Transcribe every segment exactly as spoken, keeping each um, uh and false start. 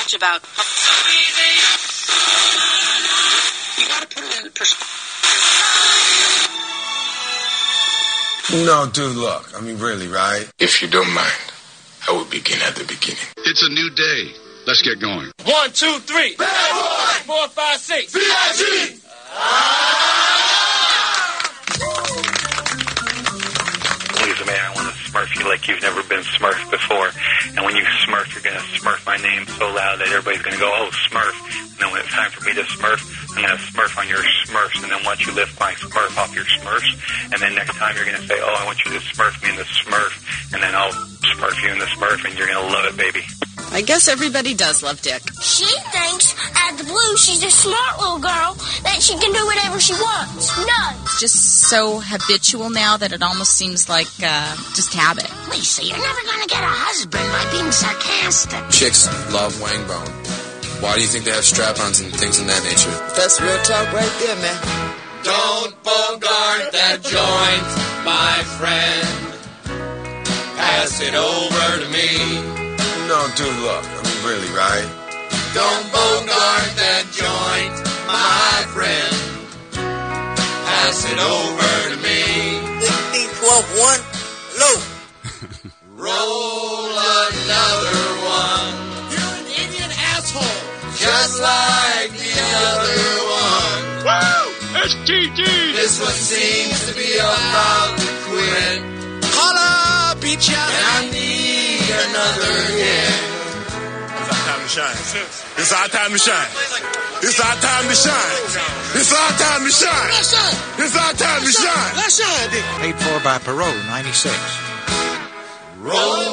much about. You gotta put it in perspective. No, dude, look. I mean, really, right? If you don't mind, I will begin at the beginning. It's a new day. Let's get going. One, two, three. Bad boy. Four, five, six. B I G. Lisa May, I want to smurf you like you've never been smurfed before. And when you smurf, you're going to smurf my name so loud that everybody's going to go, oh, smurf. And then when it's time for me to smurf, I'm going to smurf on your smurfs. And then once you lift my smurf off your smurfs, and then next time you're going to say, oh, I want you to smurf me in the smurf. And then I'll smurf you in the smurf, and you're going to love it, baby. I guess everybody does love Dick. She thinks at the Blue she's a smart little girl that she can do whatever she wants. No. It's just so habitual now that it almost seems like uh, just habit. Lisa, you're never going to get a husband by being sarcastic. Chicks love wang bone. Why do you think they have strap-ons and things of that nature? That's real talk right there, man. Don't bogart that joint, my friend. Pass it over to me. No, dude, look. I mean, really, right? Don't bogart that joint, my friend. Pass it over to me. sixteen twelve one, low. Roll another one. You're an Indian asshole. Just like the other one. Woo! S T D! This one seems to be about to quit. Holla, beat ya! And I need another hit. It's our time to shine. It's our time to shine. It's our time to shine. It's our time to shine. Let's shine. It's our time to shine. Let's shine, Dick. Paid for by Perot, ninety-six. Roll.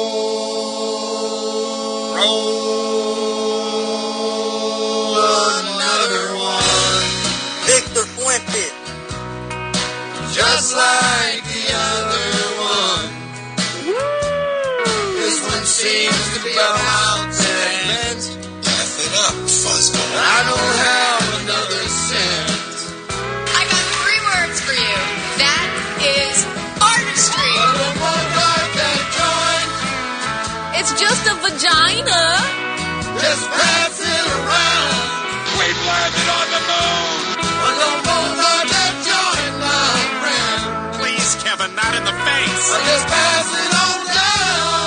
Roll. Another one. Victor Fuentes. Just like the other one. This one seems to be about to end. Laugh it up, fuzzball. I don't have another cent. I got three words for you. That is artistry. Don't bogart that joint. It's just a vagina. Just pass it around. Wait, landed on the moon. Don't bogart that joint, my friend. Please, Kevin, not in the face. Just pass it on down.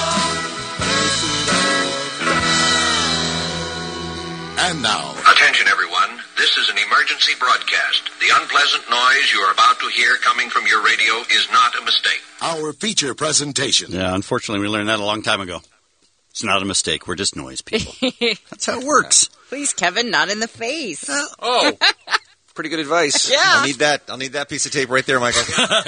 And now, attention everyone, this is an emergency broadcast. The unpleasant noise you are about to hear coming from your radio is not a mistake. our feature presentation. Yeah, unfortunately, we learned that a long time ago. It's not a mistake. We're just noise people. That's how it works. Please, Kevin, not in the face. Uh, oh, pretty good advice. Yeah. I'll need that. I'll need that piece of tape right there, Michael.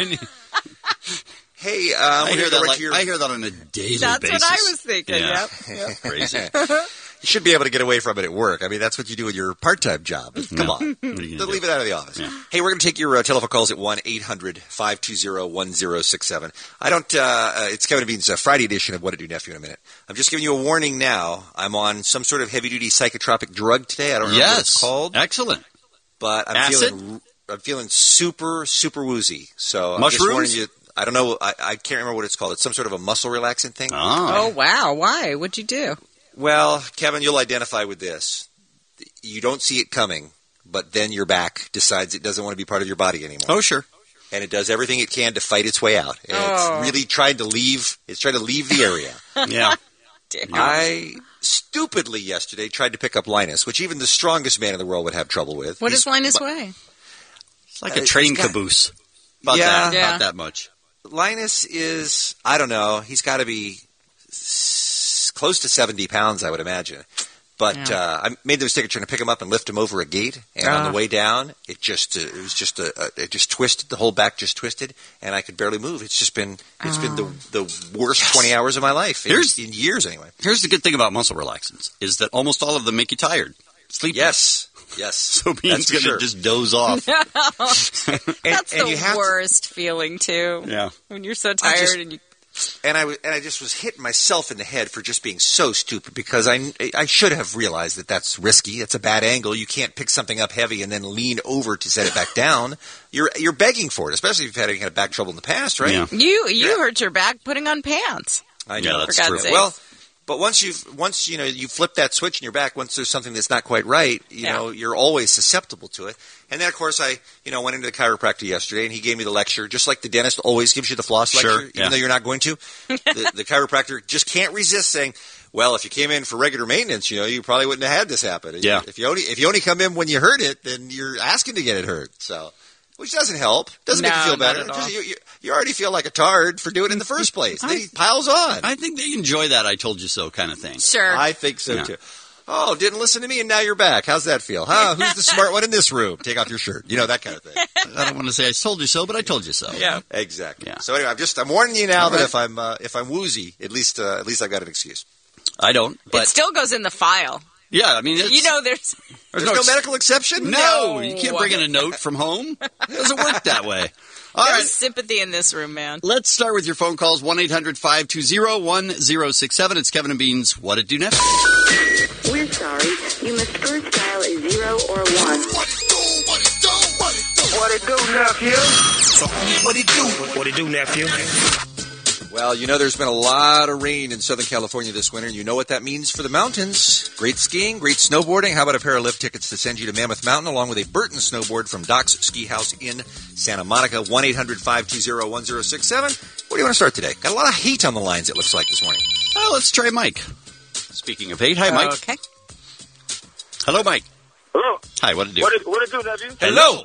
Hey, uh, I, hear that right like, your... I hear that on a daily That's basis. That's what I was thinking, yeah. yep. yep. Crazy. You should be able to get away from it at work. I mean, that's what you do with your part-time job. Come no. on. Leave it out of the office. Yeah. Hey, we're going to take your uh, telephone calls at one eight hundred five two zero one zero six seven. I don't, uh, uh, it's Kevin and Bean's uh, Friday edition of What to Do Nephew in a minute. I'm just giving you a warning now. I'm on some sort of heavy-duty psychotropic drug today. I don't know yes. what it's called. Excellent. But I'm Acid? feeling, I'm feeling super, super woozy. So I'm Mushrooms? just warning you. I don't know. I, I can't remember what it's called. It's some sort of a muscle relaxant thing. Oh, oh wow. Why? What'd you do? Well, Kevin, you'll identify with this. You don't see it coming, but then your back decides it doesn't want to be part of your body anymore. Oh, sure. And it does everything it can to fight its way out. And oh. it's really trying to leave. It's trying to leave the area. yeah. Damn. I stupidly yesterday tried to pick up Linus, which even the strongest man in the world would have trouble with. What He's, does Linus weigh? It's like a uh, train got, caboose. About yeah, that, yeah. About that much. Linus is, I don't know, he's got to be s- close to seventy pounds, I would imagine. But yeah. uh, I made the mistake of trying to pick him up and lift him over a gate, and uh. on the way down, it just uh, it was just a, a it just twisted, the whole back just twisted, and I could barely move. It's just been it's oh. been the the worst yes. twenty hours of my life in, here's, in years anyway. Here's the good thing about muscle relaxants is that almost all of them make you tired, sleepy. Yes. Yes. So Bean's going to sure. just doze off. No. and, That's and the you have worst to, feeling, too. Yeah. When you're so tired just, and you... And I, and I just was hitting myself in the head for just being so stupid because I, I should have realized that that's risky. It's a bad angle. You can't pick something up heavy and then lean over to set it back down. You're you're begging for it, especially if you've had any kind of back trouble in the past, right? Yeah. You you yeah. hurt your back putting on pants. I know. Yeah, that's for true. God's Well, But once you've once you know you flip that switch in your back, once there's something that's not quite right, you Yeah. know, you're always susceptible to it. And then, of course, I you know went into the chiropractor yesterday, and he gave me the lecture, just like the dentist always gives you the floss Sure, lecture, yeah. even though you're not going to. the, the chiropractor just can't resist saying, "Well, if you came in for regular maintenance, you know, you probably wouldn't have had this happen. Yeah. If you only if you only come in when you hurt it, then you're asking to get it hurt." So. Which doesn't help. Doesn't make No, you feel not better. at all. Just, you, you, you already feel like a tard for doing it in the first place. Then he piles on. I think they enjoy that I told you so kind of thing. Sure. I think so, Yeah. too. Oh, didn't listen to me, and now you're back. How's that feel? Huh? Who's the smart one in this room? Take off your shirt. You know, that kind of thing. I don't want to say I told you so, but I told you so. Yeah. Exactly. Yeah. So anyway, I'm just I'm warning you now All that right. if I'm uh, if I'm woozy, at least uh, at least I've got an excuse. I don't, It but still goes in the file. yeah, I mean, it's, You know, there's There's, no, ex- medical exception. No, No. you can't bring in a note from home. It doesn't work that way. All there's right. sympathy in this room, man. Let's start with your phone calls. one eight hundred five two zero one zero six seven. It's Kevin and Bean's What It Do Next. We're sorry. You must first dial a zero or one. What it do, what it do, what it do. What it do, nephew? So, what it do, what it do, nephew. Well, you know, there's been a lot of rain in Southern California this winter, and you know what that means for the mountains. Great skiing, great snowboarding. How about a pair of lift tickets to send you to Mammoth Mountain, along with a Burton snowboard from Doc's Ski House in Santa Monica? one eight hundred five two zero one zero six seven. Where do you want to start today? Got a lot of hate on the lines, it looks like, this morning. Oh, let's try Mike. Speaking of hate, hi, Mike. Okay. Hello, Mike. Hello. Hi, what it do? What it, what it do, nephew? Hello.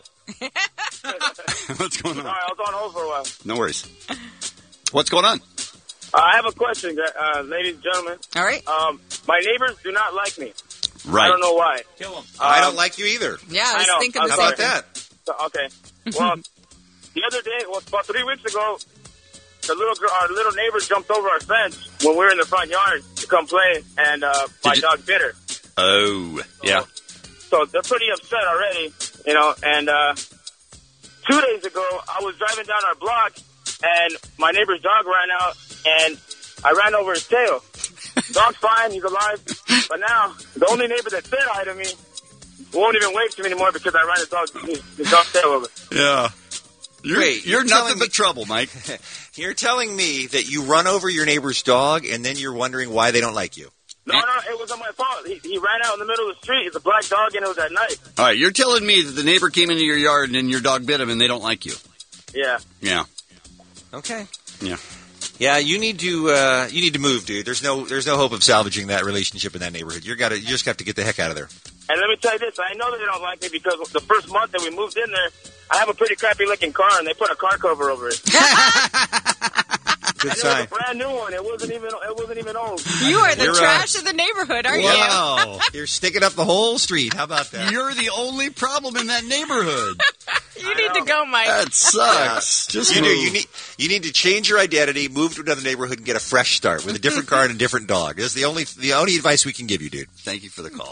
What's going on? Sorry, I was on hold for a while. No worries. What's going on? Uh, I have a question, uh, ladies and gentlemen. All right. Um, my neighbors do not like me. Right. I don't know why. Kill him. I don't like you either. Yeah, I was I know. thinking How the How same about thing. that? So, okay. Well, the other day, well, about three weeks ago, the little girl, our little neighbor jumped over our fence when we were in the front yard to come play, and uh, my you- dog bit her. Oh, yeah. So they're pretty upset already, you know. And uh, two days ago, I was driving down our block, and my neighbor's dog ran out, and I ran over his tail. Dog's fine, he's alive. But now, the only neighbor that said hi to me won't even wave to me anymore because I ran his dog, his, his dog's tail over. Yeah. You're, Wait, you're, you're nothing telling but me- trouble, Mike. You're telling me that you run over your neighbor's dog, and then you're wondering why they don't like you. No, no, it wasn't my fault. He, he ran out in the middle of the street. It's a black dog, and it was at night. All right, you're telling me that the neighbor came into your yard and then your dog bit him and they don't like you. Yeah. Yeah. Okay. Yeah. Yeah, you need to uh, you need to move, dude. There's no there's no hope of salvaging that relationship in that neighborhood. You got to you just have to get the heck out of there. And let me tell you this, I know that they don't like me because the first month that we moved in there, I have a pretty crappy looking car, and they put a car cover over it. Good and sign. it was a brand new one. It wasn't even it wasn't even old. You are the You're, uh, trash of the neighborhood, aren't Wow, you're sticking up the whole street. How about that? You're the only problem in that neighborhood. you? You need to go, Mike. That sucks. Just you move. do. You need you need to change your identity, move to another neighborhood, and get a fresh start with a different car and a different dog. That's the only the only advice we can give you, dude. Thank you for the call.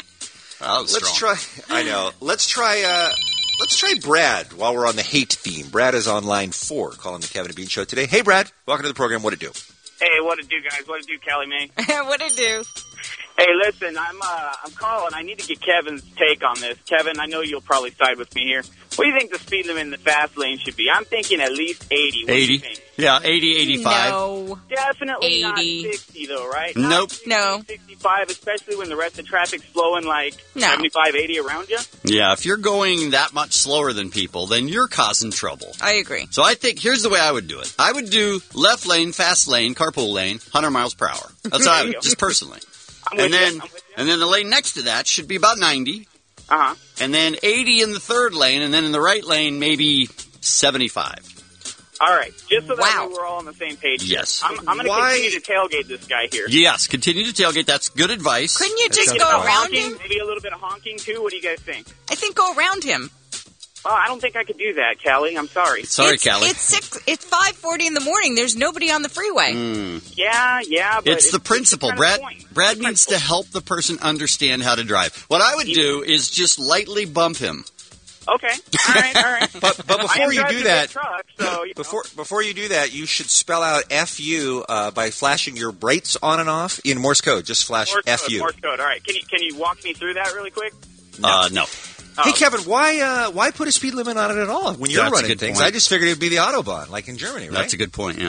That was Let's strong. try. I know. Let's try. Uh, let's try Brad while we're on the hate theme. Brad is on line four, calling the Kevin and Bean Show today. Hey, Brad. Welcome to the program. What it do? Hey, what it do, guys? What it do, Callie Mae? What it do? Hey, listen, I'm uh, I'm calling. I need to get Kevin's take on this. Kevin, I know you'll probably side with me here. What do you think the speed limit in the fast lane should be? I'm thinking at least eighty. What do you eighty. think? Yeah, eighty, eighty-five. No. Definitely not eighty. sixty, though, right? Nope. Not sixty, No. sixty-five, especially when the rest of traffic's flowing like No. seventy-five, eighty around you. Yeah, if you're going that much slower than people, then you're causing trouble. I agree. So I think here's the way I would do it. I would do left lane, fast lane, carpool lane, one hundred miles per hour. That's how I There you would, go. just personally. I'm And with then you. I'm with you. and then the lane next to that should be about ninety, Uh-huh. and then eighty in the third lane, and then in the right lane maybe seventy-five. All right, just so that Wow. way we're all on the same page. here. Yes. I'm, I'm going to Why- continue to tailgate this guy here. Yes, continue to tailgate. That's good advice. Couldn't you just Maybe go a little around honking, him? Maybe a little bit of honking, too. What do you guys think? I think go around him. Oh, I don't think I could do that, Callie. I'm sorry. Sorry, it's, Callie. It's six. It's five forty in the morning. There's nobody on the freeway. Mm. Yeah, yeah, but It's the principle, kind of Brad. the point. Brad It's the needs to principle. help the person understand how to drive. What I would do is just lightly bump him. Okay, all right, all right. But but I before am you driving do a that, big truck, so, you before before you do that, you should spell out F U uh, by flashing your brights on and off in Morse code. Just flash know, Morse F code, U. Morse code. All right, can you can you walk me through that really quick? Uh, no. Hey Oh. Kevin, why uh, why put a speed limit on it at all when you're That's a running good things? point. I just figured it would be the autobahn, like in Germany, right? That's a good point, yeah. Yeah.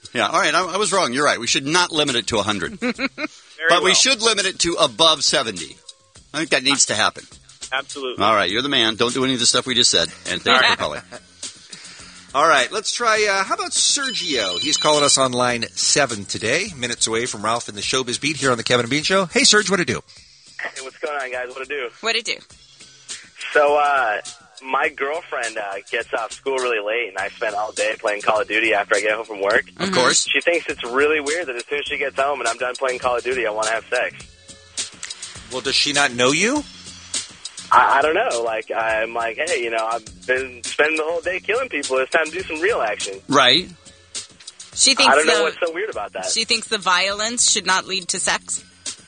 Yeah, all right, I, I was wrong. You're right. We should not limit it to one hundred. But well. we should limit it to above seventy. I think that needs to happen. Absolutely. All right, you're the man. Don't do any of the stuff we just said. And thank you for calling. All right, let's try, uh, how about Sergio? He's calling us on line seven today, minutes away from Ralph in the Showbiz Beat here on the Kevin and Bean Show. Hey, Serge, what'd it do? Hey, what's going on, guys? What'd it do? What'd it do? So, uh, my girlfriend uh, gets off school really late, and I spend all day playing Call of Duty after I get home from work. Of course. She thinks it's really weird that as soon as she gets home and I'm done playing Call of Duty, I want to have sex. Well, does she not know you? I, I don't know. Like, I'm like, hey, you know, I've been spending the whole day killing people. It's time to do some real action. Right. She thinks I don't know the, what's so weird about that. She thinks the violence should not lead to sex.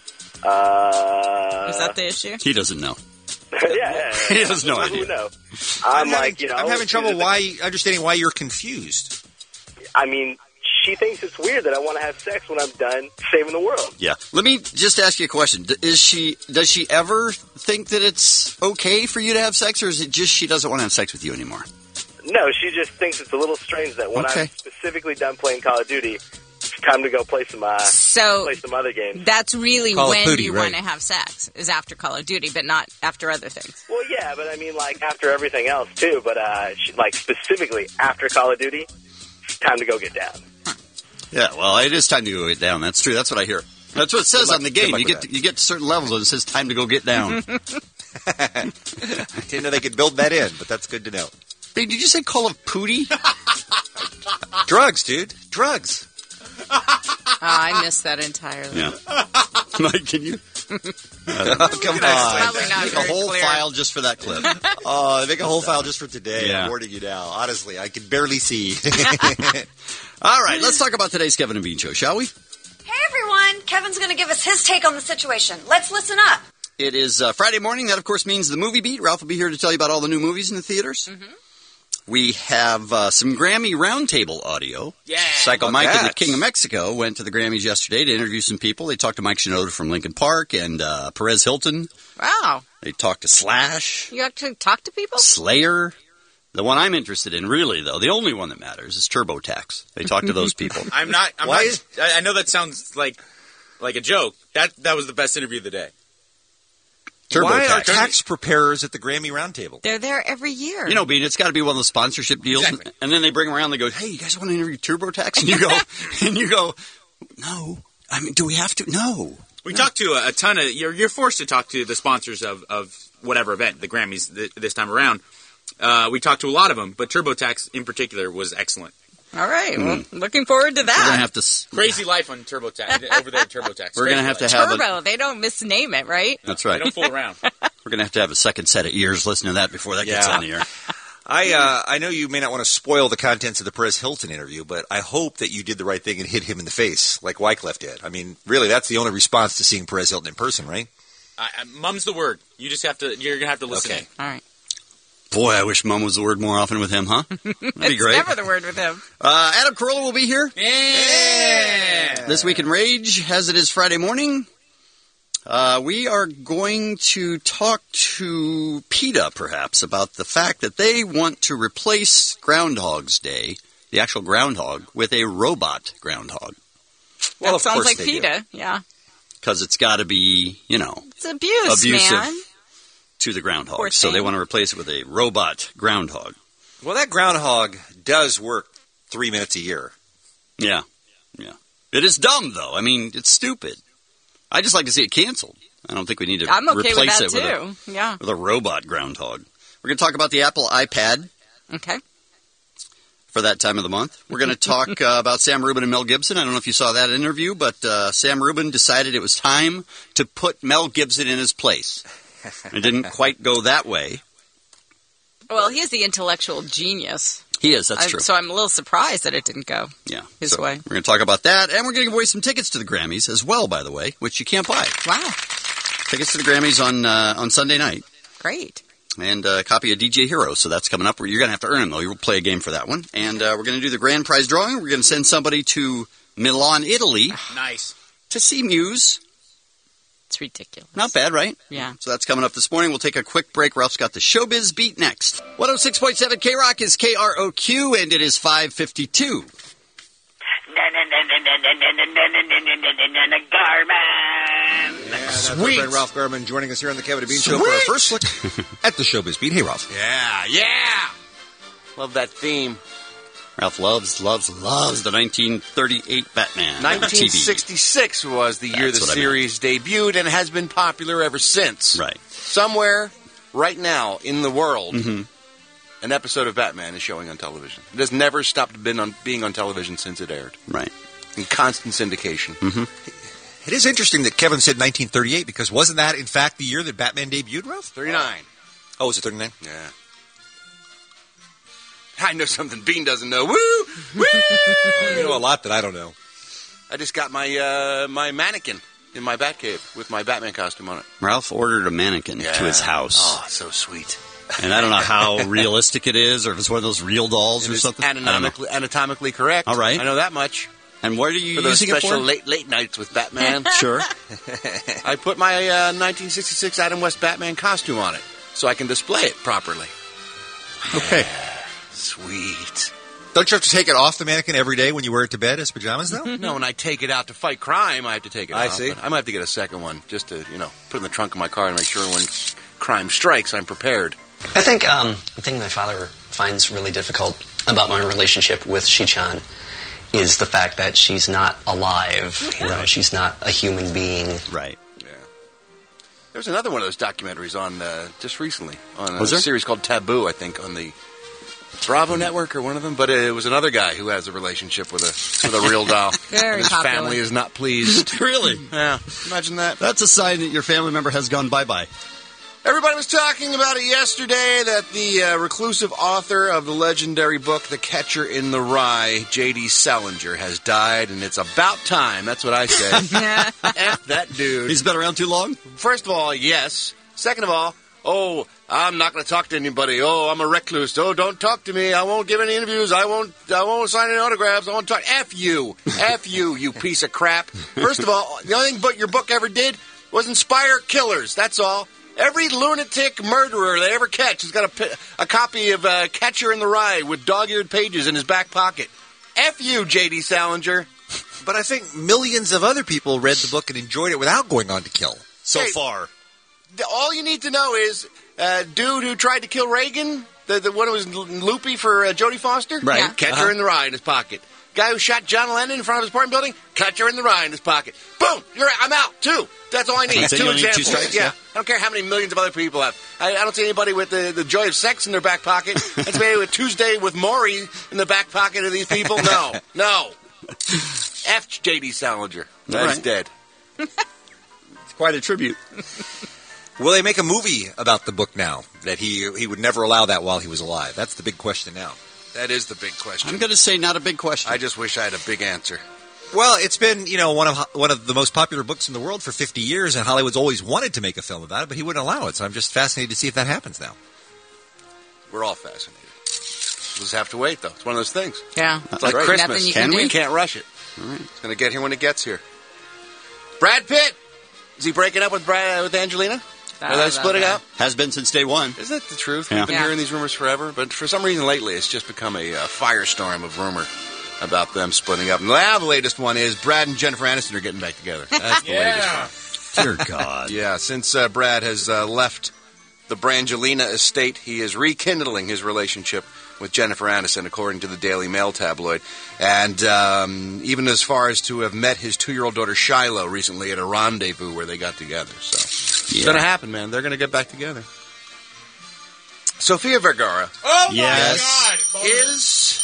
Uh, Is that the issue? He doesn't know. yeah, yeah, yeah. He has no Who idea. know? I'm, I'm like, having, you know, I'm having trouble she's a- why understanding why you're confused. I mean, she thinks it's weird that I want to have sex when I'm done saving the world. Yeah. Let me just ask you a question. D- Is she? Does she ever think that it's okay for you to have sex, or is it just she doesn't want to have sex with you anymore? No, she just thinks it's a little strange that when Okay. I'm specifically done playing Call of Duty, it's time to go play some uh, So play some other games. that's really Call of when Duty, you right. want to have sex, is after Call of Duty, but not after other things. Well, yeah, but I mean, like, after everything else, too. But, uh, she, like, specifically after Call of Duty, it's time to go get down. Yeah. Well, it is time to go get down. That's true. That's what I hear. That's what it says luck- on the good game. luck You with get that. to, you get to certain levels and it says time to go get down. I didn't know they could build that in, but that's good to know. Hey, did you say Call of Pooty? Drugs, dude. Drugs. Oh, I missed that entirely. Yeah. Mike, can you? Oh, come Probably on. not Make a very whole clear. file just for that clip. Oh, make a whole file just for today. Yeah. I'm warning you now. Honestly, I can barely see. All right, let's talk about today's Kevin and Bean Show, shall we? Hey everyone, Kevin's going to give us his take on the situation. Let's listen up. It is uh, Friday morning. That, of course, means the movie beat. Ralph will be here to tell you about all the new movies in the theaters. Mm-hmm. We have uh, some Grammy Roundtable audio. Yeah. Psycho How Mike about and the that? King of Mexico went to the Grammys yesterday to interview some people. They talked to Mike Shinoda from Linkin Park and uh, Perez Hilton. Wow. They talked to Slash, You actually talk to people? Slayer. The one I'm interested in, really, though, the only one that matters is TurboTax. They talked to those people. I'm not. I'm Why not. is- I I know that sounds like like a joke. That that was the best interview of the day. Why are TurboTax. tax preparers at the Grammy Roundtable? They're there every year. You know, Bean, it's got to be one of those sponsorship deals. Exactly. And then they bring them around and they go, hey, you guys want to interview TurboTax? And you go, and you go, no. I mean, do we have to? No. We talked to a, a ton of. You're you're forced to talk to the sponsors of of whatever event, the Grammys th- this time around. Uh, we talked to a lot of them, but TurboTax in particular was excellent. All right. Well, looking forward to We're going to that. have to. s- Crazy life on TurboTax over there at TurboTax. We're gonna Crazy have to life. have a- Turbo. They don't misname it, right? That's They right. don't fool around. We're going to have to have a second set of ears listening to that before that gets Yeah. on the air. I uh, I know you may not want to spoil the contents of the Perez Hilton interview, but I hope that you did the right thing and hit him in the face like Wyclef did. I mean, really, that's the only response to seeing Perez Hilton in person, right? I, I, mum's the word. You just have to. You're gonna have to listen. Okay. in. All right. Boy, I wish Mum was the word more often with him, huh? That'd be It's great. never the word with him. Uh, Adam Carolla will be here. Yeah. This Week in Rage, as it is Friday morning. Uh, we are going to talk to PETA, perhaps, about the fact that they want to replace Groundhog's Day, the actual groundhog, with a robot groundhog. Well, that of sounds course like they do. PETA. Yeah. Because it's got to be, you know, It's abuse, abusive man. to the groundhog. Poor So they thing. want to replace it with a robot groundhog. Well, that groundhog does work three minutes a year. Yeah, yeah. It is dumb, though. I mean, it's stupid. I just like to see it canceled. I don't think we need to I'm okay with replace that it with a, too. Yeah. with a robot groundhog. We're going to talk about the Apple iPad Okay. for that time of the month. We're going to talk uh, about Sam Rubin and Mel Gibson. I don't know if you saw that interview, but uh, Sam Rubin decided it was time to put Mel Gibson in his place. It didn't quite go that way. Well, he is the intellectual genius. He is, that's I'm- true. So I'm a little surprised that it didn't go Yeah, his so way. We're going to talk about that, and we're going to give away some tickets to the Grammys as well, by the way, which you can't buy. Wow. Tickets to the Grammys on uh, on Sunday night, Great. and uh, a copy of D J Hero, so that's coming up. You're going to have to earn them, though. You'll play a game for that one. And uh, we're going to do the grand prize drawing. We're going to send somebody to Milan, Italy Nice. to see Muse. It's ridiculous. Not bad, right? Yeah. So that's coming up this morning. We'll take a quick break. Ralph's got the Showbiz Beat next. one oh six point seven K-Rock is K R O Q, and it is five fifty-two. Na na Garman. Yeah, that's our friend Ralph Garman joining us here on the Kevin and Bean Show for our first look at the Showbiz Beat. Hey, Ralph. Yeah, yeah. Love that theme. Ralph loves, loves, loves the nineteen thirty-eight Batman. nineteen sixty-six was the year That's the what I series debuted and has been popular ever since. Right. Somewhere, right now, in the world, Mm-hmm. an episode of Batman is showing on television. It has never stopped been on, being on television since it aired. Right. In constant syndication. Mm-hmm. It is interesting that Kevin said nineteen thirty-eight because wasn't that, in fact, the year that Batman debuted, Ralph? thirty-nine. Oh, was it thirty-nine? Yeah. I know something Bean doesn't know. Woo! Woo! Oh, you know a lot that I don't know. I just got my uh, my mannequin in my Batcave with my Batman costume on it. Ralph ordered a mannequin Yeah. to his house. Oh, so sweet. And I don't know how realistic it is, or if it's one of those real dolls It or is something. I don't know. anatomically, anatomically correct. All right. I know that much. And what are you For those using it special for? late late nights with Batman. Sure. I put my uh, nineteen sixty-six Adam West Batman costume on it so I can display it properly. Okay. Sweet. Don't you have to take it off the mannequin every day when you wear it to bed as pajamas, though? No, when I take it out to fight crime, I have to take it I off. see. But I might have to get a second one just to, you know, put it in the trunk of my car and make sure when crime strikes, I'm prepared. I think um, the thing my father finds really difficult about my relationship with Shi-chan is the fact that she's not alive. You know, she's not a human being. Right. Yeah. There's another one of those documentaries on uh, just recently on a Was there? series called Taboo, I think, on the Bravo Network or one of them. But it was another guy who has a relationship with a with a real doll. Very and his popular. family is not pleased. Really? Yeah. Imagine that. That's a sign that your family member has gone bye-bye. Everybody was talking about it yesterday that the uh, reclusive author of the legendary book The Catcher in the Rye, J D. Salinger, has died, and it's about time. That's what I say. F that dude. He's been around too long? First of all, yes. Second of all, oh, I'm not going to talk to anybody. Oh, I'm a recluse. Oh, don't talk to me. I won't give any interviews. I won't I won't sign any autographs. I won't talk. F you. F you, you piece of crap. First of all, the only thing but your book ever did was inspire killers. That's all. Every lunatic murderer they ever catch has got a, a copy of uh, Catcher in the Rye with dog-eared pages in his back pocket. F you, J D. Salinger. But I think millions of other people read the book and enjoyed it without going on to kill. So Hey. far. All you need to know is, uh, dude who tried to kill Reagan, the, the one who was loopy for uh, Jodie Foster, Right. Yeah. Catcher Uh-huh. in the Rye in his pocket. Guy who shot John Lennon in front of his apartment building, Catcher in the Rye in his pocket. Boom! You're, I'm out. Two. That's all I need. That's it, two you only need two examples. strikes, yeah. yeah. I don't care how many millions of other people have. I, I don't see anybody with the, the joy of sex in their back pocket. That's maybe with Tuesday with Maury in the back pocket of these people. No. No. F J D. Salinger. That's right. dead. It's quite a tribute. Will they make a movie about the book now? That he he would never allow that while he was alive? That's the big question now. That is the big question. I'm going to say not a big question. I just wish I had a big answer. Well, it's been, you know, one of one of the most popular books in the world for fifty years, and Hollywood's always wanted to make a film about it, but he wouldn't allow it. So I'm just fascinated to see if that happens now. We're all fascinated. We'll just have to wait, though. It's one of those things. Yeah. It's like Right. Christmas. Nothing you Can can we? do. We can't rush it. It's going to get here when it gets here. Brad Pitt! Is he breaking up with Brad, with Angelina? Are they splitting up? Has been since day one. Isn't that the truth? Yeah. We've been Yeah. hearing these rumors forever, but for some reason lately it's just become a uh, firestorm of rumor about them splitting up. And now the latest one is Brad and Jennifer Aniston are getting back together. That's the latest one. Dear God. Yeah, since uh, Brad has uh, left the Brangelina estate, he is rekindling his relationship with Jennifer Aniston, according to the Daily Mail tabloid. And um, even as far as to have met his two-year-old daughter Shiloh recently at a rendezvous where they got together. So Yeah. it's going to happen, man. They're going to get back together. Sofia Vergara Oh, Yes. my God. is...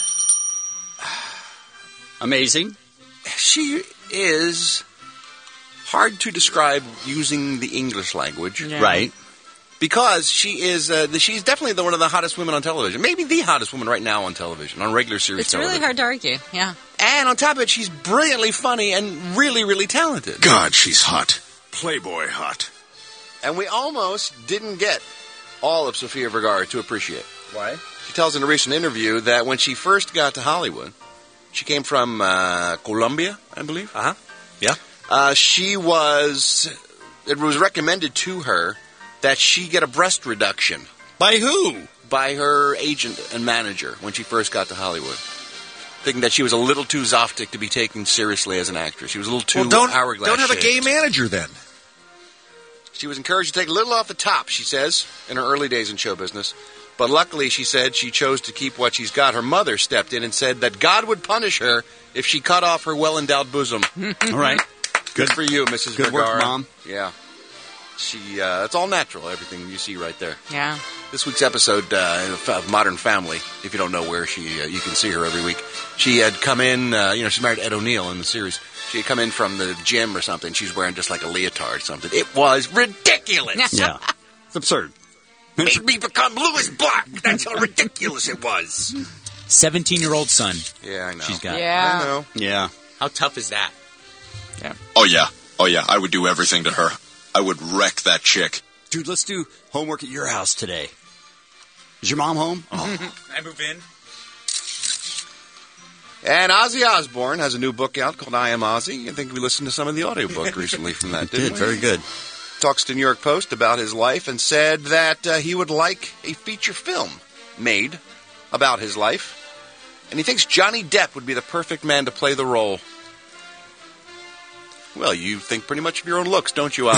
Amazing. She is hard to describe using the English language. Yeah. Right. Because she is, uh, the, she's definitely the, one of the hottest women on television. Maybe the hottest woman right now on television, on regular series It's television. really hard to argue. Yeah. And on top of it, she's brilliantly funny and really, really talented. God, she's hot. Playboy hot. And we almost didn't get all of Sofia Vergara to appreciate. Why? She tells in a recent interview that when she first got to Hollywood, she came from uh, Colombia, I believe. Uh huh. Yeah. Uh, she was, it was recommended to her that she get a breast reduction. By who? By her agent and manager when she first got to Hollywood. thinking that she was a little too Zoftic to be taken seriously as an actress. She was a little too well, don't, hourglass Don't have a gay shaped. manager then. She was encouraged to take a little off the top, she says, in her early days in show business. But luckily, she said, she chose to keep what she's got. Her mother stepped in and said that God would punish her if she cut off her well-endowed bosom. All right. Good for you, Missus Good Vergara. work, Mom. Yeah. She, uh, it's all natural, everything you see right there. Yeah. This week's episode uh, of Modern Family, if you don't know where she, uh, you can see her every week. She had come in, uh, you know, she's married to Ed O'Neill in the series. She had come in from the gym or something. She's wearing just like a leotard or something. It was ridiculous. Yeah. It's absurd. Made me become Louis Black. That's how ridiculous it was. seventeen-year-old son. Yeah, I know. She's got. Yeah. I know. Yeah. How tough is that? Yeah. Oh, yeah. Oh, yeah. I would do everything to her. I would wreck that chick. Dude, let's do homework at your house today. Is your mom home? Oh. I move in. And Ozzy Osbourne has a new book out called I Am Ozzy. I think we listened to some of the audiobook recently from that, didn't Did. we? Very good. Talks to New York Post about his life and said that uh, he would like a feature film made about his life. And he thinks Johnny Depp would be the perfect man to play the role. Well, you think pretty much of your own looks, don't you,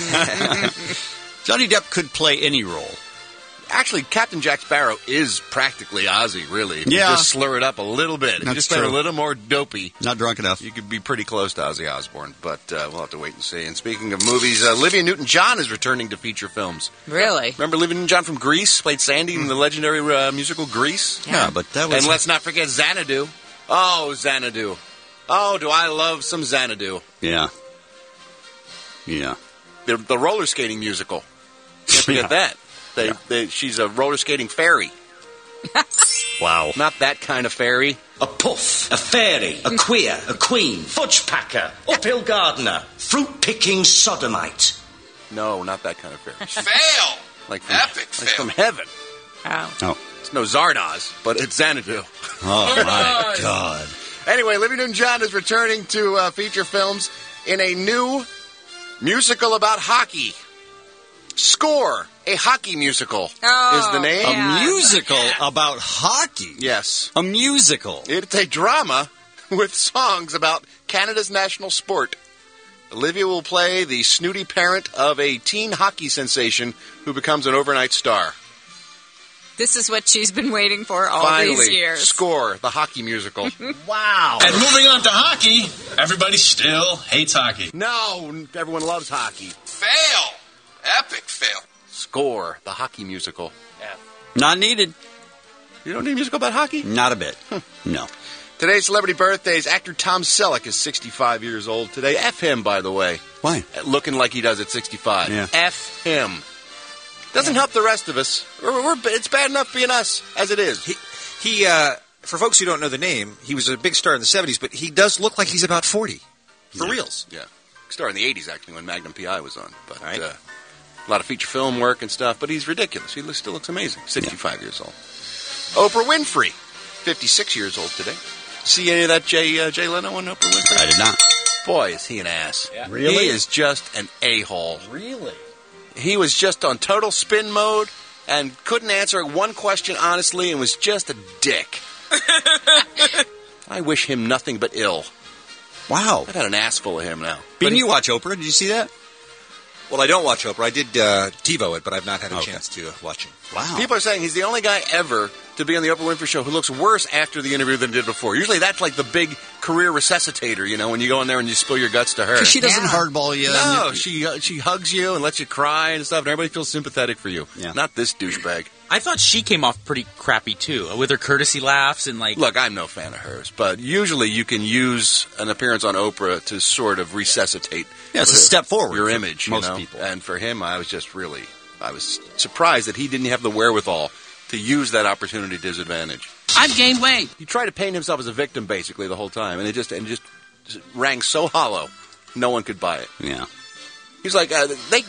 Ozzy? Johnny Depp could play any role. Actually, Captain Jack Sparrow is practically Ozzy, really. If Yeah. you just slur it up a little bit. If you That's just play it a true. little more dopey. Not drunk enough. You could be pretty close to Ozzy Osbourne, but uh, we'll have to wait and see. And speaking of movies, uh, Olivia Newton-John is returning to feature films. Really? Remember Olivia Newton-John from Grease? Played Sandy in the legendary uh, musical Grease? Yeah, but that was... And let's not forget Xanadu. Oh, Xanadu. Oh, do I love some Xanadu. Yeah. Yeah. The, the roller skating musical. Can't forget Yeah. that. They, Yeah. they, she's a roller skating fairy. Wow. Not that kind of fairy. A puff, a fairy, a queer, a queen, fudge packer, uphill gardener, fruit-picking sodomite. No, not that kind of fairy. Fail! Like from, Epic like fail. from heaven. Oh. Oh. It's no Zardoz, but it's Xanadu. Oh, my God. Anyway, Olivia Newton-John is returning to uh, feature films in a new musical about hockey. Score, a hockey musical, Oh, is the name. yeah. A musical about hockey? Yes. A musical? It's a drama with songs about Canada's national sport. Olivia will play the snooty parent of a teen hockey sensation who becomes an overnight star. This is what she's been waiting for all Finally, these years. Score, the hockey musical. Wow. And moving on to hockey, everybody still hates hockey. No, everyone loves hockey. Fail! Epic fail. Score, the hockey musical. Not needed. You don't need a musical about hockey? Not a bit. No. Today's celebrity birthdays. Actor Tom Selleck is sixty-five years old today. F him, by the way. Why? Looking like he does at sixty-five. Yeah. F him. Doesn't help the rest of us. We're, we're, it's bad enough being us as it is. He, he uh, for folks who don't know the name, he was a big star in the seventies, but he does look like he's about forty. For yeah. reals. Yeah. Star in the eighties, actually, when Magnum P I was on. But Right. uh, a lot of feature film work and stuff. But he's ridiculous. He looks, still looks amazing. sixty-five yeah. years old. Oprah Winfrey, fifty-six years old today. See any of that Jay, uh, Jay Leno on Oprah Winfrey? I did not. Boy, is he an ass. Yeah. Really? He is just an a-hole. Really? He was just on total spin mode and couldn't answer one question honestly and was just a dick. I wish him nothing but ill. Wow. I've had an ass full of him now. Bean, you watch Oprah. Did you see that? Well, I don't watch Oprah. I did uh, TiVo it, but I've not had a Okay. chance to uh, watch it. Wow. People are saying he's the only guy ever to be on the Oprah Winfrey Show who looks worse after the interview than he did before. Usually that's like the big career resuscitator, you know, when you go in there and you spill your guts to her. Because she doesn't Yeah. hardball you. No, and you- she uh, she hugs you and lets you cry and stuff, and everybody feels sympathetic for you. Yeah. Not this douchebag. I thought she came off pretty crappy too, with her courtesy laughs and like. Look, I'm no fan of hers, but usually you can use an appearance on Oprah to sort of resuscitate. Yeah, it's a step forward your for image. You most know? people. And for him, I was just really, I was surprised that he didn't have the wherewithal to use that opportunity to his advantage. I've gained weight. He tried to paint himself as a victim basically the whole time, and it just and it just, just rang so hollow, no one could buy it. Yeah. He's like, uh, they,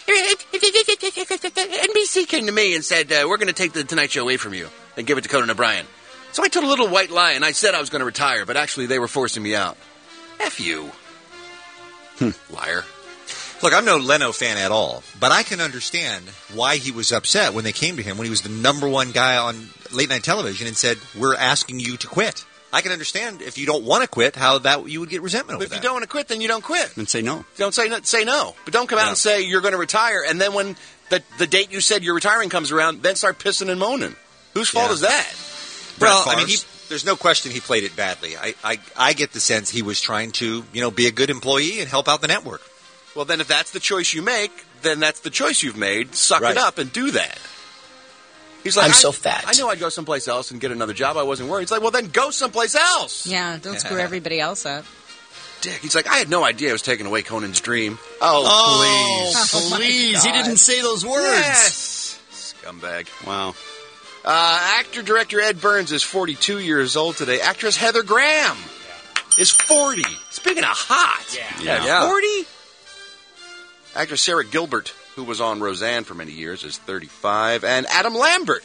N B C came to me and said, uh, we're going to take the Tonight Show away from you and give it to Conan O'Brien. So I told a little white lie, and I said I was going to retire, but actually they were forcing me out. F you. Liar. Look, I'm no Leno fan at all, but I can understand why he was upset when they came to him when he was the number one guy on late night television and said, "We're asking you to quit." I can understand if you don't want to quit, how that you would get resentment But over if that. you don't want to quit, then you don't quit. And say no. Don't say no. Say no. But don't come out Yeah. and say you're going to retire, and then when the the date you said you're retiring comes around, then start pissing and moaning. Whose fault Yeah. is that? Well, Brett I mean, he, Favre's? there's no question he played it badly. I, I, I get the sense he was trying to, you know, be a good employee and help out the network. Well, then if that's the choice you make, then that's the choice you've made. Suck Right. it up and do that. He's like, I'm I, so fat. I knew I'd go someplace else and get another job. I wasn't worried. It's like, well, then go someplace else. Yeah, don't screw everybody else up. Dick. He's like, I had no idea I was taking away Conan's dream. Oh, please. Oh, please. He didn't say those words. Yes. Scumbag. Wow. Uh, actor-director Ed Burns is forty-two years old today. Actress Heather Graham is forty. Speaking of hot. Yeah. Yeah. forty? Actress Sarah Gilbert, who was on Roseanne for many years, is thirty-five. And Adam Lambert.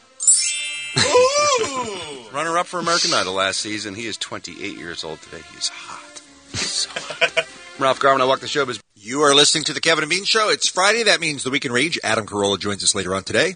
Ooh! Runner-up for American Idol last season. He is twenty-eight years old today. He's hot. He's so hot. Ralph Garman, I walk the showbiz. You are listening to the Kevin and Bean Show. It's Friday. That means the Week in Rage. Adam Carolla joins us later on today.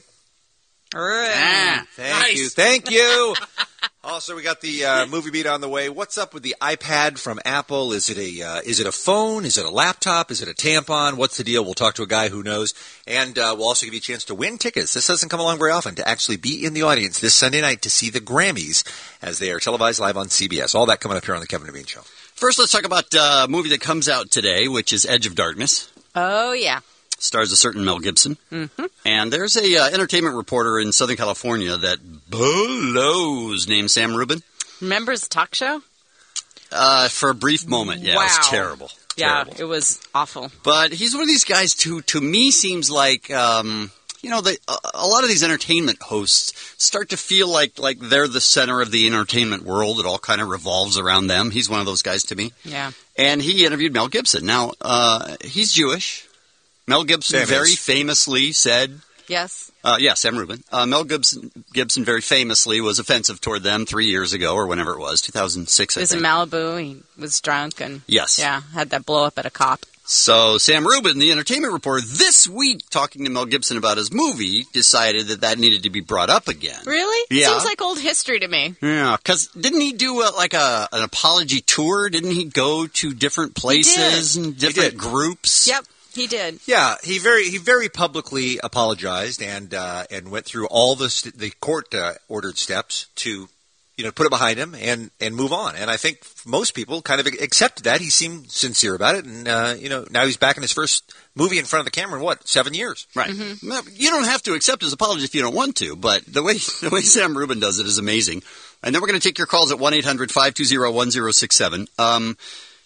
Ah, Thank nice. you. Thank you. Also, we got the uh, movie beat on the way. What's up with the iPad from Apple? Is it a uh, is it a phone? Is it a laptop? Is it a tampon? What's the deal? We'll talk to a guy who knows. And uh, we'll also give you a chance to win tickets. This doesn't come along very often, to actually be in the audience this Sunday night to see the Grammys as they are televised live on C B S. All that coming up here on the Kevin and Bean Show. First, let's talk about uh, a movie that comes out today, which is Edge of Darkness. Oh, yeah. Stars a certain Mel Gibson. Mm-hmm. And there's a uh, entertainment reporter in Southern California that blows named Sam Rubin. Remember his talk show? Uh, for a brief moment, yeah, Wow. it was terrible. Yeah, Terrible. it was awful. But he's one of these guys who, to me, seems like, um, you know, they, a, a lot of these entertainment hosts start to feel like like they're the center of the entertainment world. It all kind of revolves around them. He's one of those guys to me. Yeah. And he interviewed Mel Gibson. Now, uh, he's Jewish. Mel Gibson Sam very is. famously said... Yes. Uh, yeah, Sam Rubin. Uh, Mel Gibson, Gibson very famously was offensive toward them three years ago, or whenever it was, two thousand six, It I was in think. Malibu. He was drunk and... Yes. Yeah, had that blow up at a cop. So Sam Rubin, the entertainment reporter, this week, talking to Mel Gibson about his movie, decided that that needed to be brought up again. Really? Yeah. Seems like old history to me. Yeah, because didn't he do a, like a an apology tour? Didn't he go to different places did. and different groups? Yep, he did. Yeah, he very he very publicly apologized and uh, and went through all the st- the court uh, ordered steps to, you know, put it behind him and, and move on. And I think most people kind of accepted that. He seemed sincere about it, and uh, you know, now he's back in his first movie in front of the camera in what, seven years? Right. No, you don't have to accept his apology if you don't want to, but the way the way Sam Rubin does it is amazing. And then we're going to take your calls at one eight hundred five two zero one zero six seven. Um,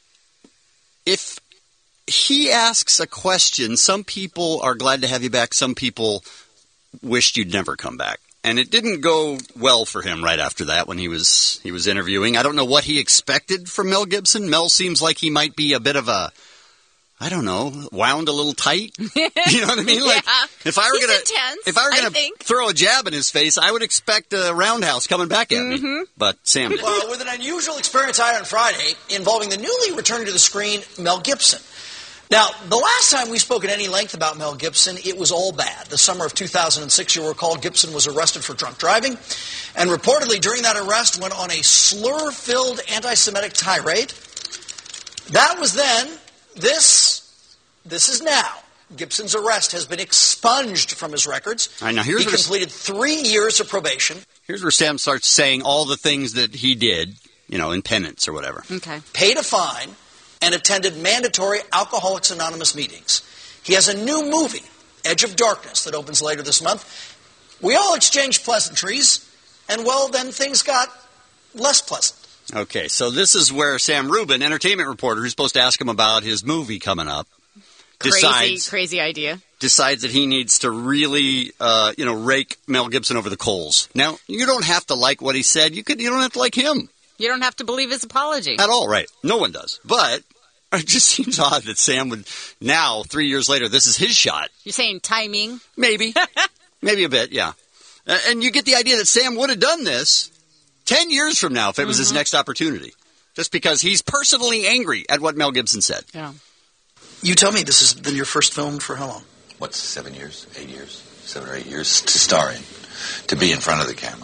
if he asks a question, some people are glad to have you back. Some people wished you'd never come back. And it didn't go well for him right after that when he was he was interviewing. I don't know what he expected from Mel Gibson. Mel seems like he might be a bit of a, I don't know, wound a little tight. You know what I mean? Like, Yeah. if I were He's gonna, intense, if I were I gonna think. throw a jab in his face, I would expect a roundhouse coming back at Mm-hmm. me. But Sam did. Well, with an unusual experience I had on Friday involving the newly returning to the screen Mel Gibson. Now, the last time we spoke at any length about Mel Gibson, it was all bad. The summer of two thousand six, you'll recall, Gibson was arrested for drunk driving, and reportedly during that arrest went on a slur-filled anti-Semitic tirade. That was then. This, this is now. Gibson's arrest has been expunged from his records. All right, now here's he where- completed three years of probation. Here's where Sam starts saying all the things that he did, you know, in penance or whatever. Okay. Paid a fine, and attended mandatory Alcoholics Anonymous meetings. He has a new movie, Edge of Darkness, that opens later this month. We all exchanged pleasantries, and, well, then things got less pleasant. Okay, so this is where Sam Rubin, entertainment reporter, who's supposed to ask him about his movie coming up, Crazy, decides crazy idea. decides that he needs to really, uh, you know, rake Mel Gibson over the coals. Now, you don't have to like what he said. You could, you don't have to like him You don't have to believe his apology. at all, right? No one does. But it just seems odd that Sam would now, three years later, this is his shot. You're saying timing? Maybe, maybe a bit, yeah. Uh, and you get the idea that Sam would have done this ten years from now if it was his next opportunity, just because he's personally angry at what Mel Gibson said. Yeah. You tell me, this has been your first film for how long? What's seven years, eight years, seven or eight years to star in, to be in front of the camera.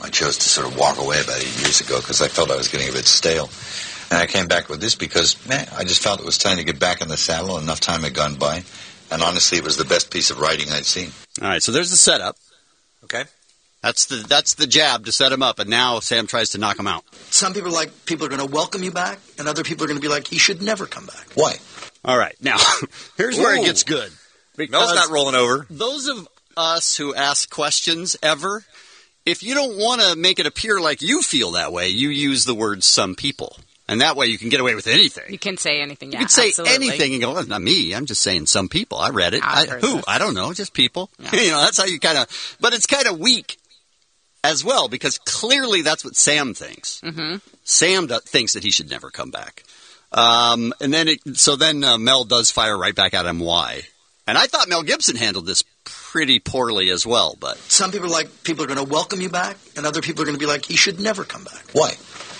I chose to sort of walk away about eight years ago because I felt I was getting a bit stale. And I came back with this because, man, I just felt it was time to get back in the saddle. Enough time had gone by. And honestly, it was the best piece of writing I'd seen. All right, so there's the setup. Okay. That's the that's the jab to set him up, and now Sam tries to knock him out. Some people are like, people are going to welcome you back, and other people are going to be like, he should never come back. Why? All right, now, here's where it gets good. Mel's not rolling over. Those of us who ask questions ever, if you don't want to make it appear like you feel that way, you use the word some people. And that way you can get away with anything. You can say anything, yeah, You can say absolutely. anything and go, well, not me. I'm just saying some people. I read it. I, I've heard who? this. I don't know. Just people. Yeah. You know, that's how you kind of... But it's kind of weak as well, because clearly that's what Sam thinks. Mm-hmm. Sam do- thinks that he should never come back. Um, and then, it, so then uh, Mel does fire right back at him why. And I thought Mel Gibson handled this pretty poorly as well, but... Some people are like, people are going to welcome you back, and other people are going to be like, he should never come back. Why?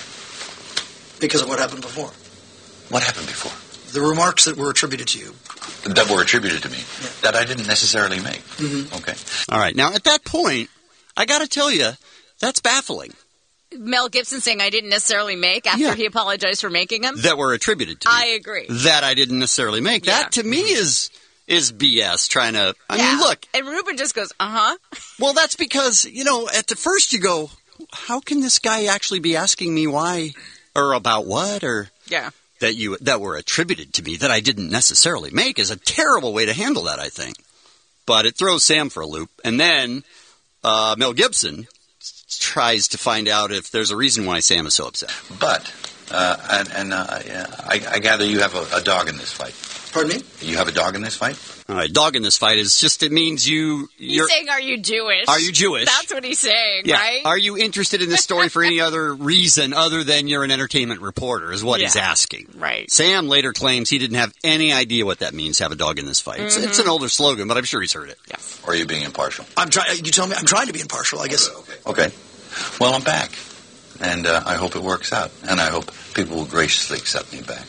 Because of what happened before. What happened before? The remarks that were attributed to you. That were attributed to me. Yeah. That I didn't necessarily make. Mm-hmm. Okay. All right. Now, at that point, I got to tell you, that's baffling. Mel Gibson saying I didn't necessarily make after Yeah. he apologized for making them? That were attributed to me. I agree. That I didn't necessarily make. Yeah. That, to me, is is B S, trying to... I Yeah. mean, look. And Ruben just goes, uh-huh. Well, that's because, you know, at the first you go, how can this guy actually be asking me why or about what or... Yeah. That you that were attributed to me that I didn't necessarily make is a terrible way to handle that, I think. But it throws Sam for a loop. And then uh, Mel Gibson tries to find out if there's a reason why Sam is so upset. But, uh, and, and uh, I, I gather you have a, a dog in this fight. Pardon me? You have a dog in this fight? All right, dog in this fight is just, it means you... You're, He's saying, are you Jewish? Are you Jewish? That's what he's saying, yeah. right? Are you interested in this story for any other reason other than you're an entertainment reporter is what Yeah. he's asking. Right. Sam later claims he didn't have any idea what that means, have a dog in this fight. It's, Mm-hmm. it's an older slogan, but I'm sure he's heard it. Yes. Or are you being impartial? I'm trying. You tell me. I'm trying to be impartial. I guess. Okay. Okay. Well, I'm back. And uh, I hope it works out. And I hope people will graciously accept me back.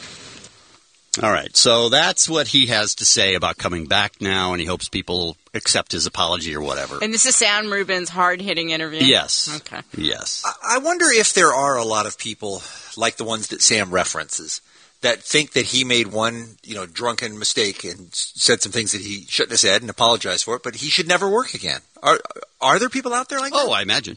All right, so that's what he has to say about coming back now, and he hopes people accept his apology or whatever. And this is Sam Rubin's hard-hitting interview? Yes. Okay. Yes. I wonder if there are a lot of people like the ones that Sam references that think that he made one, you know, drunken mistake and said some things that he shouldn't have said and apologized for it, but he should never work again. Are are there people out there like that? Oh, I imagine.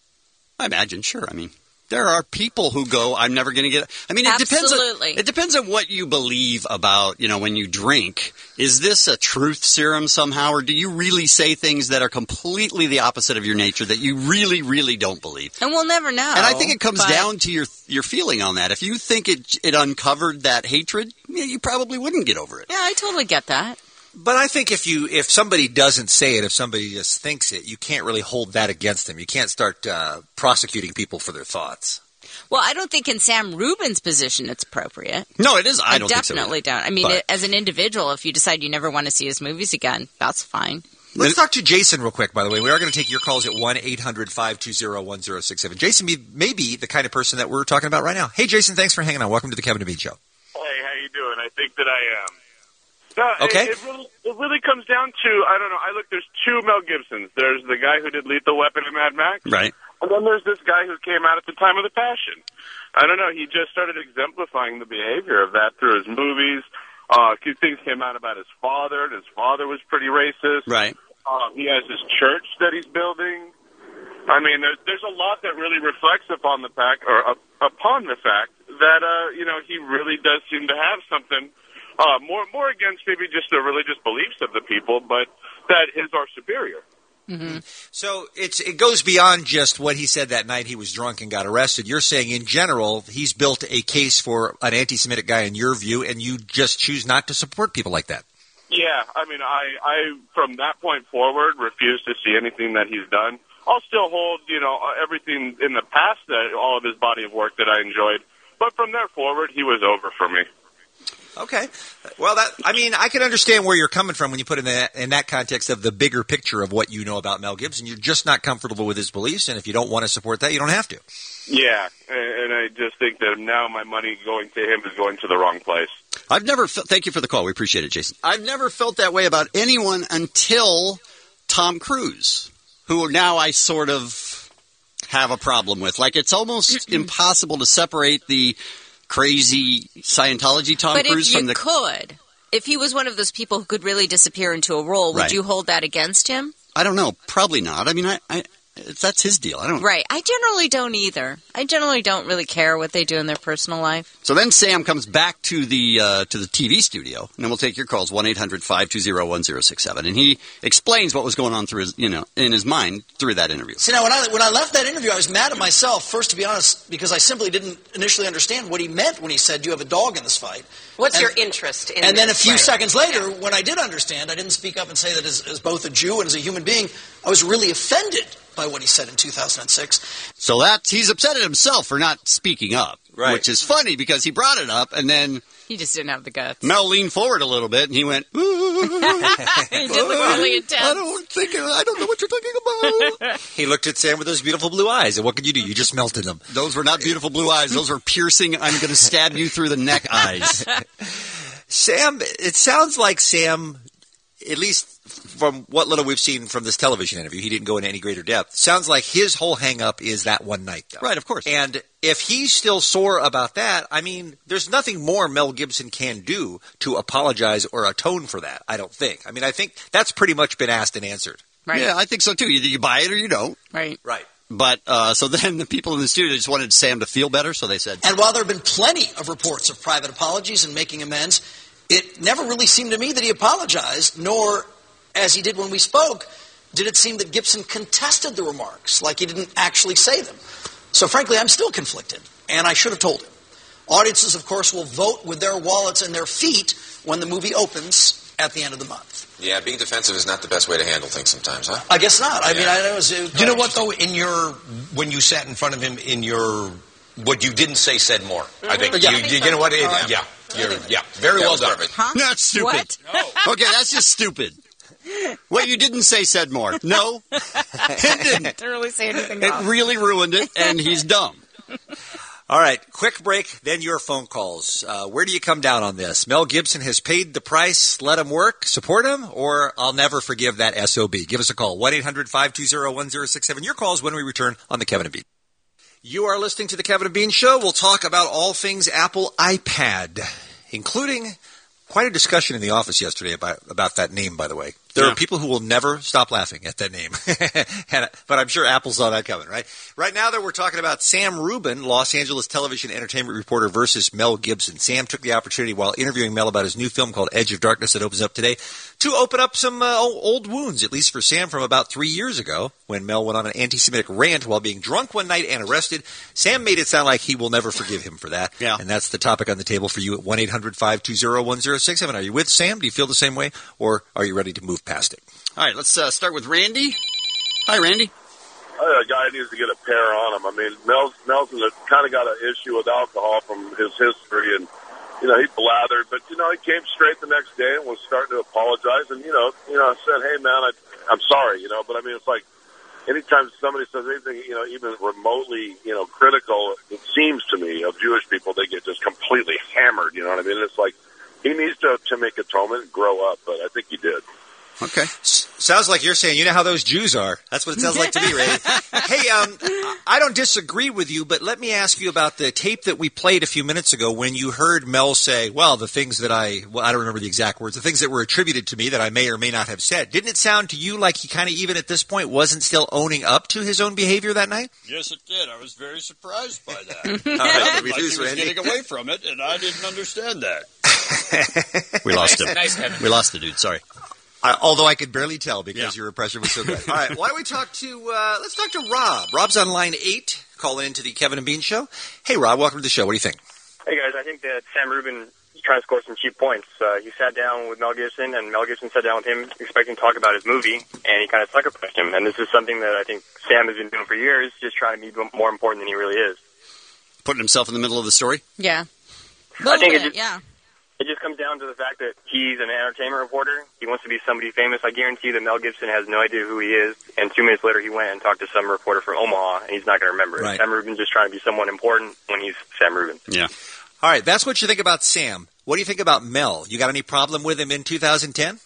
I imagine, sure. I mean, there are people who go, I'm never going to get... I mean, it depends, on, Absolutely. it depends on what you believe about, you know, when you drink. Is this a truth serum somehow, or do you really say things that are completely the opposite of your nature that you really, really don't believe? And we'll never know. And I think it comes but- down to your your feeling on that. If you think it it uncovered that hatred, yeah, you probably wouldn't get over it. Yeah, I totally get that. But I think if you if somebody doesn't say it, if somebody just thinks it, you can't really hold that against them. You can't start uh, prosecuting people for their thoughts. Well, I don't think in Sam Rubin's position it's appropriate. No, it is. I don't think so definitely either. don't. I mean, But- it, as an individual, if you decide you never want to see his movies again, that's fine. Let's talk to Jason real quick, by the way. We are going to take your calls at one eight hundred five two zero one zero six seven. Jason may, may be the kind of person that we're talking about right now. Hey, Jason, thanks for hanging on. Welcome to the Kevin and Bean Show. Hey, how you doing? I think that I am. No, Okay. It, it, really, it really comes down to, I don't know, I look, there's two Mel Gibsons. There's the guy who did Lethal Weapon and Mad Max. Right. And then there's this guy who came out at the time of the Passion. I don't know, he just started exemplifying the behavior of that through his movies. Uh, a few things came out about his father, and his father was pretty racist. Right. Um, he has this church that he's building. I mean, there's, there's a lot that really reflects upon the fact, or uh, upon the fact that uh, you know, he really does seem to have something uh, more more against maybe just the religious beliefs of the people, but that his are superior. Mm-hmm. So it's it goes beyond just what he said that night he was drunk and got arrested. You're saying in general he's built a case for an anti-Semitic guy in your view, and you just choose not to support people like that. Yeah, I mean, I, I from that point forward refuse to see anything that he's done. I'll still hold, you know, everything in the past, that all of his body of work that I enjoyed. But from there forward, he was over for me. Okay. Well, that I mean, I can understand where you're coming from when you put it in that, in that context of the bigger picture of what you know about Mel Gibson. You're just not comfortable with his beliefs, and if you don't want to support that, you don't have to. Yeah, and, and I just think that now my money going to him is going to the wrong place. I've never fe- thank you for the call. We appreciate it, Jason. I've never felt that way about anyone until Tom Cruise, who now I sort of have a problem with. Like, it's almost impossible to separate the crazy Scientology Tom but Cruise if you from the... could, if he was one of those people who could really disappear into a role, would Right. you hold that against him? I don't know. Probably not. I mean, I, I that's his deal. I don't. Right. I generally don't either. I generally don't really care what they do in their personal life. So then Sam comes back to the uh, to the T V studio, and then we'll take your calls one eight hundred five two zero one zero six seven, and he explains what was going on through his you know in his mind through that interview. See, now, when I, when I left that interview, I was mad at myself, first, to be honest, because I simply didn't initially understand what he meant when he said, you have a dog in this fight. What's And- your interest in And then a this? few Right. seconds later, when I did understand, I didn't speak up and say that as, as both a Jew and as a human being, I was really offended by what he said in two thousand six. So that's he's upset at himself for not speaking up, Right. which is funny because he brought it up, and then He just didn't have the guts. Mel leaned forward a little bit, and he went, He did look really intense. I don't think I don't know what you're talking about. He looked at Sam with those beautiful blue eyes, and what could you do? You just melted them. Those were not beautiful blue eyes. Those were piercing, I'm going to stab you through the neck eyes. Sam, it sounds like Sam, at least from what little we've seen from this television interview, he didn't go into any greater depth. Sounds like his whole hang-up is that one night, though. Right, of course. And if he's still sore about that, I mean, there's nothing more Mel Gibson can do to apologize or atone for that, I don't think. I mean, I think that's pretty much been asked and answered. Right. Yeah, I think so, too. Either you buy it or you don't. Right. Right. But uh, so then the people in the studio just wanted Sam to feel better, so they said... And while there have been plenty of reports of private apologies and making amends, it never really seemed to me that he apologized, nor, as he did when we spoke, did it seem that Gibson contested the remarks, like he didn't actually say them. So frankly, I'm still conflicted, and I should have told him. Audiences, of course, will vote with their wallets and their feet when the movie opens at the end of the month. Yeah, being defensive is not the best way to handle things sometimes, huh? I guess not. I Yeah. mean, I know it was... It was You know what, though? In your when you sat in front of him, in your what you didn't say said more. I think Yeah. you, you, you know what? It, All right. yeah, you're, yeah, very well done. Huh? That's stupid. What? Okay, that's just stupid. What you didn't say said more. No, it didn't. Didn't really say anything It wrong. really ruined it, and he's dumb. All right, quick break, then your phone calls. Uh, where do you come down on this? Mel Gibson has paid the price. Let him work. Support him, or I'll never forgive that S O B. Give us a call, one eight hundred five two zero one zero six seven. Your calls when we return on The Kevin and Bean. You are listening to The Kevin and Bean Show. We'll talk about all things Apple iPad, including quite a discussion in the office yesterday about, about that name, by the way. There Yeah. are people who will never stop laughing at that name. And- but I'm sure Apple saw that coming, right? Right now, though, we're talking about Sam Rubin, Los Angeles television entertainment reporter, versus Mel Gibson. Sam took the opportunity while interviewing Mel about his new film called Edge of Darkness that opens up today to open up some uh, old wounds, at least for Sam, from about three years ago when Mel went on an anti-Semitic rant while being drunk one night and arrested. Sam made it sound like he will never forgive him for that. Yeah. And that's the topic on the table for you at one eight hundred five two zero one zero six seven. Are you with Sam? Do you feel the same way? Or are you ready to move past it? All right, let's uh, start with Randy. Hi, Randy. A guy needs to get a pair on him. I mean, Mel's, Nelson kind of got an issue with alcohol from his history, and you know he blathered, but you know he came straight the next day and was starting to apologize, and you know, you know, I said, "Hey, man, I, I'm sorry," you know. But I mean, it's like anytime somebody says anything, you know, even remotely, you know, critical, it seems to me of Jewish people, they get just completely hammered. You know what I mean? It's like he needs to to make atonement, and grow up, but I think he did. Okay. S- sounds like you're saying, you know how those Jews are. That's what it sounds like to me, Ray. Hey, um, I don't disagree with you, but let me ask you about the tape that we played a few minutes ago when you heard Mel say, well, the things that I, well, I don't remember the exact words, the things that were attributed to me that I may or may not have said. Didn't it sound to you like he kind of, even at this point, wasn't still owning up to his own behavior that night? Yes, it did. I was very surprised by that. All right, did we like lose he was Randy? getting away from it, and I didn't understand that. We lost him. Nice, Kevin. We lost the dude. Sorry. Uh, although I could barely tell because Yeah. your impression was so good. All right, why don't we talk to, uh, let's talk to Rob. Rob's on line eight, calling into the Kevin and Bean Show. Hey, Rob, welcome to the show. What do you think? Hey, guys, I think that Sam Rubin is trying to score some cheap points. Uh, he sat down with Mel Gibson, and Mel Gibson sat down with him expecting to talk about his movie, and he kind of sucker punched him. And this is something that I think Sam has been doing for years, just trying to be more important than he really is. Putting himself in the middle of the story? Yeah. I think it Bit, just, yeah. it just comes down to the fact that he's an entertainment reporter. He wants to be somebody famous. I guarantee you that Mel Gibson has no idea who he is, and two minutes later he went and talked to some reporter from Omaha, and he's not going to remember it. Right. Sam Rubin's just trying to be someone important when he's Sam Rubin. Yeah. All right, that's what you think about Sam. What do you think about Mel? You got any problem with him in two thousand ten?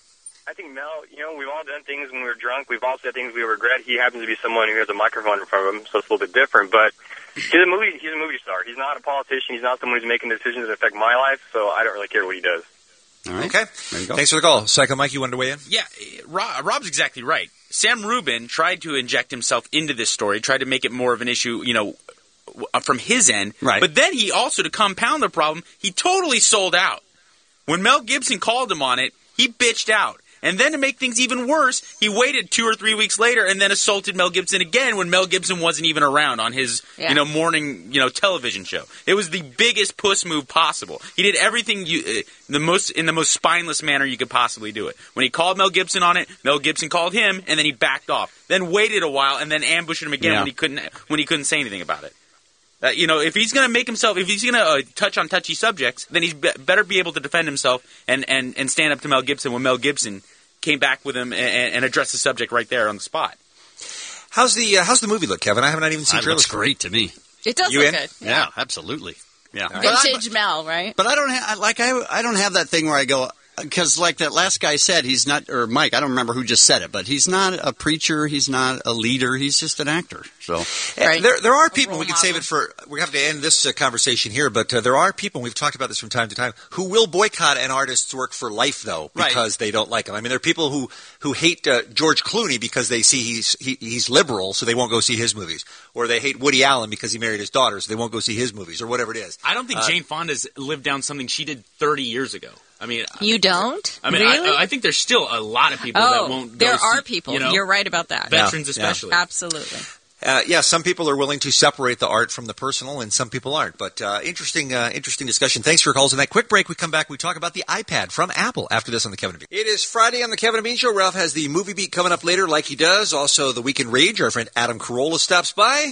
I think Mel, you know, we've all done things when we were drunk. We've all said things we regret. He happens to be someone who has a microphone in front of him, so it's a little bit different. But he's a movie. He's a movie star. He's not a politician. He's not someone who's making decisions that affect my life. So I don't really care what he does. All right. Okay. Thanks for the call. Psycho Mike, you wanted to weigh in? Yeah, Rob, Rob's exactly right. Sam Rubin tried to inject himself into this story, tried to make it more of an issue, you know, from his end. Right. But then he also, to compound the problem, he totally sold out. When Mel Gibson called him on it, he bitched out. And then to make things even worse, he waited two or three weeks later and then assaulted Mel Gibson again when Mel Gibson wasn't even around on his, yeah. you know, morning, you know, television show. It was the biggest puss move possible. He did everything you, uh, the most in the most spineless manner you could possibly do it. When he called Mel Gibson on it, Mel Gibson called him and then he backed off. Then waited a while and then ambushed him again yeah. when he couldn't when he couldn't say anything about it. Uh, you know, if he's going to make himself, if he's going to uh, touch on touchy subjects, then he's be- better be able to defend himself and, and, and stand up to Mel Gibson when Mel Gibson came back with him and, and addressed the subject right there on the spot. How's the uh, How's the movie look, Kevin? I haven't even seen it. It looks great to me. It does you look in? good. Yeah, yeah absolutely. Yeah, vintage Mel, right? But I don't ha- like I I don't have that thing where I go. Because like that last guy said, he's not, or Mike, I don't remember who just said it, but he's not a preacher, he's not a leader, he's just an actor. So right. there, there are people, we can save it for, we have to end this uh, conversation here, but uh, there are people, and we've talked about this from time to time, who will boycott an artist's work for life, though, because right. they don't like him. I mean, there are people who, who hate uh, George Clooney because they see he's he, he's liberal, so they won't go see his movies. Or they hate Woody Allen because he married his daughter, so they won't go see his movies, or whatever it is. I don't think uh, Jane Fonda's lived down something she did thirty years ago. I mean, you don't? I mean, really? I, I think there's still a lot of people oh, that won't go there see, are people. You know, You're right about that. Veterans yeah. especially. Yeah. Absolutely. Uh, yeah, some people are willing to separate the art from the personal, and some people aren't. But uh, interesting, uh, interesting discussion. Thanks for your calls. And that quick break, we come back, we talk about the iPad from Apple after this on the Kevin and Bean. It is Friday on the Kevin and Bean Show. Ralph has the movie beat coming up later, like he does. Also, the Weekend Rage. Our friend Adam Carolla stops by.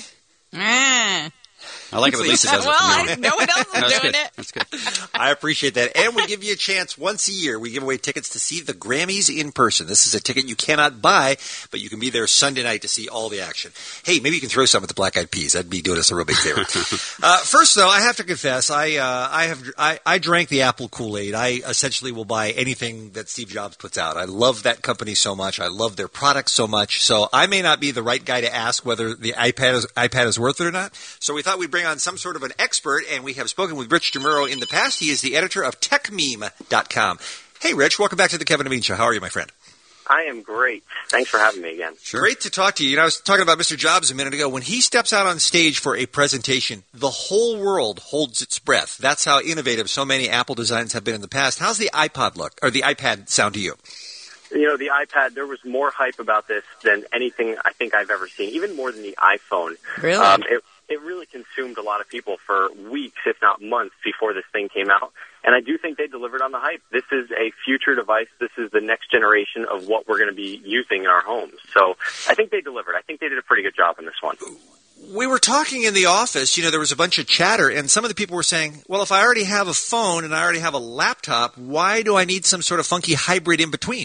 Ah. I like it when Lisa does well, it. I, no one else is no, doing good. it. That's good. I appreciate that. And we give you a chance once a year. We give away tickets to see the Grammys in person. This is a ticket you cannot buy, but you can be there Sunday night to see all the action. Hey, maybe you can throw some at the Black Eyed Peas. That'd be doing us a real big favor. uh, first, though, I have to confess, I uh, I have I, I drank the Apple Kool-Aid. I essentially will buy anything that Steve Jobs puts out. I love that company so much. I love their products so much. So I may not be the right guy to ask whether the iPad is, iPad is worth it or not. So we thought we'd bring on some sort of an expert, and we have spoken with Rich DeMuro in the past. He is the editor of tech meme dot com. Hey, Rich, welcome back to the Kevin and Bean Show. How are you, my friend? I am great. Thanks for having me again. Sure. Great to talk to you. You know, I was talking about Mister Jobs a minute ago. When he steps out on stage for a presentation, the whole world holds its breath. That's how innovative so many Apple designs have been in the past. How's the iPod look, or the iPad sound to you? You know, the iPad, there was more hype about this than anything I think I've ever seen, even more than the iPhone. Really? Um, it, it really consumed a lot of people for weeks, if not months, before this thing came out. And I do think they delivered on the hype. This is a future device. This is the next generation of what we're going to be using in our homes. So I think they delivered. I think they did a pretty good job on this one. We were talking in the office, you know, there was a bunch of chatter, and some of the people were saying, well, if I already have a phone and I already have a laptop, why do I need some sort of funky hybrid in between?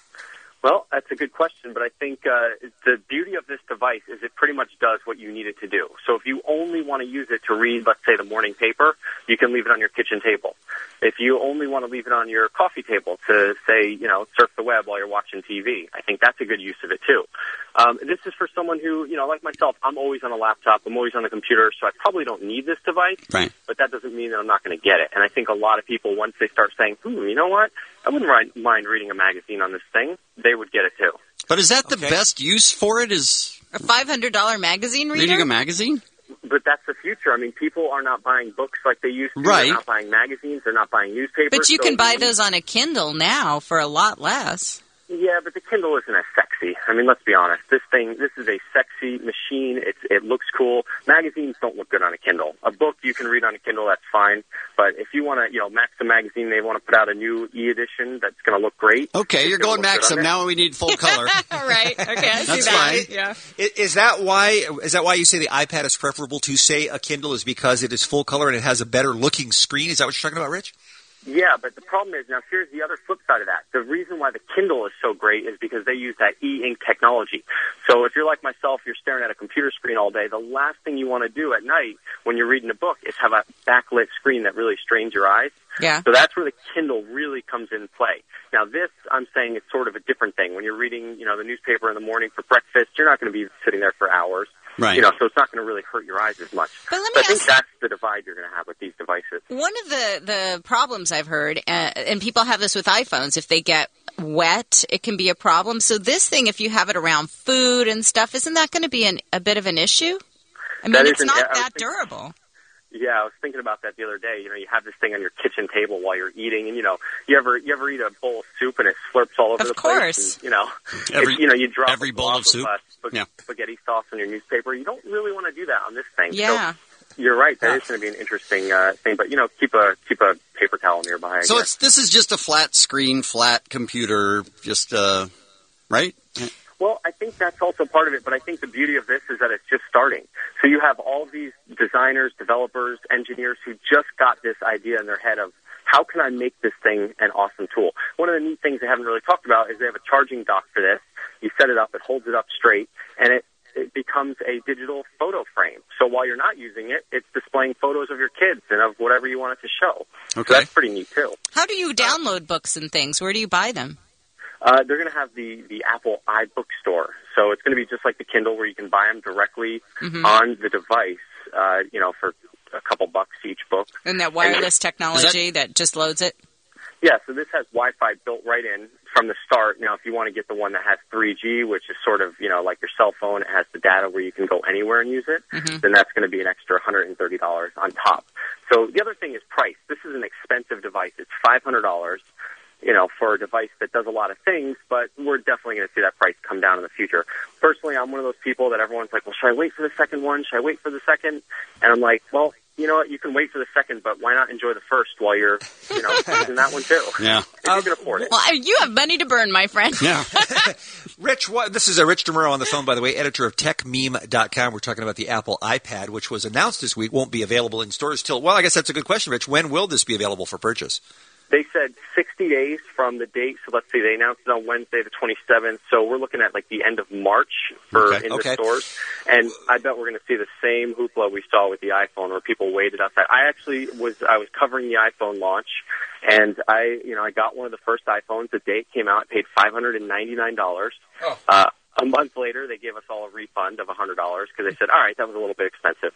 Well, that's a good question, but I think uh, the beauty of this device is it pretty much does what you need it to do. So if you only want to use it to read, let's say, the morning paper, you can leave it on your kitchen table. If you only want to leave it on your coffee table to, say, you know, surf the web while you're watching T V, I think that's a good use of it, too. Um, this is for someone who, you know, like myself, I'm always on a laptop, I'm always on a computer, so I probably don't need this device, right. But that doesn't mean that I'm not going to get it. And I think a lot of people, once they start saying, hmm, you know what, I wouldn't mind reading a magazine on this thing, they would get it, too. But is that the Okay. best use for it, is A five hundred dollars magazine reader? reading a magazine? But that's the future. I mean, people are not buying books like they used to. Right. They're not buying magazines. They're not buying newspapers. But you so can buy when- those on a Kindle now for a lot less. Yeah, but the Kindle isn't as sexy. I mean, let's be honest. This thing, this is a sexy machine. It's, it looks cool. Magazines don't look good on a Kindle. A book you can read on a Kindle, that's fine. But if you want to, you know, Maxim magazine, they want to put out a new e-edition that's going to look great. Okay, you're going look good on Maxim. there. Now we need full color. Right. Okay, I see That's that. fine. Yeah. I- Is that why? Is that why you say the iPad is preferable to, say, a Kindle? Is because it is full color and it has a better looking screen? Is that what you're talking about, Rich? Yeah, but the problem is, now here's the other flip side of that. The reason why the Kindle is so great is because they use that e-ink technology. So if you're like myself, you're staring at a computer screen all day, the last thing you want to do at night when you're reading a book is have a backlit screen that really strains your eyes. Yeah. So that's where the Kindle really comes in play. Now this, I'm saying, is sort of a different thing. When you're reading, you know, the newspaper in the morning for breakfast, you're not going to be sitting there for hours. Right. You know, so it's not going to really hurt your eyes as much. But let me so I think ask- that's the divide you're going to have with these devices. One of the, the problems I've heard, uh, and people have this with iPhones, if they get wet, it can be a problem. So this thing, if you have it around food and stuff, isn't that going to be an, a bit of an issue? I mean, That it's isn't- not I was that thinking- durable. Yeah, I was thinking about that the other day. You know, you have this thing on your kitchen table while you're eating, and you know, you ever you ever eat a bowl of soup and it slurps all over Of the course. place. And, you know, Every- if, you know, you drop every a bowl blob of soup. uh, spag- Yeah. spaghetti sauce on your newspaper. You don't really want to do that on this thing. Yeah. So you're right. That is going to be an interesting uh, thing. But you know, keep a keep a paper towel nearby. I So guess. it's this is just a flat screen, flat computer, just uh, right? Well, I think that's also part of it, but I think the beauty of this is that it's just starting. So you have all these designers, developers, engineers who just got this idea in their head of how can I make this thing an awesome tool. One of the neat things they haven't really talked about is they have a charging dock for this. You set it up, it holds it up straight, and it, it becomes a digital photo frame. So while you're not using it, it's displaying photos of your kids and of whatever you want it to show. Okay. So that's pretty neat, too. How do you download books and things? Where do you buy them? Uh, they're going to have the, the Apple iBook Store. So it's going to be just like the Kindle where you can buy them directly Mhm. on the device, uh, you know, for a couple bucks each book. And that wireless technology that just loads it? Yeah, so this has Wi-Fi built right in from the start. Now, if you want to get the one that has three G, which is sort of, you know, like your cell phone, it has the data where you can go anywhere and use it, Mhm. then that's going to be an extra one hundred thirty dollars on top. So the other thing is price. This is an expensive device. It's five hundred dollars. You know, for a device that does a lot of things, but we're definitely going to see that price come down in the future. Personally, I'm one of those people that everyone's like, well, should I wait for the second one? Should I wait for the second? And I'm like, well, you know what? You can wait for the second, but why not enjoy the first while you're, you know, using that one too? Yeah. If you can afford it. Well, you have money to burn, my friend. Yeah. Rich, what, this is uh, Rich DeMuro on the phone, by the way, editor of tech meme dot com. We're talking about the Apple iPad, which was announced this week, won't be available in stores till, well, I guess that's a good question, Rich. When will this be available for purchase? They said sixty days from the date. So let's see, they announced it on Wednesday the twenty-seventh. So we're looking at like the end of March for Okay, in okay. the stores. And I bet we're going to see the same hoopla we saw with the iPhone where people waited outside. I actually was, I was covering the iPhone launch and I, you know, I got one of the first iPhones the day it came out. I paid five hundred ninety-nine dollars. Oh. Uh, a month later, they gave us all a refund of one hundred dollars because they said, all right, that was a little bit expensive.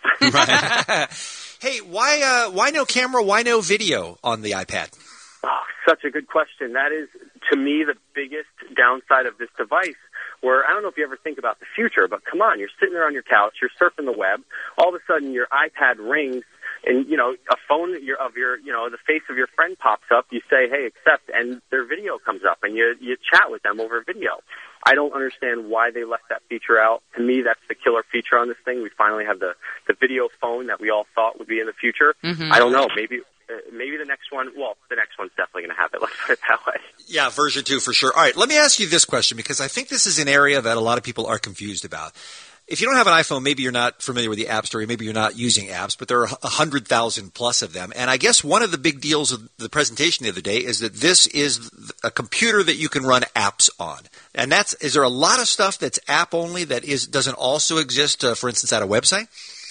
Hey, why uh, why no camera, why no video on the iPad? Oh, such a good question. That is, to me, the biggest downside of this device, where I don't know if you ever think about the future, but come on, you're sitting there on your couch, you're surfing the web, all of a sudden your iPad rings, and, you know, a phone your, of your, you know, the face of your friend pops up, you say, hey, accept, and their video comes up, and you, you chat with them over video. I don't understand why they left that feature out. To me, that's the killer feature on this thing. We finally have the, the video phone that we all thought would be in the future. Mhm. I don't know, maybe... Uh, maybe the next one, well, the next one's definitely going to have it. Let's put it that way. Yeah, version two for sure. All right, let me ask you this question because I think this is an area that a lot of people are confused about. If you don't have an iPhone, maybe you're not familiar with the App Store, maybe you're not using apps, but there are one hundred thousand plus of them. And I guess one of the big deals of the presentation the other day is that this is a computer that you can run apps on. And that's, is there a lot of stuff that's app only that is doesn't also exist, uh, for instance, at a website?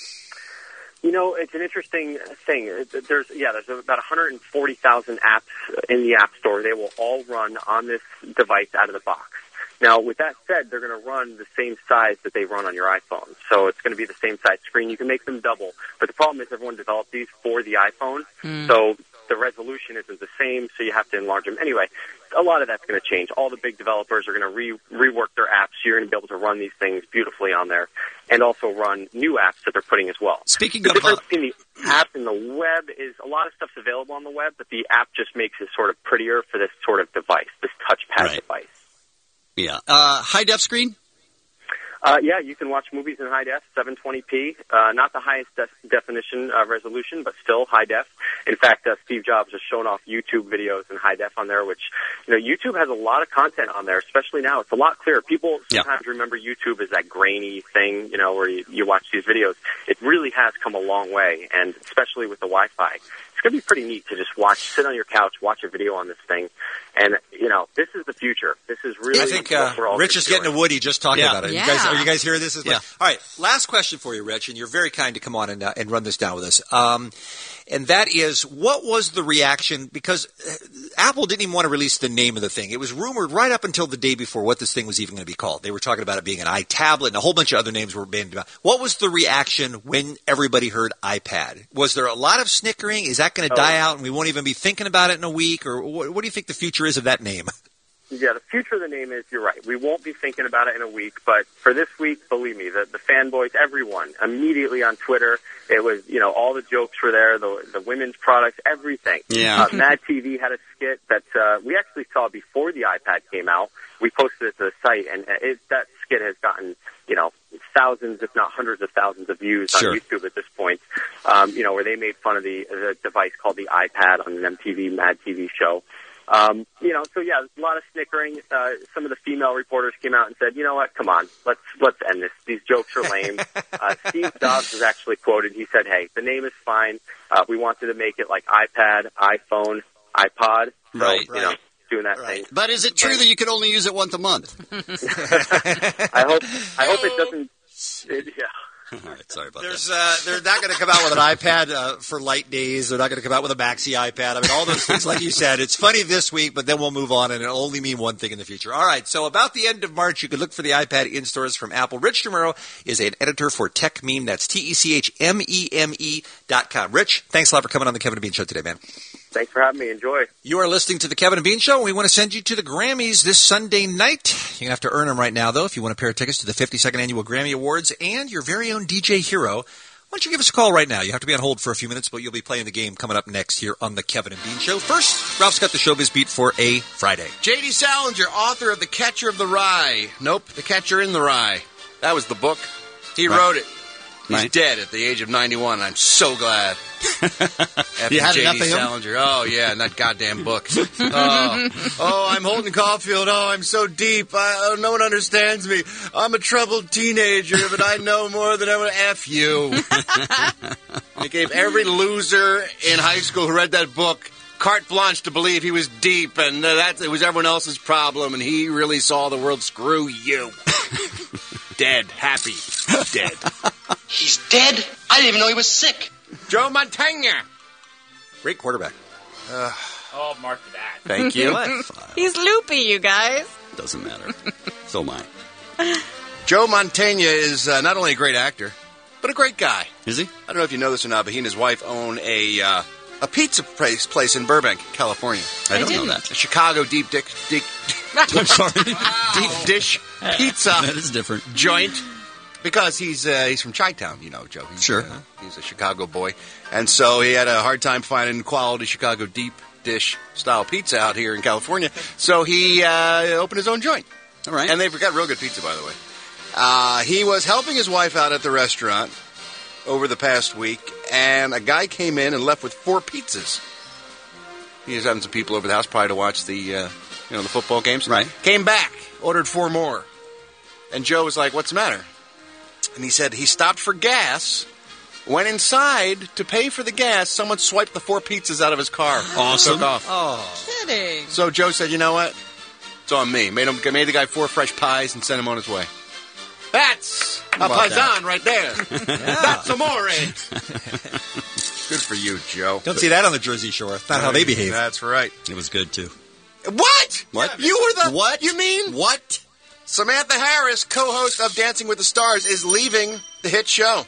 You know, it's an interesting thing. There's, yeah, there's about one hundred forty thousand apps in the App Store. They will all run on this device out of the box. Now, with that said, they're going to run the same size that they run on your iPhone. So it's going to be the same size screen. You can make them double. But the problem is everyone developed these for the iPhone. Mm. So the resolution isn't the same, so you have to enlarge them. Anyway, a lot of that's going to change. All the big developers are going to re- rework their apps. You're going to be able to run these things beautifully on there and also run new apps that they're putting as well. Speaking the of difference between the app and the web is a lot of stuff's available on the web, but the app just makes it sort of prettier for this sort of device, this touchpad Right. device. Yeah. Uh, high def screen? Uh, yeah, you can watch movies in high def, seven twenty p. Uh, not the highest def- definition uh, resolution, but still high def. In fact, uh, Steve Jobs has shown off YouTube videos in high def on there, which, you know, YouTube has a lot of content on there, especially now. It's a lot clearer. People sometimes yeah. remember YouTube as that grainy thing, you know, where you, you watch these videos. It really has come a long way, and especially with the Wi-Fi. It's going to be pretty neat to just watch, sit on your couch, watch a video on this thing. And, you know, this is the future. This is really I think what uh, we're all Rich is getting a Woody just talking Yeah. about it. Yeah. You guys, are you guys hearing this? It's Yeah. like- all right, last question for you, Rich, and you're very kind to come on and, uh, and run this down with us. Um, and that is, what was the reaction? Because uh, Apple didn't even want to release the name of the thing. It was rumored right up until the day before what this thing was even going to be called. They were talking about it being an iTablet, and a whole bunch of other names were bandied about. What was the reaction when everybody heard iPad? Was there a lot of snickering? Is that going to Oh. die out and we won't even be thinking about it in a week? Or what, what do you think the future is of that name? Yeah, the future of the name is, you're right. We won't be thinking about it in a week, but for this week, believe me, the, the fanboys, everyone, immediately on Twitter, it was, you know, all the jokes were there, the, the women's products, everything. Yeah. Uh, Mad T V had a skit that uh, we actually saw before the iPad came out. We posted it to the site, and it, that skit has gotten, you know, thousands, if not hundreds of thousands of views Sure. on YouTube at this point, um, you know, where they made fun of the, the device called the iPad on an M T V, Mad T V show. Um, you know, so yeah, there's a lot of snickering. Uh, some of the female reporters came out and said, you know what, come on, let's let's end this. These jokes are lame. uh, Steve Jobs was actually quoted. He said, hey, the name is fine. Uh, we wanted to make it like iPad, iPhone, iPod. So, Right, you know, right. doing that thing. But is it true that you can only use it once a month? I hope I hope it doesn't. It, yeah. All right, sorry about There's, uh, they're not going to come out with an iPad uh, for light days. They're not going to come out with a Maxi iPad. I mean, all those things, like you said, it's funny this week, but then we'll move on, and it'll only mean one thing in the future. All right, so about the end of March, you can look for the iPad in stores from Apple. Rich DeMuro is an editor for Tech Meme. That's T E C H M E M E dot com. Rich, thanks a lot for coming on the Kevin and Bean Show today, man. Thanks for having me. Enjoy. You are listening to the Kevin and Bean Show, and we want to send you to the Grammys this Sunday night. You're going to have to earn them right now, though, if you want a pair of tickets to the fifty-second Annual Grammy Awards and your very own D J Hero. Why don't you give us a call right now? You have to be on hold for a few minutes, but you'll be playing the game coming up next here on the Kevin and Bean Show. First, Ralph's got the Showbiz Beat for a Friday. J D Salinger, author of The Catcher of the Rye. Nope, The Catcher in the Rye. That was the book. He Right. wrote it. He's Right. dead at the age of ninety-one, and I'm so glad. You had J D enough of him? Salinger. Oh, yeah, and that goddamn book. Oh, oh, I'm Holden Caulfield. Oh, I'm so deep. I, oh, no one understands me. I'm a troubled teenager, but I know more than ever. F you. He gave every loser in high school who read that book carte blanche to believe he was deep, and uh, that it was everyone else's problem, and he really saw the world. Screw you. Dead. Happy. Dead. He's dead? I didn't even know he was sick. Joe Montana. Great quarterback. Uh, Oh, mark that. thank you. He's loopy, you guys. Doesn't matter. So am I. Joe Montana is uh, not only a great actor, but a great guy. Is he? I don't know if you know this or not, but he and his wife own a uh, a pizza place, place in Burbank, California. I don't know that. A Chicago deep dick, deep, I'm sorry. deep dish pizza That is different. joint. Because he's uh, he's from Chi-Town, you know, Joe. He's, Sure. uh, he's a Chicago boy. And so he had a hard time finding quality Chicago deep dish style pizza out here in California. So he uh, opened his own joint. All right. And they've got real good pizza, by the way. Uh, he was helping his wife out at the restaurant over the past week, and a guy came in and left with four pizzas. He was having some people over the house probably to watch the uh, you know the football games. Right. Came back, ordered four more. And Joe was like, "What's the matter?" And he said he stopped for gas, went inside to pay for the gas. Someone swiped the four pizzas out of his car. Awesome. Took off. Oh. Kidding. So Joe said, you know what? It's on me. Made him made the guy four fresh pies and sent him on his way. That's a How about that? paisan right there. That's amore. Good for you, Joe. Don't see that on the Jersey Shore. That's not how they behave. That's right. It was good, too. What? What? You were the... What? You mean? What? Samantha Harris, co-host of Dancing with the Stars, is leaving the hit show.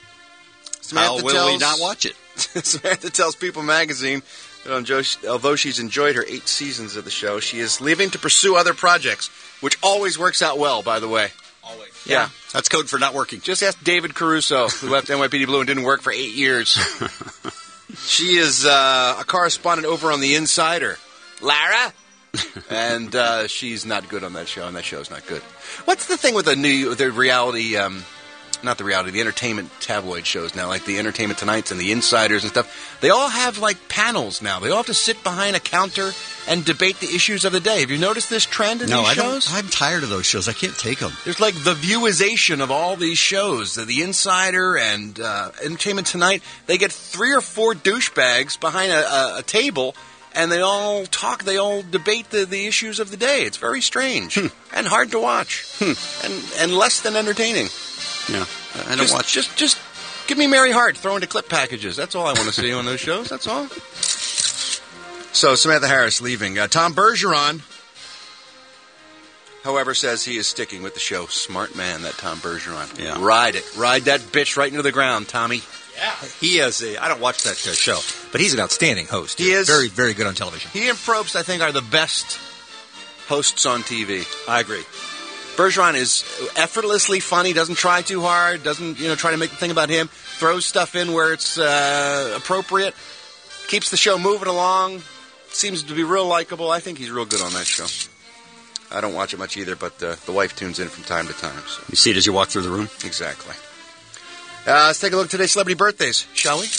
How will we not watch it? Samantha tells People magazine that on Joe, although she's enjoyed her eight seasons of the show, she is leaving to pursue other projects, which always works out well, by the way. Always. Yeah. Yeah. That's code for not working. Just ask David Caruso, who left N Y P D Blue and didn't work for eight years. She is uh, a correspondent over on The Insider. Lara? and uh, she's not good on that show, and that show's not good. What's the thing with the new the reality um, not the reality, the entertainment tabloid shows now, like the Entertainment Tonight's and the Insiders and stuff, they all have, like, panels now. They all have to sit behind a counter and debate the issues of the day. Have you noticed this trend in no, these I shows? Don't, I'm tired of those shows. I can't take them. There's, like, the viewization of all these shows. The, the Insider and uh, Entertainment Tonight, they get three or four douchebags behind a, a, a table, and they all talk, they all debate the, the issues of the day. It's very strange Hmm. and hard to watch and, and less than entertaining. Yeah, I don't just, watch. Just, just give me Mary Hart thrown to clip packages. That's all I want to see on those shows. That's all. So Samantha Harris leaving. Uh, Tom Bergeron, however, says he is sticking with the show. Smart man, that Tom Bergeron. Yeah. Ride it. Ride that bitch right into the ground, Tommy. Yeah. He is a, I don't watch that uh, show, but he's an outstanding host. He is. Very, very good on television. He and Probst, I think, are the best hosts on T V. I agree. Bergeron is effortlessly funny, doesn't try too hard, doesn't, you know, try to make the thing about him, throws stuff in where it's uh, appropriate, keeps the show moving along, seems to be real likable. I think he's real good on that show. I don't watch it much either, but uh, the wife tunes in from time to time. So. You see it as you walk through the room? Exactly. Uh, let's take a look at today's celebrity birthdays, shall we?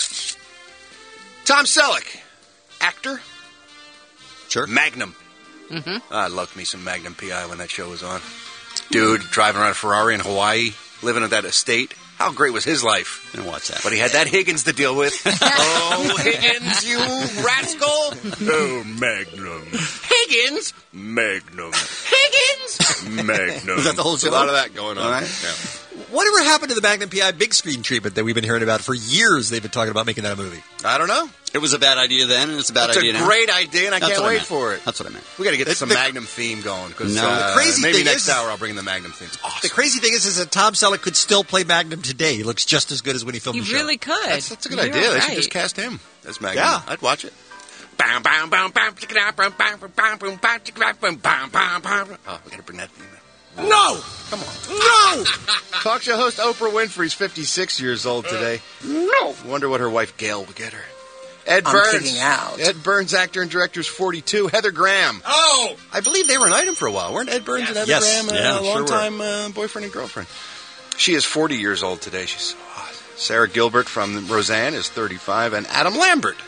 Tom Selleck, actor. Sure. Magnum. Mm-hmm. I loved me some Magnum P I when that show was on. Dude, driving around a Ferrari in Hawaii, living at that estate. How great was his life? I didn't watch that. But he had that Higgins to deal with. Oh, Higgins, you rascal! Oh, Magnum. Higgins? Magnum. Higgins? Magnum. Was that the whole show? A lot of that going on. All right. Yeah. Whatever happened to the Magnum P I big screen treatment that we've been hearing about for years? They've been talking about making that a movie. I don't know. It was a bad idea then, and it's a bad it's idea a now. great idea, and I That's can't what I wait meant. for it. That's what I meant. We got to get It's some the- Magnum theme going. Cause, No. uh, The crazy maybe thing next is- hour I'll bring in the Magnum theme. It's awesome. The crazy thing is, is that Tom Selleck could still play Magnum today. He looks just as good as when he filmed You the show. really could. That's, that's a good You're idea. They should right. just cast him as Magnum. Yeah. I'd watch it. Bam, bam, bam, bam, bam, bam, bam, bam, bam, bam, bam, bam, bam, bam. Oh, we got to bring that theme in. No! Come on. No! Talk show host Oprah Winfrey's fifty-six years old today. No. Wonder what her wife Gail will get her. Ed I'm Burns. picking out. Ed Burns, actor and director, is forty-two. Heather Graham. Oh! I believe they were an item for a while, weren't Ed Burns and Heather Yes. Graham uh, Yeah, a sure long-time uh, boyfriend and girlfriend? She is forty years old today. She's so hot. Sarah Gilbert from Roseanne is thirty-five, and Adam Lambert.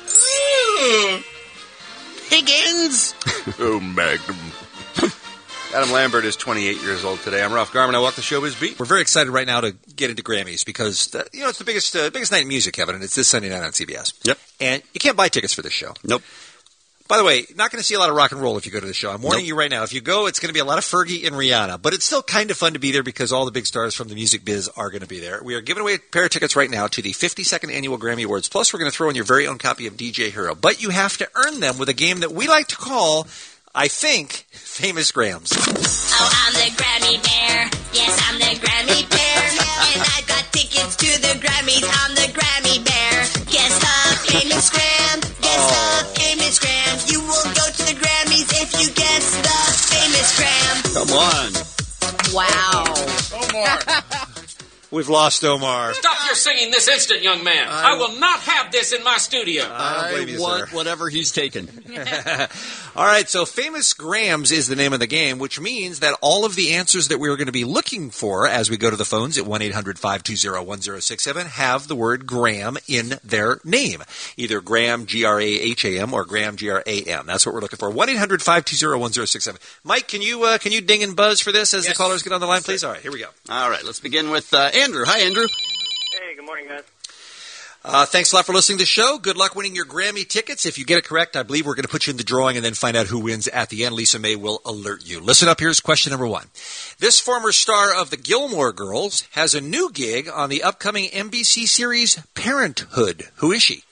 Higgins! Oh, Magnum. Adam Lambert is twenty-eight years old today. I'm Ralph Garman. I walk the showbiz beat. We're very excited right now to get into Grammys because the, you know it's the biggest uh, biggest night in music, Kevin, and it's this Sunday night on C B S. Yep. And you can't buy tickets for this show. Nope. By the way, not going to see a lot of rock and roll if you go to the show. I'm warning Nope. you right now. If you go, it's going to be a lot of Fergie and Rihanna, but it's still kind of fun to be there because all the big stars from the music biz are going to be there. We are giving away a pair of tickets right now to the fifty-second Annual Grammy Awards. Plus, we're going to throw in your very own copy of D J Hero. But you have to earn them with a game that we like to call, I think, Famous Grams. Oh, I'm the Grammy Bear. Yes, I'm the Grammy Bear. And I got tickets to the Grammys. I'm the Grammy Bear. Guess the famous Gram. Guess the famous Gram. You will go to the Grammys if you guess the famous Gram. Come on. Wow. Omar. We've lost Omar. Stop your singing this instant, young man. I, I will not have this in my studio. I don't blame you, want sir. whatever he's taken. All right, so Famous Grams is the name of the game, which means that all of the answers that we're going to be looking for as we go to the phones at one eight hundred five two zero one zero six seven have the word Gram in their name. Either Gram, G R A H A M, or Gram, G R A M. That's what we're looking for. one eight hundred five two zero one zero six seven. Mike, can you uh, can you ding and buzz for this as Yes. the callers get on the line, please? All right, here we go. All right, let's begin with uh, Andrew. Hi, Andrew. Hey, good morning, guys. Uh, thanks a lot for listening to the show. Good luck winning your Grammy tickets. If you get it correct, I believe we're going to put you in the drawing and then find out who wins at the end. Lisa May will alert you. Listen up. Here's question number one. This former star of the Gilmore Girls has a new gig on the upcoming N B C series Parenthood. Who is she?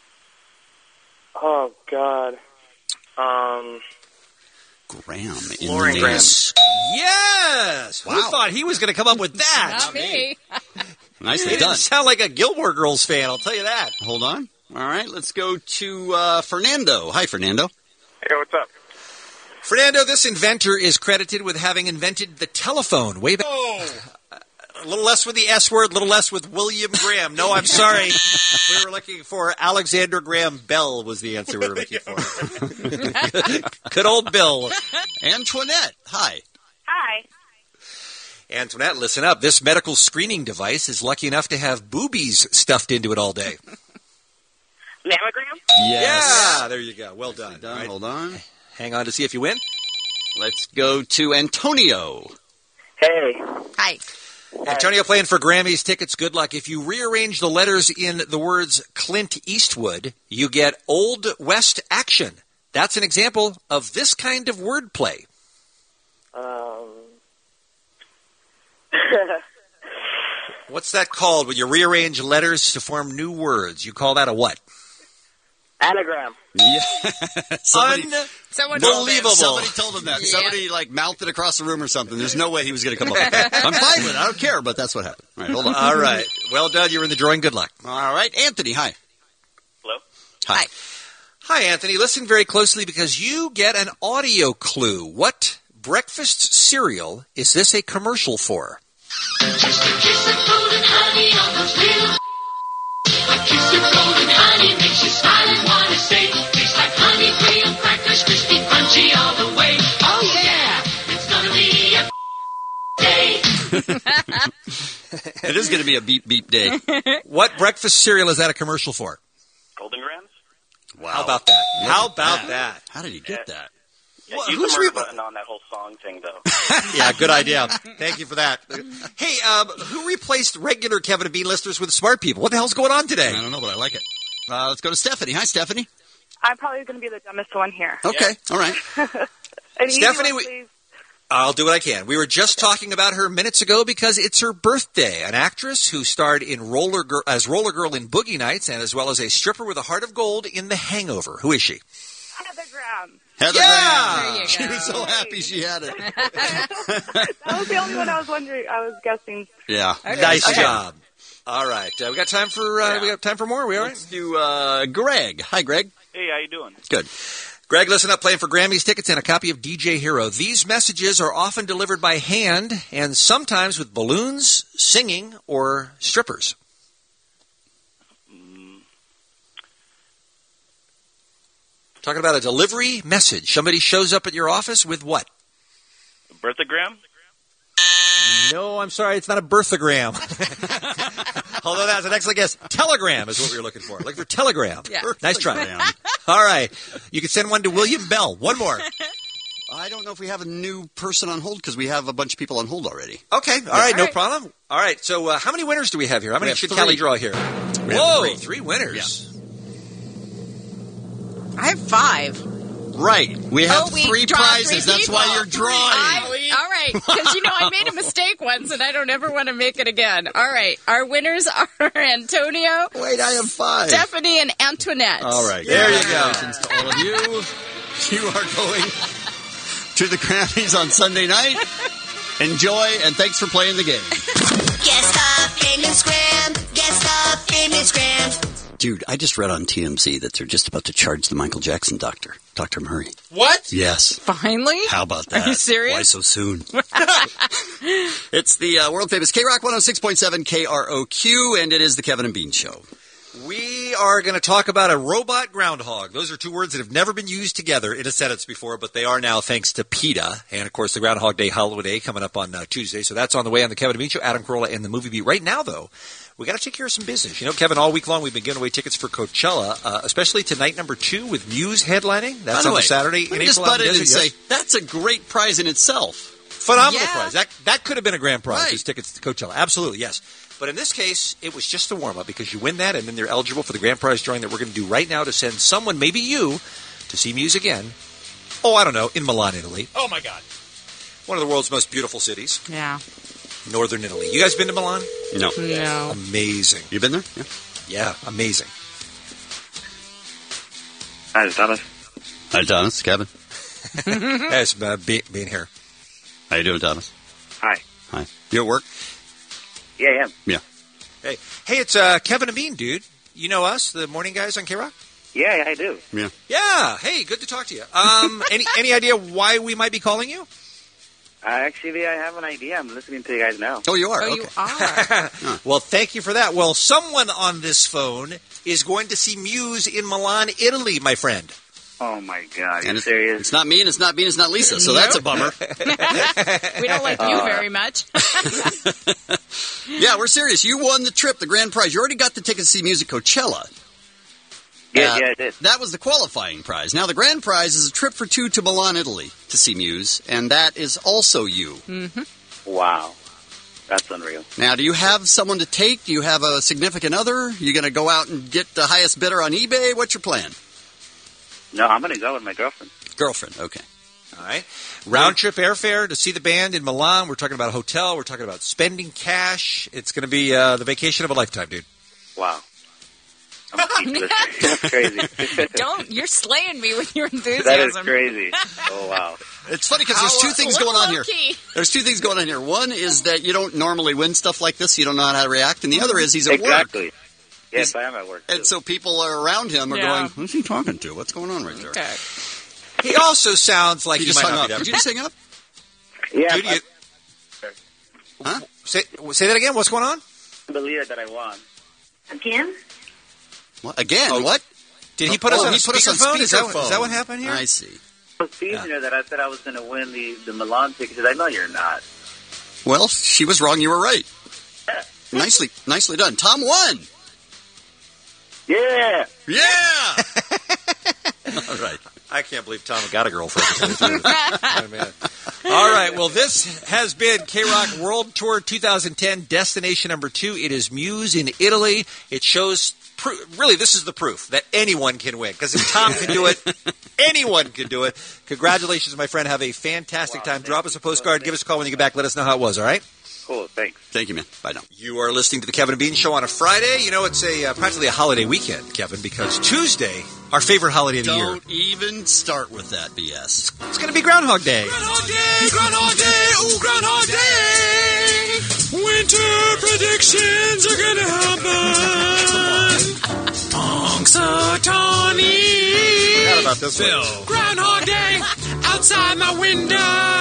Oh, God. Um, Graham. In Lauren the Graham. names. Yes! Who thought he was going to come up with that? Not me. Nicely He didn't done. sound like a Gilmore Girls fan, I'll tell you that. Hold on. All right, let's go to uh, Fernando. Hi, Fernando. Hey, what's up? Fernando, this inventor is credited with having invented the telephone way back. A little less with the S word, a little less with William Graham. No, I'm sorry. We were looking for Alexander Graham Bell was the answer we were looking for. Good old Bill. Antoinette. Hi. Hi. Antoinette, listen up. This medical screening device is lucky enough to have boobies stuffed into it all day. Mammogram? Yes. Yeah, there you go. Well done. done. All right. Hold on. Hang on to see if you win. Let's go to Antonio. Hey. Hi. Antonio playing for Grammys tickets. Good luck. If you rearrange the letters in the words Clint Eastwood, you get Old West action. That's an example of this kind of wordplay. Um. What's that called when you rearrange letters to form new words? You call that a what? Anagram. Yeah. Somebody, Someone Unbelievable. told him. Somebody told him that. Yeah. Somebody like mouthed it across the room or something. There's no way he was going to come up with that. I'm fine with it. I don't care, but that's what happened. All right, hold on. All right. Well done. You're in the drawing. Good luck. All right. Anthony, hi. Hello? Hi. Hi, Anthony. Listen very closely because you get an audio clue. What breakfast cereal is this a commercial for? Just a kiss of golden honey on those little. A kiss of golden honey makes you smile and want to say, tastes like honey cream crackers, crispy, crunchy all the way. Oh yeah, it's gonna be a day. It is going to be a beep beep day. What breakfast cereal is that a commercial for? Golden Grams? Wow. How about that? Look How at about that. that? How did he get that? Yeah, Well, use who's the murder re- button on that whole song thing, though. Yeah, good idea. Thank you for that. Hey, um, who replaced regular Kevin and Bean listeners with smart people? What the hell's going on today? I don't know, but I like it. Uh, let's go to Stephanie. Hi, Stephanie. I'm probably going to be the dumbest one here. Okay, all right. An easy Stephanie, one, we- please. I'll do what I can. We were just talking about her minutes ago because it's her birthday. An actress who starred in Roller Girl, as Roller Girl in Boogie Nights, and as well as a stripper with a heart of gold in The Hangover. Who is she? Heather Brown. Heather Yeah! Brown. There you She go. was so happy she had it. That was the only one I was wondering. I was guessing. Yeah. Nice Okay. job. All right, uh, we got time for uh, we got time for more. Are we all right? Let's do uh, Greg. Hi, Greg. Hey, how you doing? Good. Greg, listen up. Playing for Grammys tickets and a copy of D J Hero. These messages are often delivered by hand and sometimes with balloons, singing, or strippers. Talking about a delivery message. Somebody shows up at your office with what? Birthogram? No, I'm sorry. It's not a birthogram. Although that's an excellent guess. Telegram is what we were looking for. Looking for telegram. Yeah. Nice try. All right. You can send one to William Bell. One more. I don't know if we have a new person on hold because we have a bunch of people on hold already. Okay. All right. All No right. problem. All right. So uh, how many winners do we have here? How We many have should three. Callie draw here? We have Whoa. three. Three winners. I have five. Right. We have oh, we three draw prizes. Three That's people. why you're drawing. I, all right, because you know I made a mistake once, and I don't ever want to make it again. All right, our winners are Antonio. Wait, I have five. Stephanie and Antoinette. All right. There you go. Congratulations to all of you. You are going to the Grammys on Sunday night. Enjoy, and thanks for playing the game. Get stuff, game and scram. Get stuff, game and scram. Dude, I just read on T M Z that they're just about to charge the Michael Jackson doctor, Doctor Murray. What? Yes. Finally? How about that? Are you serious? Why so soon? It's the uh, world-famous K-Rock one oh six point seven K R O Q, and it is the Kevin and Bean Show. We are going to talk about a robot groundhog. Those are two words that have never been used together in a sentence before, but they are now thanks to PETA. And, of course, the Groundhog Day holiday coming up on uh, Tuesday. So that's on the way on the Kevin and Bean Show. Adam Carolla and the Movie Beat. Right now, though, we got to take care of some business. You know, Kevin, all week long we've been giving away tickets for Coachella, uh, especially to night number two with Muse headlining. That's By the on way, the Saturday let in me just April. out butt in in the and desert. say, Yes. that's a great prize in itself. Phenomenal Yeah. prize. That that could have been a grand prize. Right. These tickets to Coachella. Absolutely, yes. But in this case, it was just a warm up because you win that, and then they're eligible for the grand prize drawing that we're going to do right now to send someone, maybe you, to see Muse again. Oh, I don't know, in Milan, Italy, Oh, my God. one of the world's most beautiful cities, Yeah. northern Italy. You guys been to Milan? No. No. Amazing. You been there? Yeah. Yeah, amazing. Hi, it's Thomas. Hi, Thomas. Kevin. Yes, uh, be, being here. How you doing, Thomas? Hi. Hi. You at work? Yeah, I am. Yeah. Hey, hey, it's uh, Kevin and Bean, dude. You know us, the morning guys on K-Rock? Yeah, yeah, I do. Yeah. Yeah. Hey, good to talk to you. Um, any any idea why we might be calling you? Uh, actually, I have an idea. I'm listening to you guys now. Oh, you are? Oh, okay. you are. Well, thank you for that. Well, someone on this phone is going to see Muse in Milan, Italy, my friend. Oh my God! And You it's, serious? it's not me, and it's not me, and it's not Lisa. So that's a bummer. We don't like you Uh, very much. Yeah, we're serious. You won the trip, the grand prize. You already got the ticket to see Music Coachella. Yeah, Uh, yeah, I did. That was the qualifying prize. Now the grand prize is a trip for two to Milan, Italy, to see Muse, and that is also you. Mm-hmm. Wow, that's unreal. Now, do you have someone to take? Do you have a significant other? You going to go out and get the highest bidder on eBay? What's your plan? No, I'm gonna go with my girlfriend. Girlfriend, okay. All right. Round trip airfare to see the band in Milan. We're talking about a hotel. We're talking about spending cash. It's going to be uh, the vacation of a lifetime, dude. Wow. I'm speechless. That's crazy. Don't, you're slaying me with your enthusiasm. That is crazy. Oh, wow. It's funny because there's two things going on here. Low-key. There's two things going on here. One is that you don't normally win stuff like this. You don't know how to react. And the other is he's at work. Exactly. Yes, I am at work. And so people are around him are Yeah. going, who's he talking to? What's going on right there? Okay. He also sounds like He he, just might hung not up. be that. Did you just hang up? Yeah, Dude, you- Huh? say, say that again. What's going on? I believe that I won. Again? What? Again, Oh, what? Did he put us Oh, on he put us on speakerphone? Is that, speakerphone. is that what happened here? I see. I was teasing her that I said I was going to win the, the Milan ticket. She said, I know you're not. Well, she was wrong. You were right. nicely, nicely done. Tom won. Yeah. Yeah. All right. I can't believe Tom got a girlfriend. Oh, man. All right. Well, this has been K-Rock World Tour twenty ten, destination number two. It is Muse in Italy. It shows, pro- really, this is the proof that anyone can win. Because if Tom can do it, anyone can do it. Congratulations, my friend. Have a fantastic Wow, time. Drop us a postcard. Give us a call when you get back. Let us know how it was, all right? Cool, thanks. Thank you, man. Bye now. You are listening to the Kevin and Bean Show on a Friday. You know, it's a uh, practically a holiday weekend, Kevin, because Tuesday, our favorite holiday of the year, Don't even start with that B S. it's going to be Groundhog Day. Groundhog Day, Groundhog Day, ooh, Groundhog Day. Winter predictions are gonna happen. Punxsutawney. Forgot about this one. Phil. Groundhog Day, outside my window.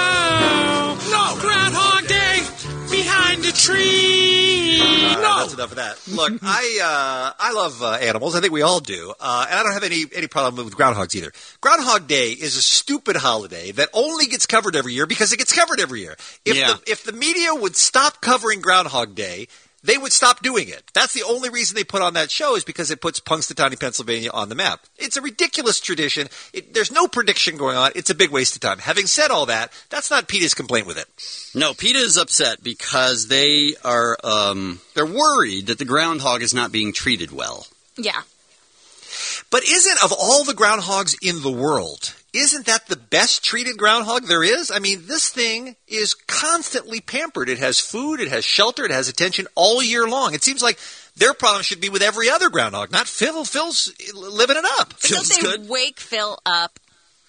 No, Groundhog Day, behind a tree. Uh, no. That's enough of that. Look, I uh, I love uh, animals. I think we all do, uh, and I don't have any any problem with groundhogs either. Groundhog Day is a stupid holiday that only gets covered every year because it gets covered every year. If Yeah. the if the media would stop covering Groundhog Day, they would stop doing it. That's the only reason they put on that show is because it puts Punxsutawney, Pennsylvania on the map. It's a ridiculous tradition. It, there's no prediction going on. It's a big waste of time. Having said all that, that's not Peter's complaint with it. No, PETA is upset because they are um, they're worried that the groundhog is not being treated well. Yeah. But isn't, of all the groundhogs in the world, isn't that the best treated groundhog there is? I mean, this thing is constantly pampered. It has food, it has shelter, it has attention all year long. It seems like their problem should be with every other groundhog, not Phil. Phil's living it up. But don't they wake Phil up?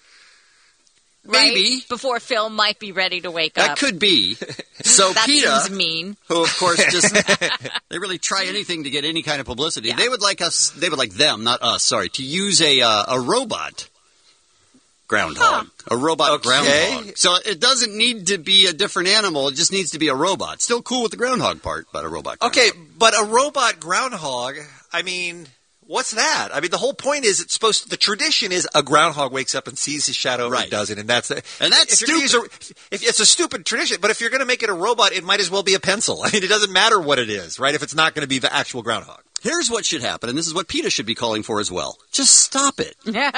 Right? Maybe. Before Phil might be ready to wake That up. could be. So That PETA, seems mean. who of course just they really try anything to get any kind of publicity. They would like us. They would like them, not us. Sorry, to use a uh, a robot groundhog, a robot Okay. groundhog. So it doesn't need to be a different animal. It just needs to be a robot. Still cool with the groundhog part, but a robot. Okay, but a robot groundhog, I mean, what's that? I mean, the whole point is it's supposed to, the tradition is a groundhog wakes up and sees his shadow and Right. does it, and that's the, And that's if you're gonna use a, if it's a stupid tradition, but if you're going to make it a robot, it might as well be a pencil. I mean, it doesn't matter what it is, right? If it's not going to be the actual groundhog. Here's what should happen, and this is what PETA should be calling for as well. Just stop it.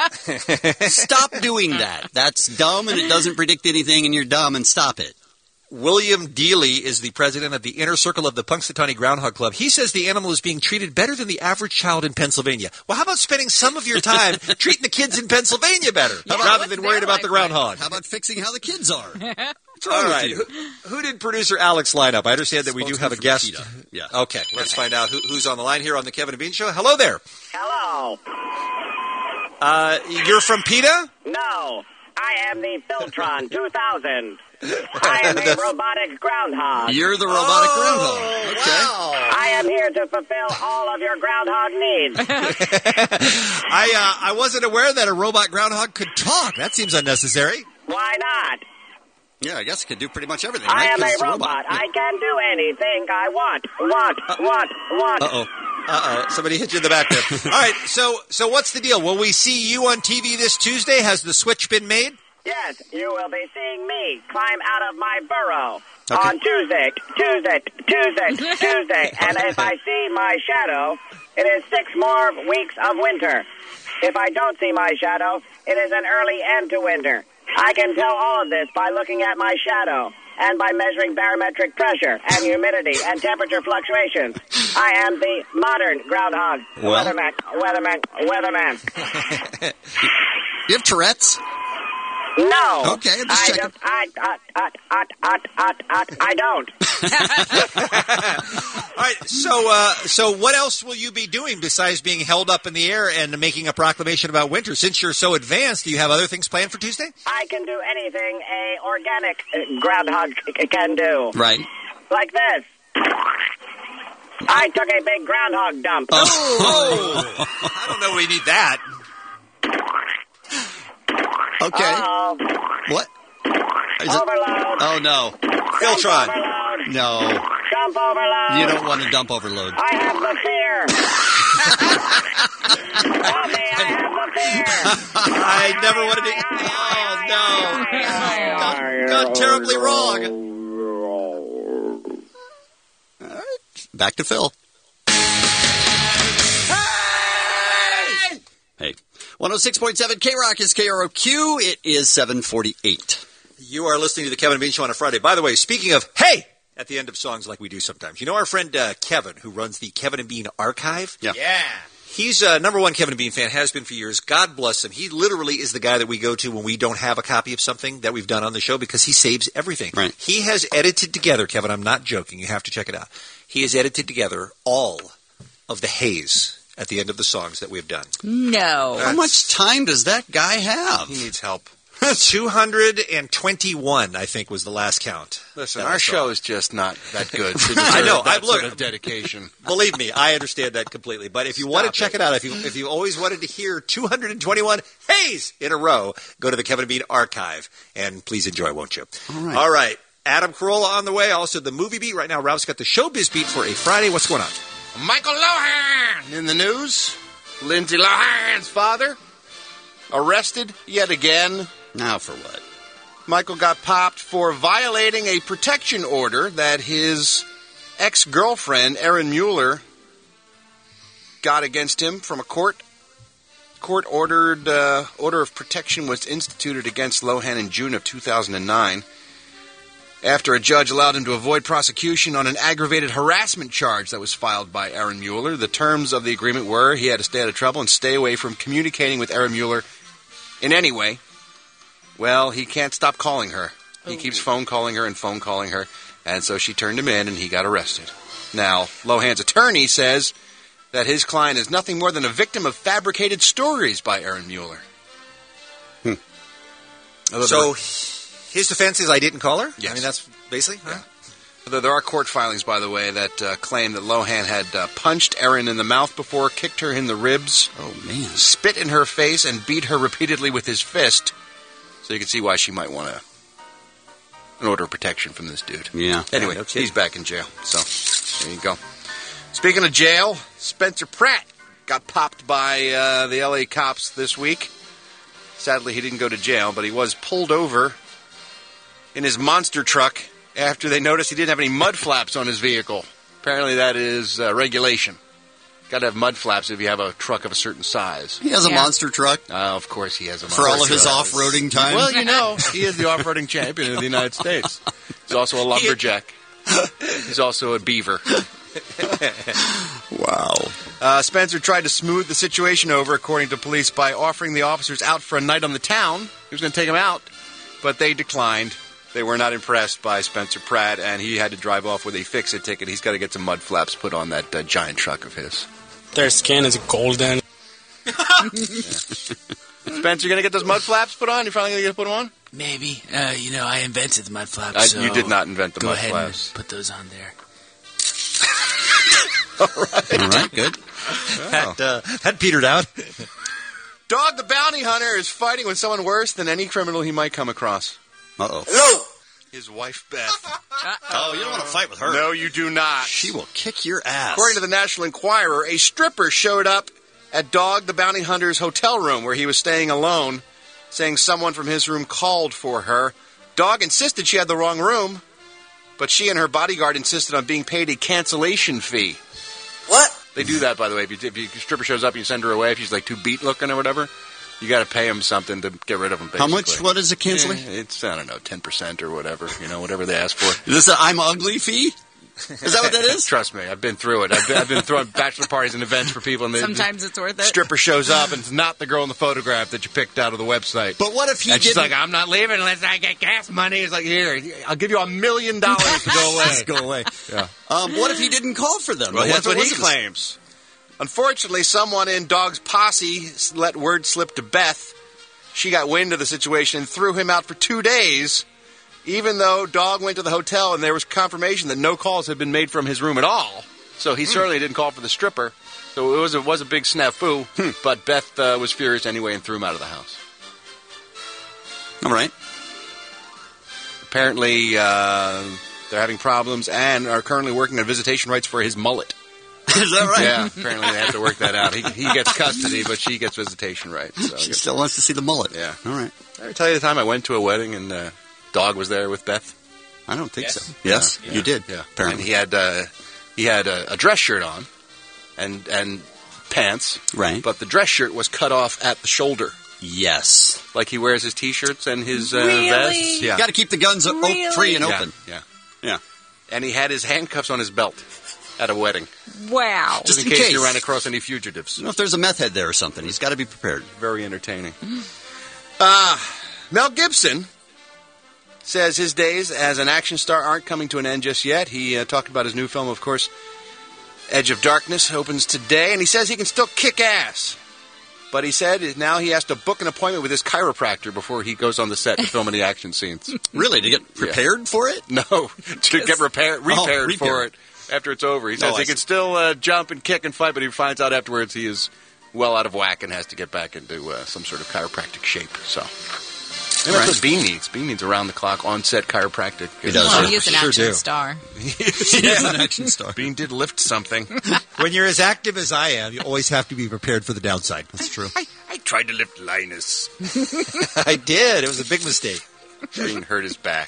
Stop doing that. That's dumb, and it doesn't predict anything, and you're dumb, and stop it. William Dealey is the president of the Inner Circle of the Punxsutawney Groundhog Club. He says the animal is being treated better than the average child in Pennsylvania. Well, how about spending some of your time treating the kids in Pennsylvania better, How about- rather than worried about the groundhog? How about fixing how the kids are? What's All wrong with right. you? Who, who did producer Alex line up? I understand that we do have a guest. PETA. Yeah. Okay, let's find out who, who's on the line here on the Kevin and Bean Show. Hello there. Hello. Uh, you're from PETA? No, I am the Filtron two thousand. I am a robotic groundhog. You're the robotic groundhog. Okay. I am here to fulfill all of your groundhog needs. I uh, I wasn't aware that a robot groundhog could talk. That seems unnecessary. Why not? Yeah, I guess it could do pretty much everything. I right? am 'Cause a it's robot. I can do anything I want. Want, want, want. Uh-oh. Uh-oh, somebody hit you in the back there. All right, so so what's the deal? Will we see you on T V this Tuesday? Has the switch been made? Yes, you will be seeing me climb out of my burrow Okay. on Tuesday, Tuesday, Tuesday, Tuesday. And if I see my shadow, it is six more weeks of winter. If I don't see my shadow, it is an early end to winter. I can tell all of this by looking at my shadow and by measuring barometric pressure and humidity and temperature fluctuations. I am the modern groundhog. Well. Weatherman, weatherman, weatherman. You have Tourette's? No. Okay, I'm just I checking. Just, I, I, I, I, I, I, I, I don't. All right, so uh, so what else will you be doing besides being held up in the air and making a proclamation about winter? Since you're so advanced, do you have other things planned for Tuesday? I can do anything a organic uh, groundhog c- can do. Right. Like this. I took a big groundhog dump. Oh, I don't know we need that. Okay. Uh-oh. What? Is it- Overload. Oh, no. Filtron. Overload. No. Dump overload. You don't want to dump overload. I have the fear. Help me, I have the fear. I never wanted to... Oh, no. Gone, gone terribly wrong. All right. Back to Phil. Hey. one oh six point seven K-Rock is K R O Q. It is seven forty-eight. You are listening to the Kevin and Bean Show on a Friday. By the way, speaking of hey at the end of songs like we do sometimes, you know our friend uh, Kevin, who runs the Kevin and Bean Archive? Yeah. Yeah. He's a number one Kevin and Bean fan, has been for years. God bless him. He literally is the guy that we go to when we don't have a copy of something that we've done on the show because he saves everything. Right. He has edited together, Kevin, I'm not joking, you have to check it out. He has edited together all of the haze at the end of the songs that we've done. No. How much time does that guy have? He needs help. two hundred twenty-one, I think, was the last count. Listen, that I our saw. show is just not that good. To I know. deserve that I've looked. sort of dedication. Believe me, I understand that completely. But if you want to check it. out, if you if you always wanted to hear two hundred twenty-one Hays in a row, go to the Kevin and Bean Archive, and please enjoy, won't you? All right. All right. Adam Carolla on the way. Also, the movie beat. Right now, Ralph's got the showbiz beat for a Friday. What's going on? Michael Lohan in the news. Lindsay Lohan's father arrested yet again. Now for what? Michael got popped for violating a protection order that his ex-girlfriend, Erin Mueller, got against him from a court. Court-ordered uh, order of protection was instituted against Lohan in June of two thousand nine after a judge allowed him to avoid prosecution on an aggravated harassment charge that was filed by Erin Mueller. The terms of the agreement were he had to stay out of trouble and stay away from communicating with Erin Mueller in any way. Well, he can't stop calling her. He keeps phone calling her and phone calling her, and so she turned him in and he got arrested. Now, Lohan's attorney says that his client is nothing more than a victim of fabricated stories by Erin Mueller. Hmm. So his defense is I didn't call her? Yes. I mean, that's basically? Yeah. Although there are court filings, by the way, that uh, claim that Lohan had uh, punched Erin in the mouth before, kicked her in the ribs, oh man, spit in her face, and beat her repeatedly with his fist. So you can see why she might want a, an order of protection from this dude. Yeah. Anyway, Yeah, no kidding. he's back in jail. So there you go. Speaking of jail, Spencer Pratt got popped by uh, the L A cops this week. Sadly, he didn't go to jail, but he was pulled over in his monster truck after they noticed he didn't have any mud flaps on his vehicle. Apparently that is uh, regulation. Got to have mud flaps if you have a truck of a certain size. He has a Yeah. monster truck Uh, of course he has a monster for all of his truck. off-roading time. Well, you know, he is the off-roading champion of the United States. He's also a lumberjack. He's also a beaver. Wow. Uh, Spencer tried to smooth the situation over, according to police, by offering the officers out for a night on the town. He was going to take them out, but they declined. They were not impressed by Spencer Pratt, and he had to drive off with a fix-it ticket. He's got to get some mud flaps put on that uh, giant truck of his. Their skin is golden. Spencer, you going to get those mud flaps put on? You finally going to get to put them on? Maybe. Uh, you know, I invented the mud flaps. Uh, so you did not invent the go mud ahead flaps. and put those on there. All right. All right, good. That, uh, that petered out. Dog the Bounty Hunter is fighting with someone worse than any criminal he might come across. Uh-oh. Hello. his wife, Beth. Oh, you don't want to fight with her. No, you do not. She will kick your ass. According to the National Enquirer, a stripper showed up at Dog the Bounty Hunter's hotel room where he was staying alone, saying someone from his room called for her. Dog insisted she had the wrong room, but she and her bodyguard insisted on being paid a cancellation fee. What? They do that, by the way. If, you, if you, if a stripper shows up and you send her away, if she's like too beat looking or whatever, you got to pay him something to get rid of him, basically. How much? What is a cancellation? Eh, it's, I don't know, ten percent or whatever, you know, whatever they ask for. Is this an I'm ugly fee? Is that what that is? Trust me, I've been through it. I've been, I've been throwing bachelor parties and events for people. And the, Sometimes it's worth it. Stripper shows up and it's not the girl in the photograph that you picked out of the website. But what if he and she's didn't- like, I'm not leaving unless I get gas money. It's like, here, I'll give you a million dollars to go away. Just go away. Yeah. Um, what if he didn't call for them? Well, What that's if it what he wasn't- claims. Unfortunately, someone in Dog's posse let word slip to Beth. She got wind of the situation and threw him out for two days, even though Dog went to the hotel and there was confirmation that no calls had been made from his room at all. So he certainly didn't call for the stripper. So it was a, was a big snafu, but Beth uh, was furious anyway and threw him out of the house. All right. Apparently, uh, they're having problems and are currently working on visitation rights for his mullet. Is that right? Yeah, apparently they have to work that out. He, he gets custody, but she gets visitation rights. So She still wants to see the mullet. Yeah. All right. Did I ever tell you the time I went to a wedding and uh, Dog was there with Beth? I don't think Yes. so. Yes, Yeah. you did. Yeah. Apparently. And he had uh, he had a, a dress shirt on and and pants. Right. But the dress shirt was cut off at the shoulder. Yes. Like he wears his T-shirts and his uh, Really? vests. Yeah. Got to keep the guns o- Really? free and Yeah, open. Yeah. Yeah. And he had his handcuffs on his belt at a wedding. Wow. Just, Just in in case, case. you ran across any fugitives. You know, if there's a meth head there or something, he's got to be prepared. Very entertaining. Uh, Mel Gibson says his days as an action star aren't coming to an end just yet. He uh, talked about his new film, of course, Edge of Darkness, opens today, and he says he can still kick ass. But he said now he has to book an appointment with his chiropractor before he goes on the set to film any action scenes. Really? To get prepared for it? No, to get repair, repaired Oh, for repaired. it after it's over. He Oh, says I he see. can still uh, jump and kick and fight, but he finds out afterwards he is well out of whack and has to get back into uh, some sort of chiropractic shape. So and that's Right. what Bean needs. Bean needs around-the-clock on-set chiropractic. He does. Well, yeah. he is an Sure action do. star. He is an action star. Bean did lift something. When you're as active as I am, you always have to be prepared for the downside. That's true. I, I tried to lift Linus. I did. It was a big mistake. Bean hurt his back,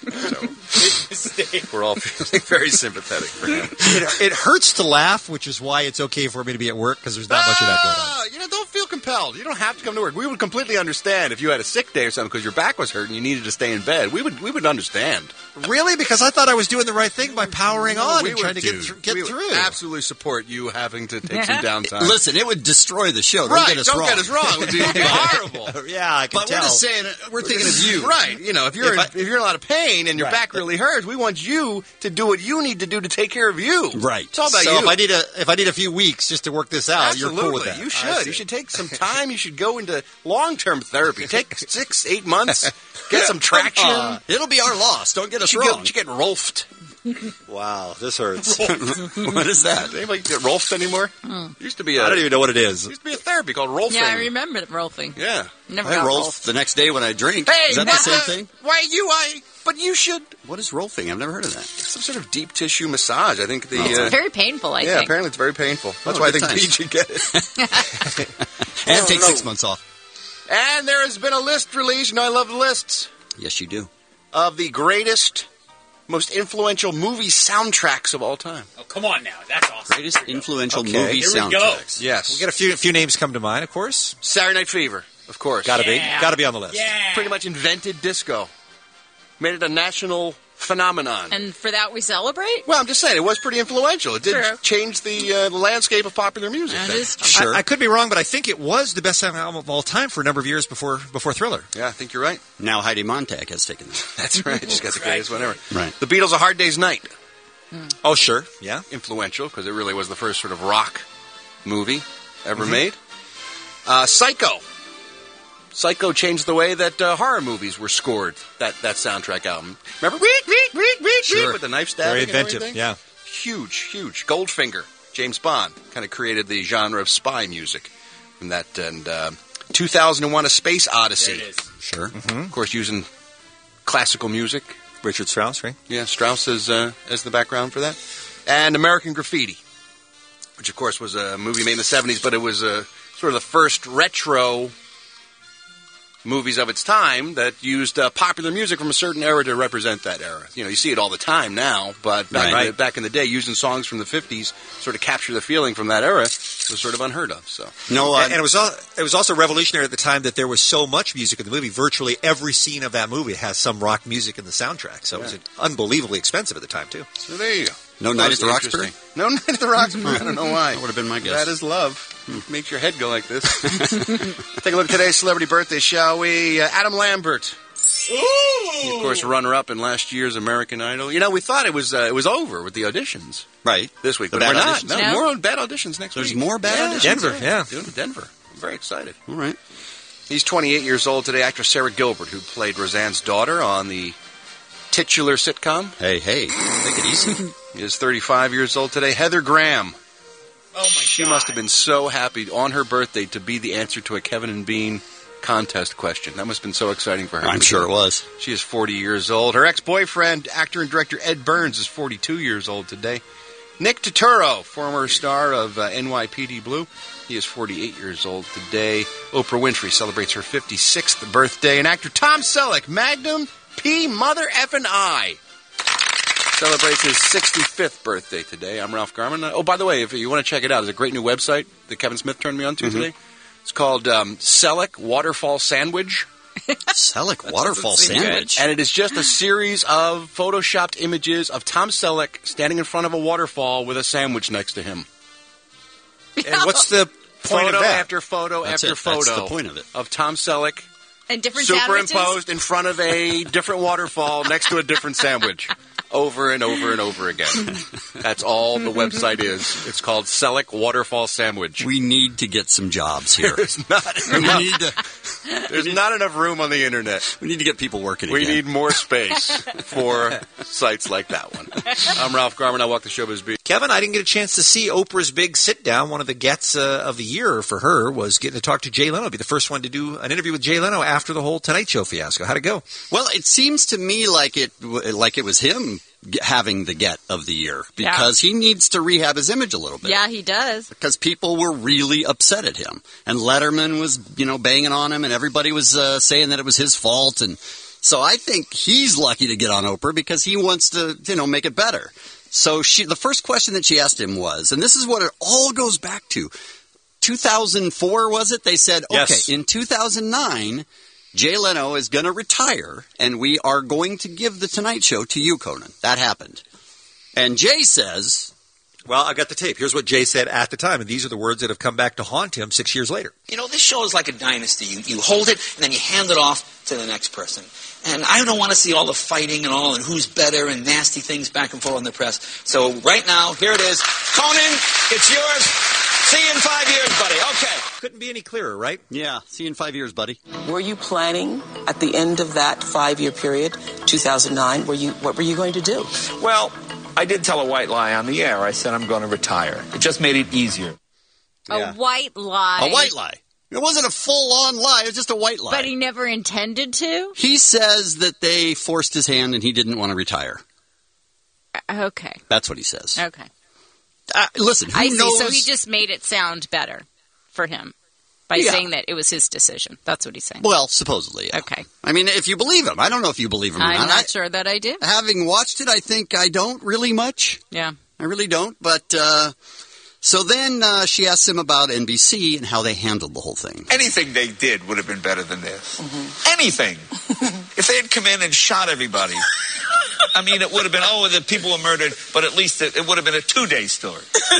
so we're all feeling very sympathetic for him. It, it hurts to laugh, which is why it's okay for me to be at work because there's not much of that going on. Ah, you know, don't feel compelled. You don't have to come to work. We would completely understand if you had a sick day or something because your back was hurt and you needed to stay in bed. We would we would understand. Really? Because I thought I was doing the right thing by powering on we and trying to would, get, dude. thr- get we would through. absolutely support you having to take some downtime. Listen, it would destroy the show. Don't right, get us don't wrong. get us wrong. It would be, it would be horrible. Yeah, I can But tell. we're just saying, uh, we're thinking of you. Right. You know, if you're If in, I- if you're in a lot of pain and your Right. back really hurts, we want you to do what you need to do to take care of you. Right. It's all about so you. if I need a if I need a few weeks just to work this out, Absolutely. you're cool with that. You I should. see. You should take some time. You should go into long-term therapy. Take six, eight months. Get some traction. Uh, it'll be our loss. Don't get us you should wrong. get, you should get Rolfed. Wow, this hurts. What is that? Does anybody get Rolfed anymore? Used to be a I don't even know what it is. used to be a therapy called Rolfing. Yeah, I remember the rolfing. Yeah. Never I got roll rolfed. the next day when I drink. Hey, is that the what same thing? Why you? I. But you should. What is rolfing? I've never heard of that. Some sort of deep tissue massage. I think the. It's uh, very painful, I yeah, think. apparently it's very painful. That's Oh, why I good think times. Pete should get it. And take no. six months off. And there has been a list released, and I love the lists, Yes, you do. of the greatest, most influential movie soundtracks of all time. Oh, come on now. That's awesome. Greatest influential Okay. movie Here we go. soundtracks. Yes. We got a few few names come to mind, of course. Saturday Night Fever, of course. Got to Yeah. be, got to be on the list. Yeah. Pretty much invented disco. Made it a national phenomenon. And for that we celebrate? Well, I'm just saying, it was pretty influential. It did True. change the uh, landscape of popular music. That then. is true. I, I could be wrong, but I think it was the best selling album of all time for a number of years before before Thriller. Yeah, I think you're right. Now Heidi Montag has taken that. That's right. She's got the greatest one ever. Right. The Beatles' A Hard Day's Night. Oh, sure. Yeah. Influential, because it really was the first sort of rock movie ever made. Uh, Psycho. Psycho changed the way that uh, horror movies were scored, that, that soundtrack album. Remember? Reek, reek, reek, reek, Sure. reek, with the knife stabbing Very and inventive. everything? Yeah. Huge, huge. Goldfinger, James Bond, kind of created the genre of spy music. And that, and uh, two thousand one: A Space Odyssey. There it is. Sure. Of course, using classical music. Richard Strauss, right? Yeah, Strauss is uh, as the background for that. And American Graffiti, which of course was a movie made in the seventies, but it was a, sort of the first retro movies of its time that used uh, popular music from a certain era to represent that era. You know, you see it all the time now, but back, Right. in, the, back in the day, using songs from the fifties sort of capture the feeling from that era was sort of unheard of. So No, and, and it was al- it was also revolutionary at the time that there was so much music in the movie. Virtually every scene of that movie has some rock music in the soundtrack. So it was unbelievably expensive at the time too. So there you go. No That Night was at the Roxbury? interesting. No Night at the Roxbury. I don't know why. That would have been my guess. That is love. Makes your head go like this. Take a look at today's celebrity birthday, shall we? Uh, Adam Lambert. He, of course, runner-up in last year's American Idol. You know, we thought it was uh, it was over with the auditions right this week, The but bad we're not. auditions? No, No. more on bad auditions next There's week. more bad Yeah, auditions? Denver, yeah. Doing it in Denver. I'm very excited. All right. He's twenty-eight years old today. Actress Sarah Gilbert, who played Roseanne's daughter on the titular sitcom. Hey, hey, take it easy. Is thirty-five years old today. Heather Graham. Oh, my She God. must have been so happy on her birthday to be the answer to a Kevin and Bean contest question. That must have been so exciting for her. I'm sure it was. She is forty years old. Her ex-boyfriend, actor and director Ed Burns, is forty-two years old today. Nick Turturro, former star of uh, N Y P D Blue, he is forty-eight years old today. Oprah Winfrey celebrates her fifty-sixth birthday. And actor Tom Selleck, Magnum P. Mother Effin' I, celebrates his sixty-fifth birthday today. I'm Ralph Garman. Oh, by the way, if you want to check it out, there's a great new website that Kevin Smith turned me on to Mm-hmm. today. It's called um, Selleck Waterfall Sandwich. Selleck Waterfall Doesn't seem Sandwich. good. And it is just a series of photoshopped images of Tom Selleck standing in front of a waterfall with a sandwich next to him. And what's the point Photo of that? after photo That's after it. photo That's the point of it. of Tom Selleck And different sandwiches? superimposed in front of a different waterfall next to a different sandwich. Over and over and over again. That's all the website is. It's called Selleck Waterfall Sandwich. We need to get some jobs here. There's not we enough, need to. there's not enough room on the internet. We need to get people working We again. need more space for sites like that one. I'm Ralph Garman. I walk the showbiz beat. Kevin, I didn't get a chance to see Oprah's big sit-down. One of the gets uh, of the year for her was getting to talk to Jay Leno. Be the first one to do an interview with Jay Leno after the whole Tonight Show fiasco. How'd it go? Well, it seems to me like it like it was him g- having the get of the year because he needs to rehab his image a little bit. Yeah, he does. Because people were really upset at him, and Letterman was, you know, banging on him, and everybody was uh, saying that it was his fault, and so I think he's lucky to get on Oprah because he wants to, you know, make it better. So she, the first question that she asked him was, and this is what it all goes back to, two thousand four was it? They said, Yes. okay, in two thousand nine, Jay Leno is going to retire, and we are going to give the Tonight Show to you, Conan. That happened. And Jay says... Well, I got the tape. Here's what Jay said at the time, and these are the words that have come back to haunt him six years later. You know, this show is like a dynasty. You you hold it, and then you hand it off to the next person. And I don't want to see all the fighting and all, and who's better, and nasty things back and forth in the press. So right now, here it is. Conan, it's yours. See you in five years, buddy. Okay. Couldn't be any clearer, right? Yeah, see you in five years, buddy. Were you planning at the end of that five-year period, two thousand nine, were you, what were you going to do? Well, I did tell a white lie on the air. I said I'm going to retire. It just made it easier. A white lie. A white lie. It wasn't a full-on lie. It was just a white lie. But he never intended to? He says that they forced his hand and he didn't want to retire. Okay. That's what he says. Okay. Uh, listen, who I see. knows? So he just made it sound better for him by Yeah. saying that it was his decision. That's what he's saying. Well, supposedly, yeah. Okay. I mean, if you believe him. I don't know if you believe him or I'm not. not I- sure that I do. Having watched it, I think I don't really much. Yeah. I really don't. But, uh, so then uh, she asks him about N B C and how they handled the whole thing. Anything they did would have been better than this. Anything. If they had come in and shot everybody, I mean, it would have been, oh, the people were murdered, but at least it, it would have been a two-day story.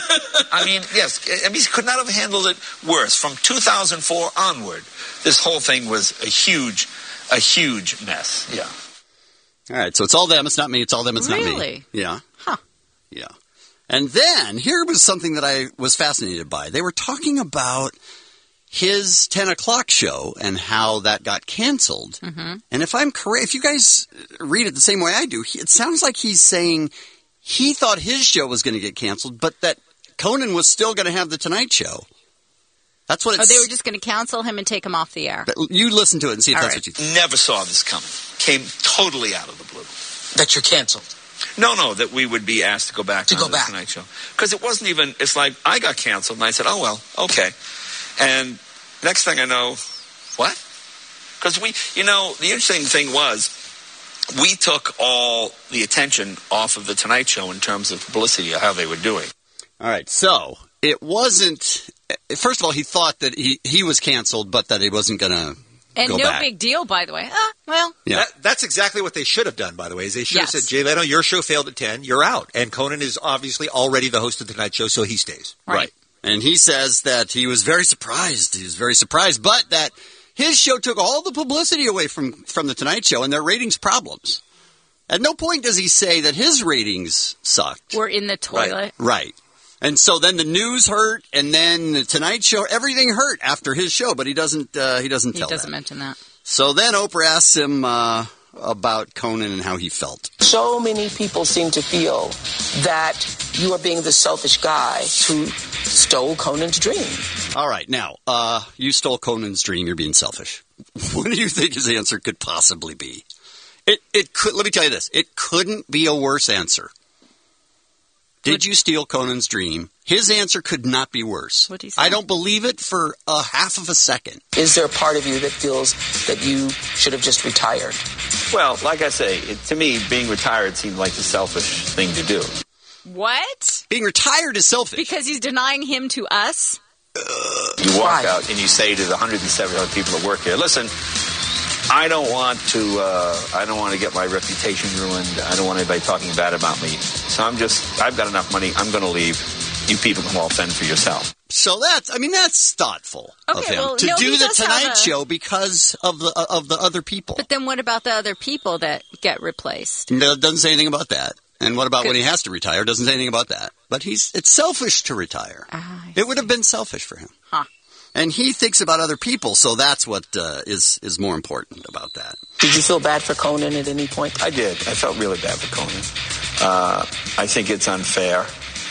I mean, yes, I mean, he could not have handled it worse. From two thousand four onward, this whole thing was a huge, a huge mess. Yeah. All right, so it's all them. It's not me. It's all them. It's not me. Really? Yeah. Huh. Yeah. And then here was something that I was fascinated by. They were talking about his ten o'clock show and how that got canceled. Mm-hmm. And if I'm correct, if you guys read it the same way I do, he, it sounds like he's saying he thought his show was going to get canceled, but that Conan was still going to have the Tonight Show. That's what Oh, it's... they were just going to cancel him and take him off the air. You listen to it and see if All that's right. what you think. Never saw this coming. Came totally out of the blue. That you're canceled. No, no, that we would be asked to go back To on go the back. Tonight Show. Because it wasn't even, it's like, I got canceled, and I said, oh, well, okay. And next thing I know, what? Because we, you know, the interesting thing was, we took all the attention off of the Tonight Show in terms of publicity of how they were doing. All right, so it wasn't. First of all, he thought that he, he was canceled, but that he wasn't going to And go no back. big deal, by the way. Ah, well. Yeah. That, that's exactly what they should have done, by the way. Is they should Yes. have said, Jay Leno, your show failed at ten, you're out. And Conan is obviously already the host of the Tonight Show, so he stays. Right. And he says that he was very surprised. He was very surprised, but that his show took all the publicity away from, from the Tonight Show and their ratings problems. At no point does he say that his ratings sucked. We're in the toilet. Right. And so then the news hurt, and then the Tonight Show, everything hurt after his show, but he doesn't. Uh, he doesn't He tell doesn't that. mention that. So then Oprah asks him uh, about Conan and how he felt. So many people seem to feel that you are being the selfish guy who stole Conan's dream. All right, now uh, you stole Conan's dream. You're being selfish. What do you think his answer could possibly be? It it could. Let me tell you this. It couldn't be a worse answer. Did you steal Conan's dream? His answer could not be worse. What do you say? I don't believe it for a half of a second. Is there a part of you that feels that you should have just retired? Well, like I say, it, to me, being retired seemed like the selfish thing to do. What? Being retired is selfish. Because he's denying him to us? You walk out and you say to the one hundred seventy other people that work here, listen, I don't want to. Uh, I don't want to get my reputation ruined. I don't want anybody talking bad about me. So I'm just. I've got enough money. I'm going to leave. You people can all fend for yourself. So that's. I mean, that's thoughtful of Okay, him well, to no, do he the does have Tonight a- Show because of the uh, of the other people. But then what about the other people that get replaced? No, doesn't say anything about that. And what about when Good. he has to retire? Doesn't say anything about that. But he's. It's selfish to retire. Ah, It would have been selfish for him. Huh. And he thinks about other people, so that's what uh, is is more important about that. Did you feel bad for Conan at any point? I did. I felt really bad for Conan. Uh, I think it's unfair.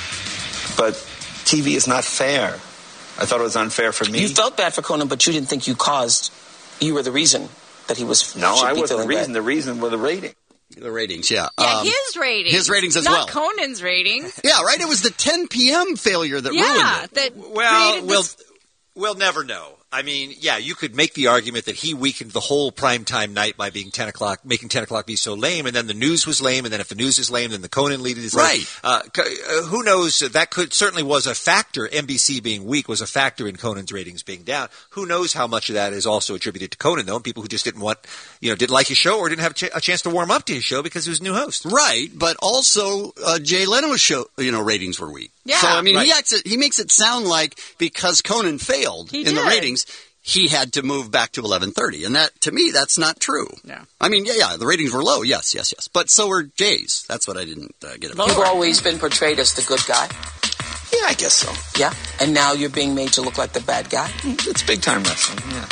But T V is not fair. I thought it was unfair for me. You felt bad for Conan, but you didn't think you caused, you were the reason that he was. no, should I be wasn't the feeling reason. bad. The reason were the rating. The ratings, yeah. Yeah, Um, his ratings. his ratings as Not well. Conan's ratings. Yeah, right? It was the ten p.m. failure that yeah, ruined it. that Well, created we'll, this- we'll never know. I mean, yeah, you could make the argument that he weakened the whole primetime night by being ten o'clock, making ten o'clock be so lame, and then the news was lame, and then if the news is lame, then the Conan lead is lame. Right. Uh, c- uh, who knows? That could certainly was a factor. N B C being weak was a factor in Conan's ratings being down. Who knows how much of that is also attributed to Conan, though, and people who just didn't want, you know, didn't like his show or didn't have a, ch- a chance to warm up to his show because he was a new host. Right, but also uh, Jay Leno's show, you know, ratings were weak. Yeah. So I mean, Right. he acts it, he makes it sound like because Conan failed He in the did. ratings, he had to move back to eleven thirty, and that to me that's not true. Yeah. I mean, yeah, yeah, the ratings were low. Yes, yes, yes, but so were Jay's. That's what I didn't uh, get about. You've always been portrayed as the good guy. Yeah, I guess so. Yeah, and now you're being made to look like the bad guy. It's big time wrestling. Yeah.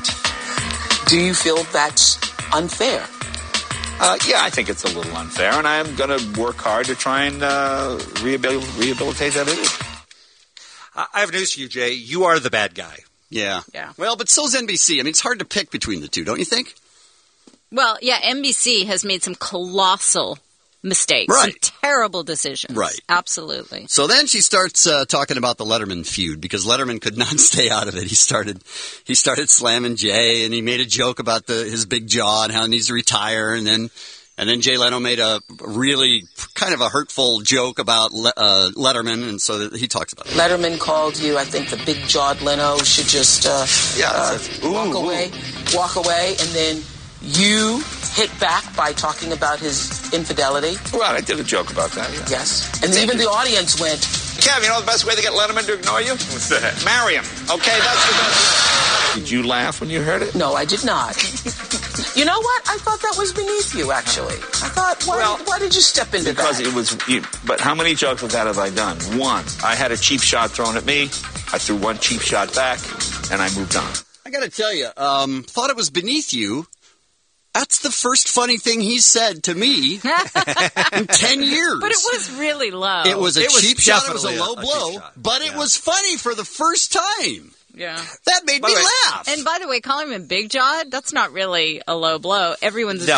Do you feel that's unfair? Uh, yeah, I think it's a little unfair, and I'm going to work hard to try and uh, rehabil- rehabilitate that image. I I have news for you, Jay. You are the bad guy. Yeah. Yeah. Well, but so's N B C. I mean, it's hard to pick between the two, don't you think? Well, yeah, N B C has made some colossal mistakes. Right. Some terrible decisions. Right. Absolutely. So then she starts uh, talking about the Letterman feud because Letterman could not stay out of it. He started, he started slamming Jay, and he made a joke about the his big jaw and how he needs to retire, and then and then Jay Leno made a really kind of a hurtful joke about Le- uh, Letterman, and so that he talks about it. Letterman called you, I think the big-jawed Leno should just uh, Yeah, uh, that's- ooh, walk ooh. away, walk away, and then you hit back by talking about his infidelity. Well, I did a joke about that. Yeah. Yes. And even the audience went, Kev, you know the best way to get Letterman to ignore you? What's that? Marry him. Okay, that's the best way. Did you laugh when you heard it? no, I did not. You know what? I thought that was beneath you, actually. I thought, why, Well, why did you step into Because that? it was, you, but how many jokes like that have I done? One. I had a cheap shot thrown at me. I threw one cheap shot back, and I moved on. I got to tell you, um, thought it was beneath you. That's the first funny thing he said to me in ten years. But it was really low. It was a It was cheap shot. It was a definitely a- low a cheap blow, shot. but it was funny for the first time. Yeah. That made By me the way- laugh. And by the way, calling him a big jawed, that's not really a low blow. Everyone's No.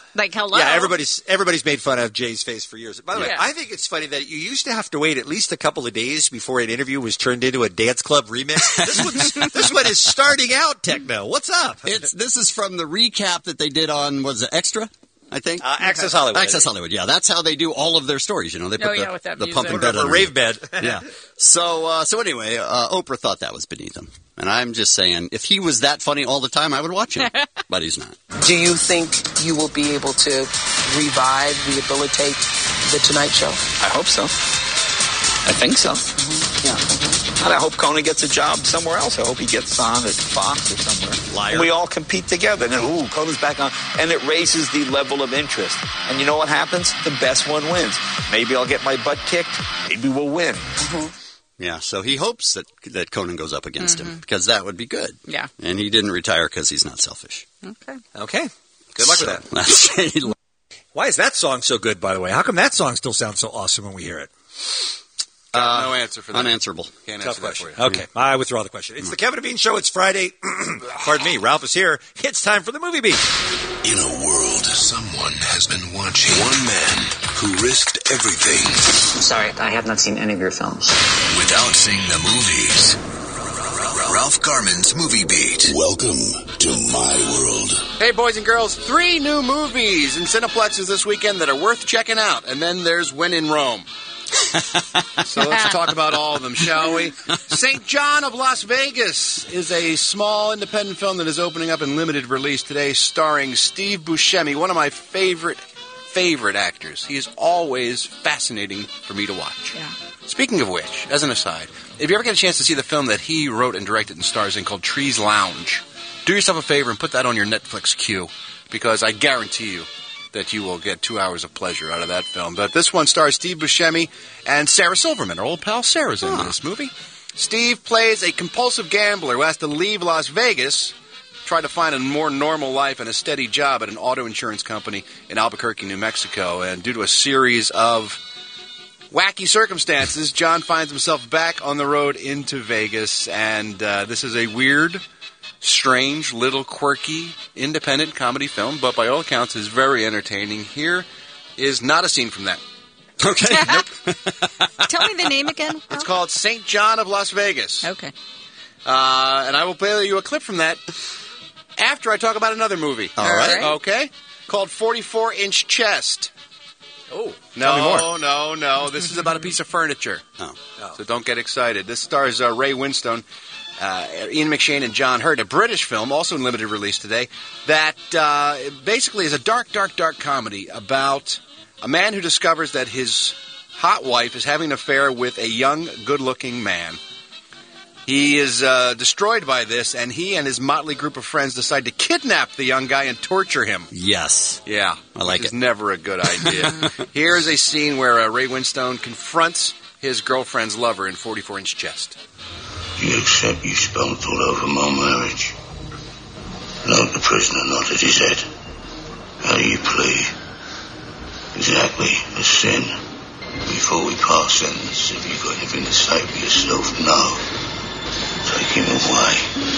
Like, hello. Yeah, everybody's everybody's made fun of Jay's face for years. By the way, Yeah. I think it's funny that you used to have to wait at least a couple of days before an interview was turned into a dance club remix. This one's, this one is starting out techno. What's up? It's this is from the recap that they did on was it Extra? I think Uh, Access Hollywood. Access Hollywood. Yeah, that's how they do all of their stories. You know, they put Oh, the, yeah, with that the music. pumping Put it bed up a under rave it. bed. Yeah. So uh, so anyway, uh, Oprah thought that was beneath him, and I'm just saying, if he was that funny all the time, I would watch him. But he's not. Do you think you will be able to revive, rehabilitate The Tonight Show? I hope so. I think so. Yeah. And I hope Conan gets a job somewhere else. I hope he gets on at Fox or somewhere. Liar. And we all compete together. And then, ooh, Conan's back on. And it raises the level of interest. And you know what happens? The best one wins. Maybe I'll get my butt kicked. Maybe we'll win. Yeah, so he hopes that that Conan goes up against him because that would be good. Yeah. And he didn't retire because he's not selfish. Okay. Okay. Good luck So, with that. that's- Why is that song so good, by the way? How come that song still sounds so awesome when we hear it? Got no answer for that. unanswerable. Can't Tough answer that question. for you. Okay, I withdraw the question. It's the Kevin and Bean Show. It's Friday. Pardon me. Ralph is here. It's time for the movie beat. In a world, someone has been watching. One man who risked everything Sorry, I have not seen any of your films. without seeing the movies. Ralph Garman's Movie Beat. Welcome to my world. Hey, boys and girls, three new movies in Cineplexes this weekend that are worth checking out. And then there's When in Rome. So let's talk about all of them, shall we? Saint John of Las Vegas is a small independent film that is opening up in limited release today, starring Steve Buscemi, one of my favorite, favorite actors. He is always fascinating for me to watch. Yeah. Speaking of which, as an aside, if you ever get a chance to see the film that he wrote and directed and stars in called Trees Lounge, do yourself a favor and put that on your Netflix queue, because I guarantee you that you will get two hours of pleasure out of that film. But this one stars Steve Buscemi and Sarah Silverman. Our old pal Sarah's in this movie. Steve plays a compulsive gambler who has to leave Las Vegas, try to find a more normal life and a steady job at an auto insurance company in Albuquerque, New Mexico. And due to a series of wacky circumstances, John finds himself back on the road into Vegas. And uh, this is a weird, strange, little quirky, independent comedy film, but by all accounts is very entertaining. Here is not a scene from that. Okay. Tell me the name again. It's called Saint John of Las Vegas. Okay. Uh, and I will play you a clip from that after I talk about another movie. All right. Okay? Called forty-four inch Chest. Oh, tell me No, more. no, no. This is about a piece of furniture. Oh. So don't get excited. This stars uh, Ray Winstone, uh, Ian McShane, and John Hurt, a British film, also in limited release today, that uh, basically is a dark, dark, dark comedy about a man who discovers that his hot wife is having an affair with a young, good-looking man. He is uh, destroyed by this, and he and his motley group of friends decide to kidnap the young guy and torture him. Yes. Yeah. I like It's it. never a good idea. Here's a scene where uh, Ray Winstone confronts his girlfriend's lover in forty-four inch Chest. You accept you spelt all over my marriage. Note the prisoner nodded his head. How do you plead? Exactly, a sin. Before we pass sentence, have you got anything to say for yourself? No. Take him away.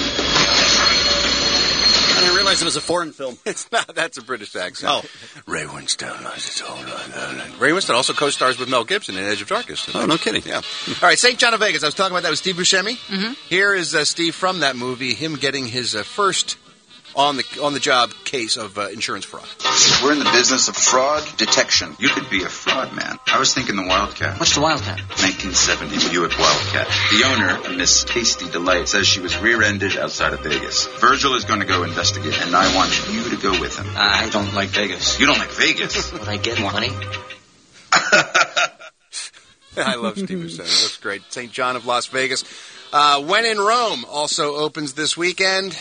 I didn't realize it was a foreign film. It's not. That's a British accent. Oh. Ray Winstone. Ray Winstone also co-stars with Mel Gibson in Edge of Darkness. Oh, no kidding. Yeah. All right, Saint John of Vegas. I was talking about that with Steve Buscemi. Mm-hmm. Here is uh, Steve from that movie, him getting his uh, first on the on the job case of uh, insurance fraud. We're in the business of fraud detection. You could be a fraud man. I was thinking the Wildcat. What's the Wildcat? nineteen seventy Buick Wildcat. The owner, Miss Tasty Delight, says she was rear-ended outside of Vegas. Virgil is going to go investigate, and I want you to go with him. I don't like Vegas. You don't like Vegas? Would I get money? I love Steve Buscemi. Looks great. Saint John of Las Vegas. Uh, When in Rome also opens this weekend.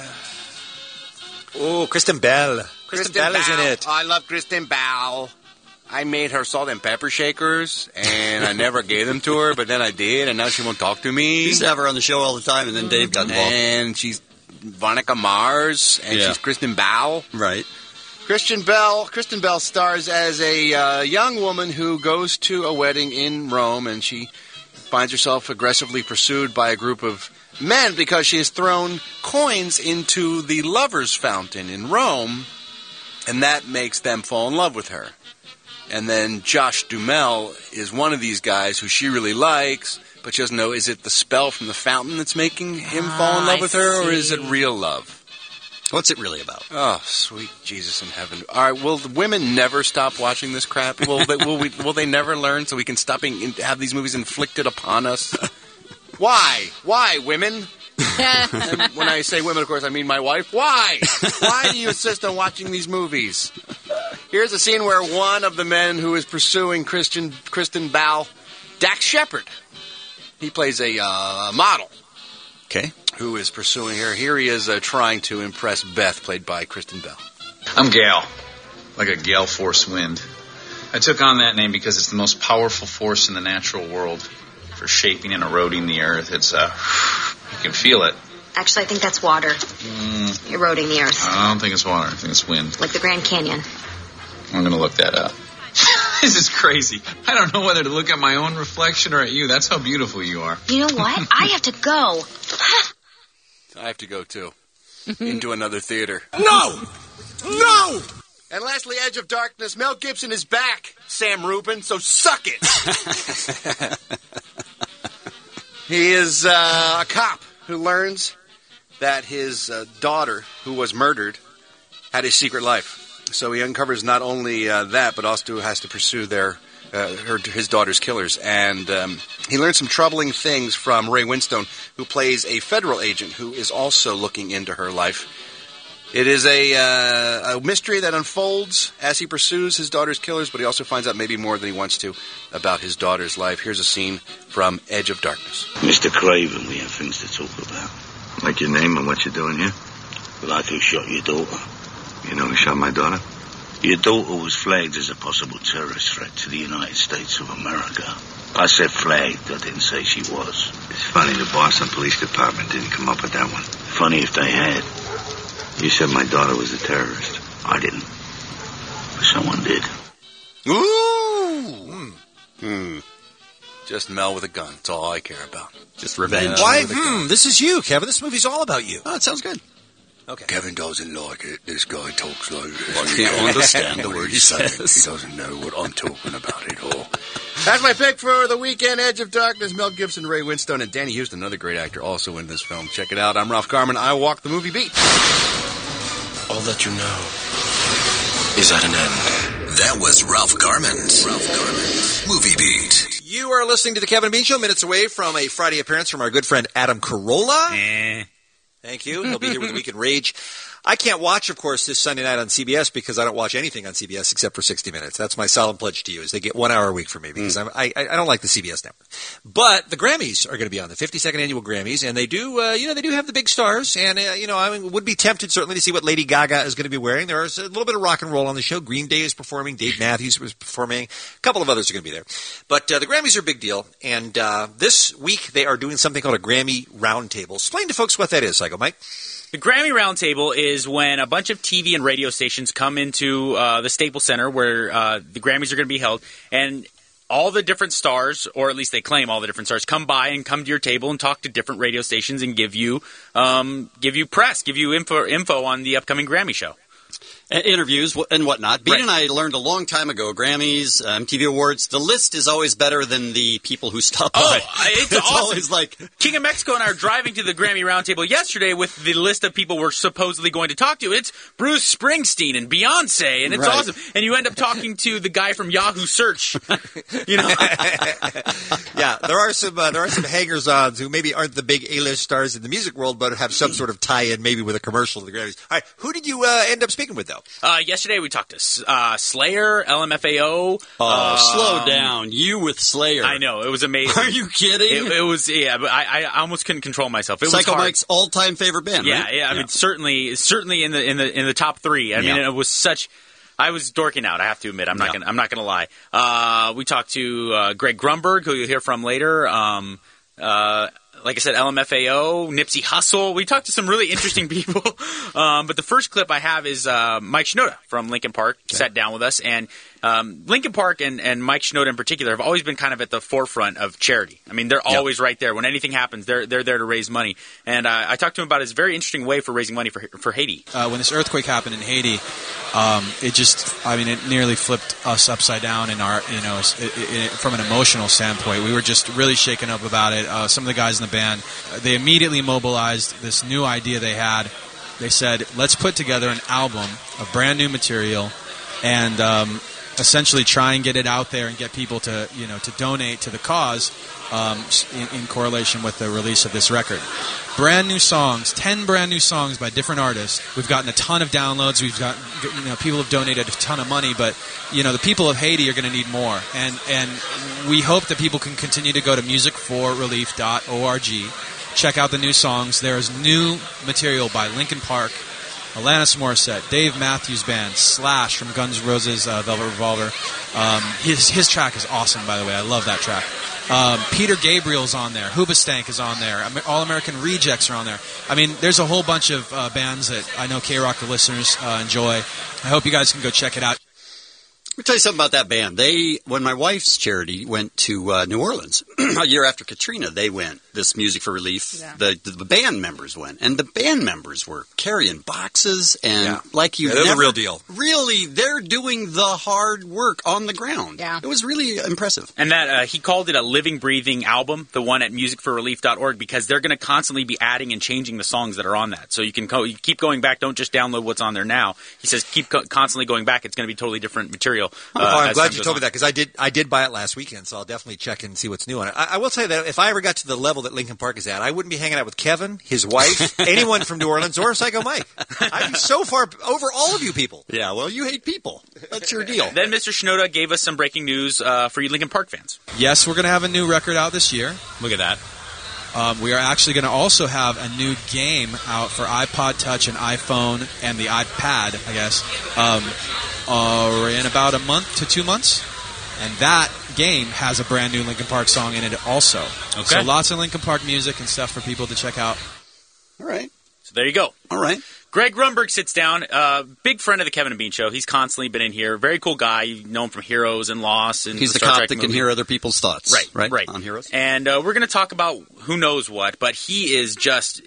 Oh, Kristen Bell. Kristen, Bell is in it. I love Kristen Bell. I made her salt and pepper shakers, and I never gave them to her, but then I did, and now she won't talk to me. We used to have her on the show all the time, and then Dave got involved. And she's Veronica Mars, and Yeah. she's Kristen Bell. Right. Christian Bell. Kristen Bell stars as a uh, young woman who goes to a wedding in Rome, and she finds herself aggressively pursued by a group of men because she has thrown coins into the Lover's Fountain in Rome. And that makes them fall in love with her. And then Josh Duhamel is one of these guys who she really likes, but she doesn't know, is it the spell from the fountain that's making him ah, fall in love I with her, see. Or is it real love? What's it really about? Oh, sweet Jesus in heaven. All right, will the women never stop watching this crap? Will they, will we, will they never learn so we can stop being, have these movies inflicted upon us? Why? Why, women? And when I say women, of course, I mean my wife. Why? Why do you insist on watching these movies? Here's a scene where one of the men who is pursuing Christian, Kristen Bell, Dax Shepard, he plays a uh, model. Okay. Who is pursuing her. Here he is uh, trying to impress Beth, played by Kristen Bell. I'm Gale, like a gale force wind. I took on that name because it's the most powerful force in the natural world for shaping and eroding the earth. It's, uh, you can feel it. Actually, I think that's water. Mm, eroding the earth. I don't think it's water. I think it's wind. Like the Grand Canyon. I'm going to look that up. This is crazy. I don't know whether to look at my own reflection or at you. That's how beautiful you are. You know what? I have to go. I have to go, too. Into another theater. No! No! And lastly, Edge of Darkness. Mel Gibson is back, Sam Rubin, so suck it! He is uh, a cop who learns that his uh, daughter, who was murdered, had a secret life. So he uncovers not only uh, that, but also has to pursue their uh, her, his daughter's killers. And um, he learns some troubling things from Ray Winstone, who plays a federal agent who is also looking into her life. It is a, uh, a mystery that unfolds as he pursues his daughter's killers, but he also finds out maybe more than he wants to about his daughter's life. Here's a scene from Edge of Darkness. Mister Craven, we have things to talk about. Like your name and what you're doing here? Like who shot your daughter. You know who shot my daughter? Your daughter was flagged as a possible terrorist threat to the United States of America. I said flagged, I didn't say she was. It's funny the Boston Police Department didn't come up with that one. Funny if they had. You said my daughter was a terrorist. I didn't. But someone did. Ooh! Hmm. Just Mel with a gun. That's all I care about. Just revenge. Why? Hmm, this is you, Kevin. This movie's all about you. Oh, it sounds good. Okay. Kevin doesn't like it. This guy talks like this. I can't understand the word he says. He doesn't know what I'm talking about at all. That's my pick for the weekend. Edge of Darkness. Mel Gibson, Ray Winstone, and Danny Houston, another great actor, also in this film. Check it out. I'm Ralph Garman. I walk the movie beat. All that you know is at an end. That was Ralph Garman's Ralph Garman's Movie Beat. You are listening to the Kevin and Bean Show, minutes away from a Friday appearance from our good friend Adam Carolla. Eh. Thank you. He'll be here with the Weekend Rage. I can't watch, of course, this Sunday night on C B S because I don't watch anything on C B S except for sixty minutes. That's my solemn pledge to you, is they get one hour a week from me because mm. I, I I don't like the C B S network. But the Grammys are going to be on, the fifty-second annual Grammys, and they do, uh, you know, they do have the big stars. And, uh, you know, I would be tempted certainly to see what Lady Gaga is going to be wearing. There's a little bit of rock and roll on the show. Green Day is performing. Dave Matthews was performing. A couple of others are going to be there. But uh, the Grammys are a big deal. And uh, this week they are doing something called a Grammy Roundtable. Explain to folks what that is, Psycho Mike. The Grammy Roundtable is when a bunch of T V and radio stations come into uh, the Staples Center where uh, the Grammys are going to be held, and all the different stars, or at least they claim all the different stars, come by and come to your table and talk to different radio stations and give you um, give you press, give you info info on the upcoming Grammy show. Interviews and whatnot. Bean right. and I learned a long time ago, Grammys, M T V Awards, the list is always better than the people who stop by. Oh, it's, it's awesome. always like... King of Mexico and I are driving to the Grammy Roundtable yesterday with the list of people we're supposedly going to talk to. It's Bruce Springsteen and Beyonce, and it's right. awesome. And you end up talking to the guy from Yahoo Search. You know? Yeah, there are some uh, there are some hangers-ons who maybe aren't the big A-list stars in the music world, but have some sort of tie-in, maybe with a commercial to the Grammys. All right, who did you uh, end up speaking with, though? Uh, yesterday we talked to uh, Slayer, L M F A O. Oh, um, slow down. You with Slayer. I know. It was amazing. Are you kidding? It, it was, yeah, but I, I almost couldn't control myself. It Psycho was hard. Mike's all-time favorite band, yeah, right? Yeah, I yeah. mean, certainly, certainly in the in the in the top three. I yeah. mean, it was such. I was dorking out. I have to admit. I'm not yeah. gonna. I'm not gonna lie. Uh, we talked to uh, Greg Grunberg, who you'll hear from later. Um, uh, like I said, L M F A O, Nipsey Hussle. We talked to some really interesting people. Um, but the first clip I have is uh, Mike Shinoda from Linkin Park okay. sat down with us, and Um, Linkin Park and, and Mike Shinoda in particular have always been kind of at the forefront of charity. I mean, they're always yep. right there. When anything happens, they're they're there to raise money. And uh, I talked to him about his very interesting way for raising money for for Haiti. Uh, when this earthquake happened in Haiti, um, it just, I mean, it nearly flipped us upside down in our, you know, it, it, from an emotional standpoint. We were just really shaken up about it. Uh, some of the guys in the band, they immediately mobilized this new idea they had. They said, let's put together an album of brand new material and um, essentially try and get it out there and get people to, you know, to donate to the cause um, in, in correlation with the release of this record. Brand new songs, ten brand new songs by different artists. We've gotten a ton of downloads. We've got, you know, people have donated a ton of money, but, you know, the people of Haiti are going to need more. And, and we hope that people can continue to go to music for relief dot org. Check out the new songs. There is new material by Linkin Park, Alanis Morissette, Dave Matthews Band, Slash from Guns N' Roses, uh, Velvet Revolver. Um, his his track is awesome, by the way. I love that track. Um, Peter Gabriel's on there. Hoobastank is on there. All American Rejects are on there. I mean, there's a whole bunch of uh, bands that I know K-Rock, the listeners, uh, enjoy. I hope you guys can go check it out. Let me tell you something about that band. They, when my wife's charity went to uh, New Orleans a year after Katrina, they went. This Music for Relief, yeah. the, the the band members went, and the band members were carrying boxes and yeah. like you. Yeah, they're never, the real deal. Really, they're doing the hard work on the ground. Yeah, it was really impressive. And that uh, he called it a living, breathing album, the one at music for relief dot org, because they're going to constantly be adding and changing the songs that are on that. So you can co- you keep going back. Don't just download what's on there now. He says keep co- constantly going back. It's going to be totally different material. Uh, oh, I'm glad you told on. me that because I did I did buy it last weekend, so I'll definitely check and see what's new on it. I, I will tell you that if I ever got to the level that Linkin Park is at, I wouldn't be hanging out with Kevin, his wife, anyone from New Orleans, or Psycho Mike. I'd be so far over all of you people. Yeah, well, you hate people. That's your deal. Then Mister Shinoda gave us some breaking news uh, for you Linkin Park fans. Yes, we're going to have a new record out this year. Look at that. Um, we are actually going to also have a new game out for iPod Touch and iPhone and the iPad, I guess, um, uh, in about a month to two months. And that game has a brand new Linkin Park song in it also. Okay. So lots of Linkin Park music and stuff for people to check out. All right. So there you go. All right. Greg Grunberg sits down, uh, big friend of the Kevin and Bean Show. He's constantly been in here. Very cool guy. You know him from Heroes and Lost. And He's the, the cop Trek that movie. can hear other people's thoughts. Right, right, right. On Heroes. And uh, we're going to talk about who knows what, but he is just,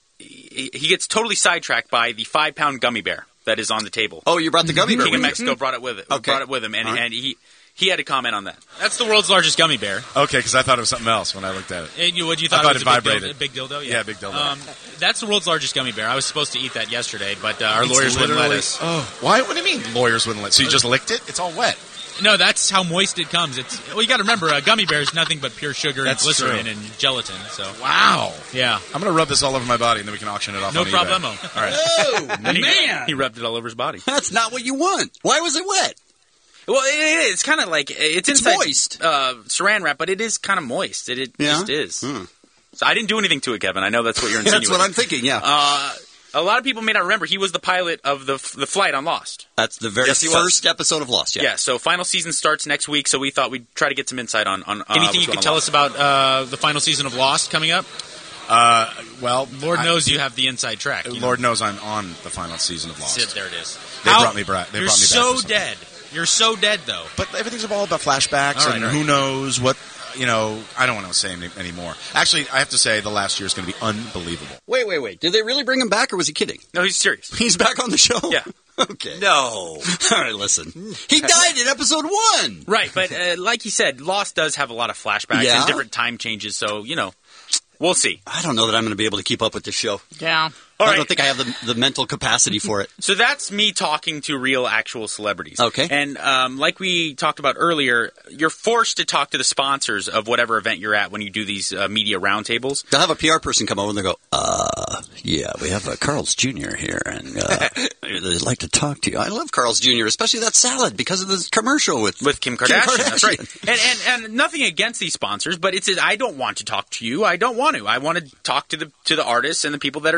he, he gets totally sidetracked by the five-pound gummy bear that is on the table. Oh, you brought the gummy bear King with of you? Mexico brought it with it. Okay. Brought it with him, and, All right. and he... He had a comment on that. That's the world's largest gummy bear. Okay, because I thought it was something else when I looked at it. And you, what you I thought, thought it was it a big vibrated. dildo, a big dildo? Yeah, Yeah, big dildo. Um, that's the world's largest gummy bear. I was supposed to eat that yesterday, but uh, our It's lawyers wouldn't let literally- us. Oh, why? What do you mean lawyers wouldn't let? So you just licked it? It's all wet. No, that's how moist it comes. It's well, you got to remember, a gummy bear is nothing but pure sugar That's and glycerin true. and gelatin. So Wow. yeah, I'm going to rub this all over my body, and then we can auction it off no on eBay. problemo. All right. Oh, And he, man. he rubbed it all over his body. That's not what you want. Why was it wet? Well, it, it, it's kind of like it's, It's inside, moist. uh, saran wrap, but it is kind of moist. It, it Yeah? just is. Hmm. So I didn't do anything to it, Kevin. I know that's what you're insinuating. That's what I'm thinking, yeah. Uh, a lot of people may not remember he was the pilot of the the flight on Lost. That's the very Yes, he was. first episode of Lost, yeah. Yeah. So final season starts next week. So we thought we'd try to get some insight on on uh, anything what's you going could on tell Lost. us about uh, the final season of Lost coming up? Uh, well, Lord I- knows you have the inside track. You Lord know. knows I'm on the final season of Lost. Sit, there it is. They How- brought me back. They You're brought me back so for something. dead. You're so dead, though. But everything's all about flashbacks, All right, and all right. who knows what, you know, I don't want to say any, anymore. Actually, I have to say the last year is going to be unbelievable. Wait, wait, wait. Did they really bring him back, or was he kidding? No, he's serious. He's back on the show? Yeah. Okay. No. All right, listen. He died in episode one. Right, but uh, like you said, Lost does have a lot of flashbacks Yeah? and different time changes. So you know, we'll see. I don't know that I'm going to be able to keep up with this show. Yeah. All I right. don't think I have the, the mental capacity for it. So that's me talking to real, actual celebrities. Okay. And um, like we talked about earlier, you're forced to talk to the sponsors of whatever event you're at when you do these uh, media roundtables. They'll have a P R person come over and they go, uh, yeah, we have uh, Carl's Junior here, and uh, they'd like to talk to you. I love Carl's Junior, especially that salad, because of the commercial with, With Kim Kardashian. Kardashian. That's right. And, and and nothing against these sponsors, but it's I don't want to talk to you. I don't want to. I want to talk to the to the artists and the people that are there.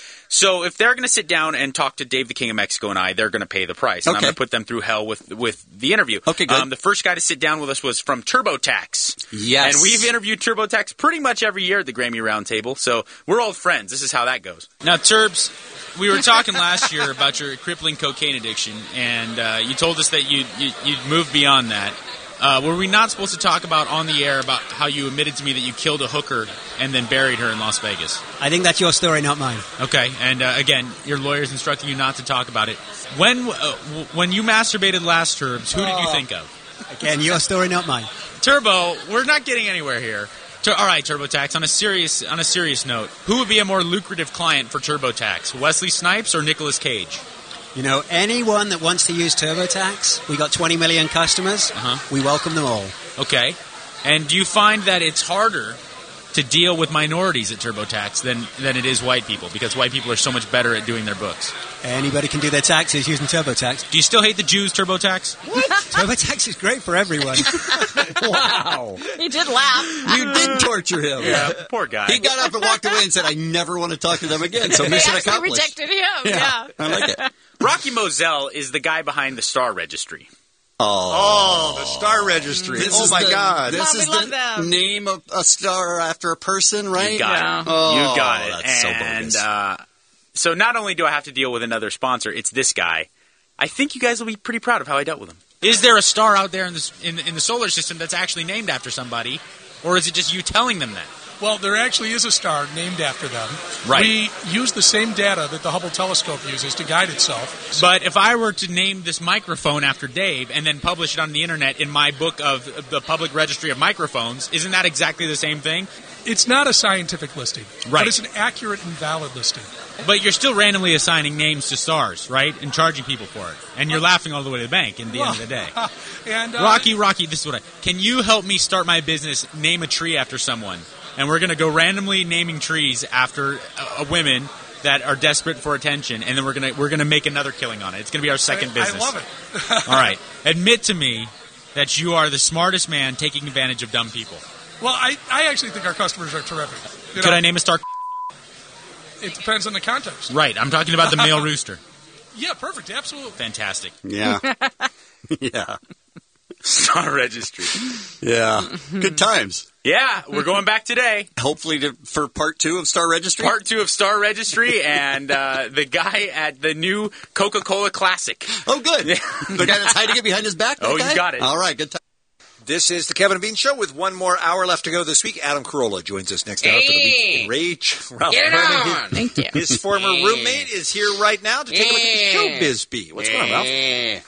So if they're going to sit down and talk to Dave the King of Mexico and I, they're going to pay the price. And Okay. I'm going to put them through hell with with the interview. Okay, good. Um, the first guy to sit down with us was from TurboTax. Yes. And we've interviewed TurboTax pretty much every year at the Grammy Roundtable. So we're old friends. This is how that goes. Now, Turbs, we were talking last year about your crippling cocaine addiction, and uh, you told us that you'd, you, you'd moved beyond that. Uh, were we not supposed to talk about on the air about how you admitted to me that you killed a hooker and then buried her in Las Vegas? I think that's your story, not mine. Okay, and uh, again, your lawyer's instructing you not to talk about it. When uh, w- when you masturbated last, Turbs, who did you Oh. think of? Again, your story, not mine. Turbo, we're not getting anywhere here. Tur- all right, TurboTax. On a serious on a serious note, who would be a more lucrative client for TurboTax, Wesley Snipes or Nicolas Cage? You know, anyone that wants to use TurboTax, we got twenty million customers. Uh-huh. We welcome them all. Okay. And do you find that it's harder to deal with minorities at TurboTax than, than it is white people? Because white people are so much better at doing their books. Anybody can do their taxes using TurboTax. Do you still hate the Jews, TurboTax? What? TurboTax is great for everyone. Wow. He did laugh. You did torture him. Yeah, poor guy. He got up and walked away and said, I never want to talk to them again. So They mission actually accomplished. rejected him. Yeah. I like it. Rocky Moselle is the guy behind the Star Registry. Oh, Oh, the Star Registry. This oh, is my the- God. This Mom, is we love the them. name of a star after a person, right? You got Yeah. it. Oh, you got it. that's so and bogus. uh, so not only do I have to deal with another sponsor, it's this guy. I think you guys will be pretty proud of how I dealt with him. Is there a star out there in the, in, in the solar system that's actually named after somebody? Or is it just you telling them that? Well, there actually is a star named after them. Right. We use the same data that the Hubble telescope uses to guide itself. But if I were to name this microphone after Dave and then publish it on the internet in my book of the Public Registry of Microphones, isn't that exactly the same thing? It's not a scientific listing, Right. but it's an accurate and valid listing. But you're still randomly assigning names to stars, right? And charging people for it. And you're laughing all the way to the bank in the end of the day. And uh, Rocky, Rocky, this is what I... Can you help me start my business, name a tree after someone? And we're going to go randomly naming trees after uh, uh, women that are desperate for attention, and then we're going to we're going to make another killing on it. It's going to be our second I, business. I love it. All right. Admit to me that you are the smartest man taking advantage of dumb people. Well, I, I actually think our customers are terrific. You Could know, I name a star? It depends on the context. Right. I'm talking about the male rooster. Yeah, perfect. Absolutely. Fantastic. Yeah. yeah. Star Registry. Yeah. Good times. Yeah, we're going back today. Hopefully to, for part two of Star Registry. Part two of Star Registry and uh, the guy at the new Coca-Cola Classic. Oh, good. The guy that's hiding it behind his back? that Oh, guy? you got it. All right, good time. This is the Kevin and Bean Show with one more hour left to go this week. Adam Carolla joins us next hour for the Week in Rage. Ralph Get it Herman, on. Thank you. his former roommate, is here right now to take a look at the Showbiz Beat. What's going on, Ralph?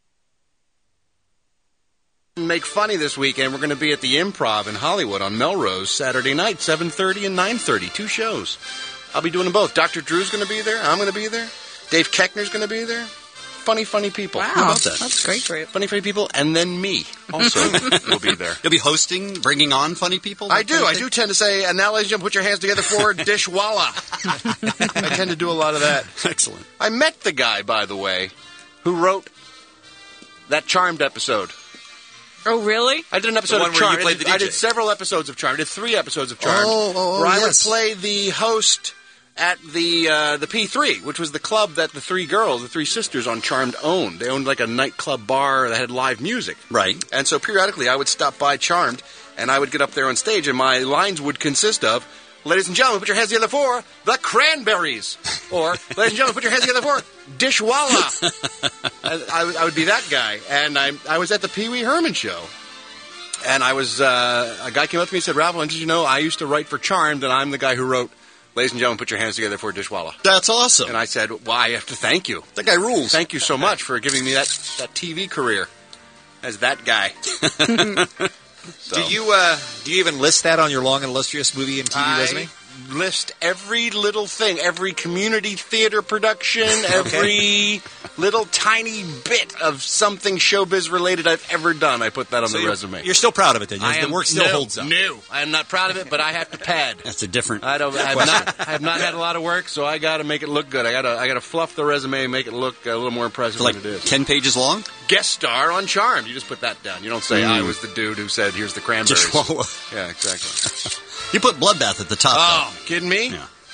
Make funny this weekend. We're going to be at the Improv in Hollywood on Melrose Saturday night, seven thirty and nine thirty. Two shows. I'll be doing them both. Doctor Drew's going to be there. I'm going to be there. Dave Keckner's going to be there. Funny, funny people. Wow. How about that? That's a great group. Funny, funny people, and then me also will be there. You'll be hosting, bringing on funny people? I do. I do tend to say, and now, ladies and gentlemen, put your hands together for Dishwalla. I tend to do a lot of that. Excellent. I met the guy, by the way, who wrote that Charmed episode. Oh, really? I did an episode The one of where you Charmed. I played did, the D J. I did several episodes of Charmed. I did three episodes of Charmed. Oh, oh, oh, where I yes. would play the host at the uh, the P three, which was the club that the three girls, the three sisters on Charmed owned. They owned like a nightclub bar that had live music. Right. And so periodically I would stop by Charmed, and I would get up there on stage, and my lines would consist of, ladies and gentlemen, put your hands together for the Cranberries. Or, ladies and gentlemen, put your hands together for Dishwalla. I, I, would- I would be that guy. And I, I was at the Pee Wee Herman show. And I was, uh, a guy came up to me and said, Ralph, did you know I used to write for Charmed, and I'm the guy who wrote, ladies and gentlemen, put your hands together for Dishwalla. That's awesome. And I said, well, I have to thank you. That guy rules. Thank you so much for giving me that, that T V career as that guy. So. Do you uh, do you even list that on your long and illustrious movie and T V I resume? list every little thing, every community theater production, every little tiny bit of something showbiz related I've ever done. I put that on So the you're, resume. You're still proud of it, then? I the am, work still no, holds up. No, I am not proud of it, but I have to pad. That's a different I don't. I have question. not. I have not had a lot of work, so I got to make it look good. I got to. I got to fluff the resume, and make it look a little more impressive like than it is. ten pages long? Guest star on Charmed. You just put that down. You don't say Mm. I was the dude who said, "Here's the cranberries." Dishwalla. Yeah, exactly. You put Bloodbath at the top, Oh, kidding me? Yeah.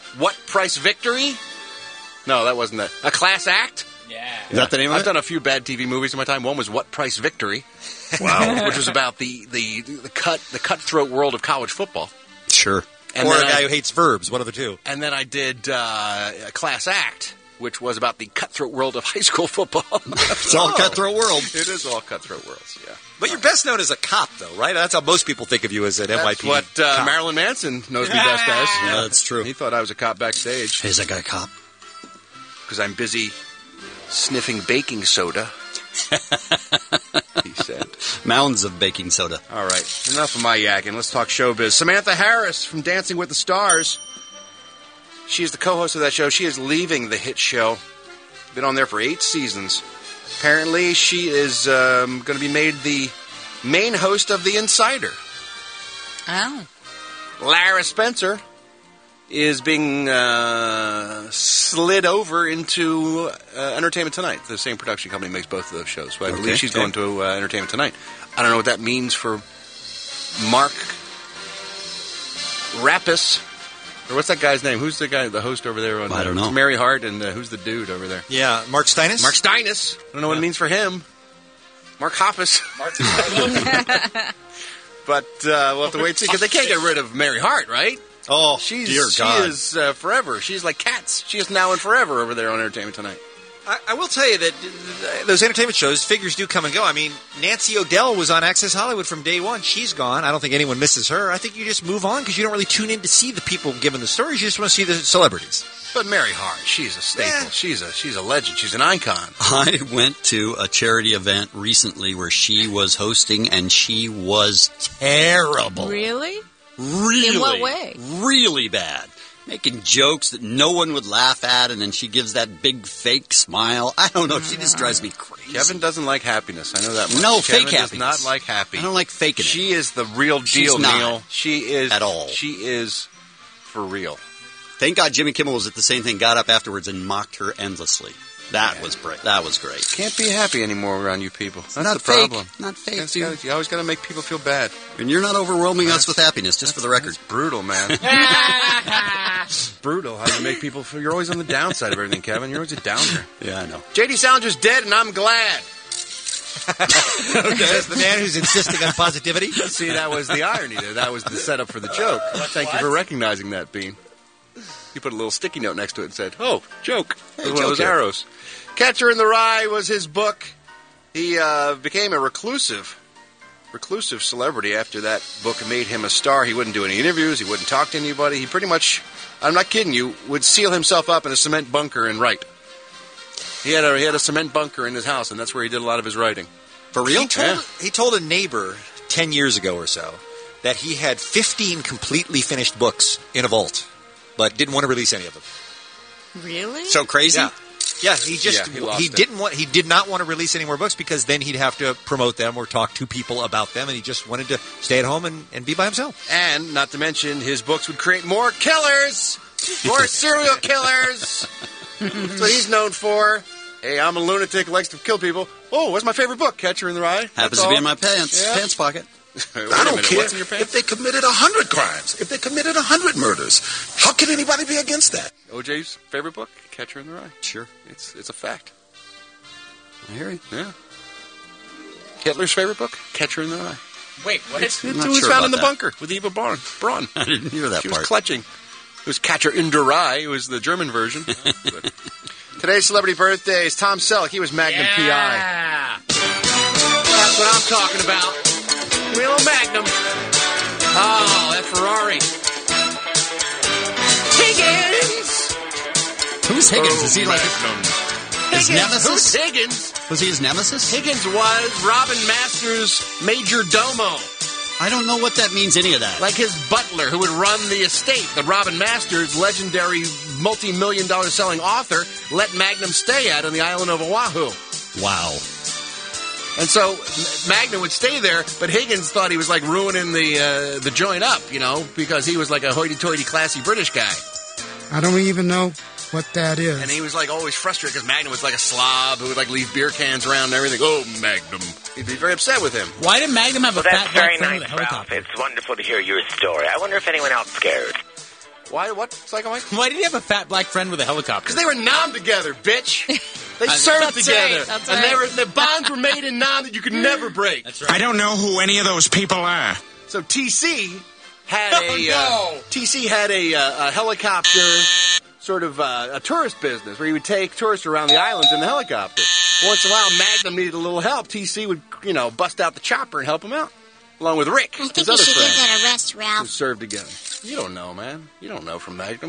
What Price Victory? No, that wasn't it. A Class Act? Yeah. Is that the name of I've it? done a few bad T V movies in my time. One was What Price Victory? Wow. Which was about the, the, the cut the cutthroat world of college football. Sure. And or a then guy I- who hates verbs, one of the two. And then I did uh, a Class Act, which was about the cutthroat world of high school football. It's all cutthroat world. It is all cutthroat worlds, yeah. But you're best known as a cop, though, right? That's how most people think of you, as an N Y That's P D what uh, cop. Marilyn Manson knows me best as. Yeah, that's true. He thought I was a cop backstage. Is that guy a cop? Because I'm busy sniffing baking soda, he said. Mounds of baking soda. All right, enough of my yakking. Let's talk showbiz. Samantha Harris from Dancing with the Stars. She is the co-host of that show. She is leaving the hit show. Been on there for eight seasons. Apparently, she is um, going to be made the main host of The Insider. Oh. Lara Spencer is being uh, slid over into uh, Entertainment Tonight. The same production company makes both of those shows. So I Okay, believe she's okay. going to uh, Entertainment Tonight. I don't know what that means for Mark Rappis. Or what's that guy's name? Who's the guy, the host over there? On, I don't know. It's Mary Hart, and uh, who's the dude over there? Yeah, Mark Steinis? Mark Steinis. I don't know what it means for him. Mark Hoppus. But uh, we'll have to wait and see, because they can't get rid of Mary Hart, right? Oh, She's, dear she God. is uh, forever. She's like Cats. She is now and forever over there on Entertainment Tonight. I, I will tell you that uh, those entertainment shows, figures do come and go. I mean, Nancy O'Dell was on Access Hollywood from day one. She's gone. I don't think anyone misses her. I think you just move on because you don't really tune in to see the people giving the stories. You just want to see the celebrities. But Mary Hart, she's a staple. She's a she's a legend. She's an icon. I went to a charity event recently where she was hosting, and she was terrible. Really? Really? In what way? Really bad. Making jokes that no one would laugh at, and then she gives that big fake smile. I don't know. She just drives me crazy. Kevin doesn't like happiness. I know that much. No, Kevin fake does happiness. not like happy. I don't like faking it. She is the real She's deal, not. Neil. She is At all. She is for real. Thank God Jimmy Kimmel was at the same thing, got up afterwards and mocked her endlessly. That was great. That was great. Can't be happy anymore around you people. That's Not the fake. problem. Not fake, That's dude. gotta- you always got to make people feel bad. And you're not overwhelming us with happiness, just for the record. It's brutal, man. It's brutal how you make people feel. You're always on the downside of everything, Kevin. You're always a downer. Yeah, I know. J D Salinger's dead, and I'm glad. Says the man who's insisting on positivity. See, that was the irony there. That was the setup for the joke. Thank you for recognizing that, Bean. You put a little sticky note next to it and said, "Oh, joke." Hey, It was one of joke those here. arrows. Catcher in the Rye was his book. He uh, became a reclusive, reclusive celebrity after that book made him a star. He wouldn't do any interviews. He wouldn't talk to anybody. He pretty much, I'm not kidding you, would seal himself up in a cement bunker and write. He had a he had a cement bunker in his house, and that's where he did a lot of his writing. For real? He told, he told a neighbor ten years ago or so that he had fifteen completely finished books in a vault, but didn't want to release any of them. Really? So crazy? Yeah. Yeah, he just Yeah, he he, lost it. didn't want he did not want to release any more books because then he'd have to promote them or talk to people about them, and he just wanted to stay at home and, and be by himself. And not to mention, his books would create more killers, more serial killers. That's what he's known for. Hey, I'm a lunatic, likes to kill people. Oh, what's my favorite book? Catcher in the Rye. Happens That's to be all. in my pants, Yeah. pants pocket. Wait a I don't minute, care what's in your pants? if they committed a hundred crimes, if they committed a hundred murders. How can anybody be against that? O J's favorite book, Catcher in the Rye. Sure. It's it's a fact. I hear you. Yeah. Hitler's favorite book, Catcher in the Rye. Wait, what? It's, I'm it's not it was sure found about in the that. bunker with Eva Braun. Braun. I didn't hear that She part. was clutching. It was Catcher in der Rye. It was the German version. But today's celebrity birthdays. Tom Selleck. He was Magnum P I. Yeah. That's what I'm talking about. Give me a little Magnum. Oh, that Ferrari. Higgins. Who's Higgins? Is he like Magnum. his Higgins. nemesis? Who's Higgins? Was he his nemesis? Higgins was Robin Masters' major domo. I don't know what that means, any of that. Like his butler who would run the estate that Robin Masters, legendary multi-million dollar selling author, let Magnum stay at on the island of Oahu. Wow. And so Magnum would stay there, but Higgins thought he was like ruining the uh, the joint up, you know, because he was like a hoity-toity, classy British guy. I don't even know what that is. And he was like always frustrated because Magnum was like a slob who would like leave beer cans around and everything. Oh, Magnum. He'd be very upset with him. Why did Magnum have Well, a that's fat very back front nice, of the Ralph. helicopter? It's wonderful to hear your story. I wonder if anyone else cared. Why? What? Psycho Mike? Why did he have a fat black friend with a helicopter? Because they were Nam together, bitch. They Uh, served that's together, right, that's and they right. were, the bonds were made in Nam that you could never break. That's I don't know who any of those people are. So T C had Oh, a no. uh, T C had a, uh, a helicopter sort of uh, a tourist business where he would take tourists around the islands in the helicopter. Once in a while, Magnum needed a little help. T C would, you know, bust out the chopper and help him out, along with Rick, I his think you other should friend, give that a rest, who Ralph. served together. You don't know, man. You don't know from Magnum.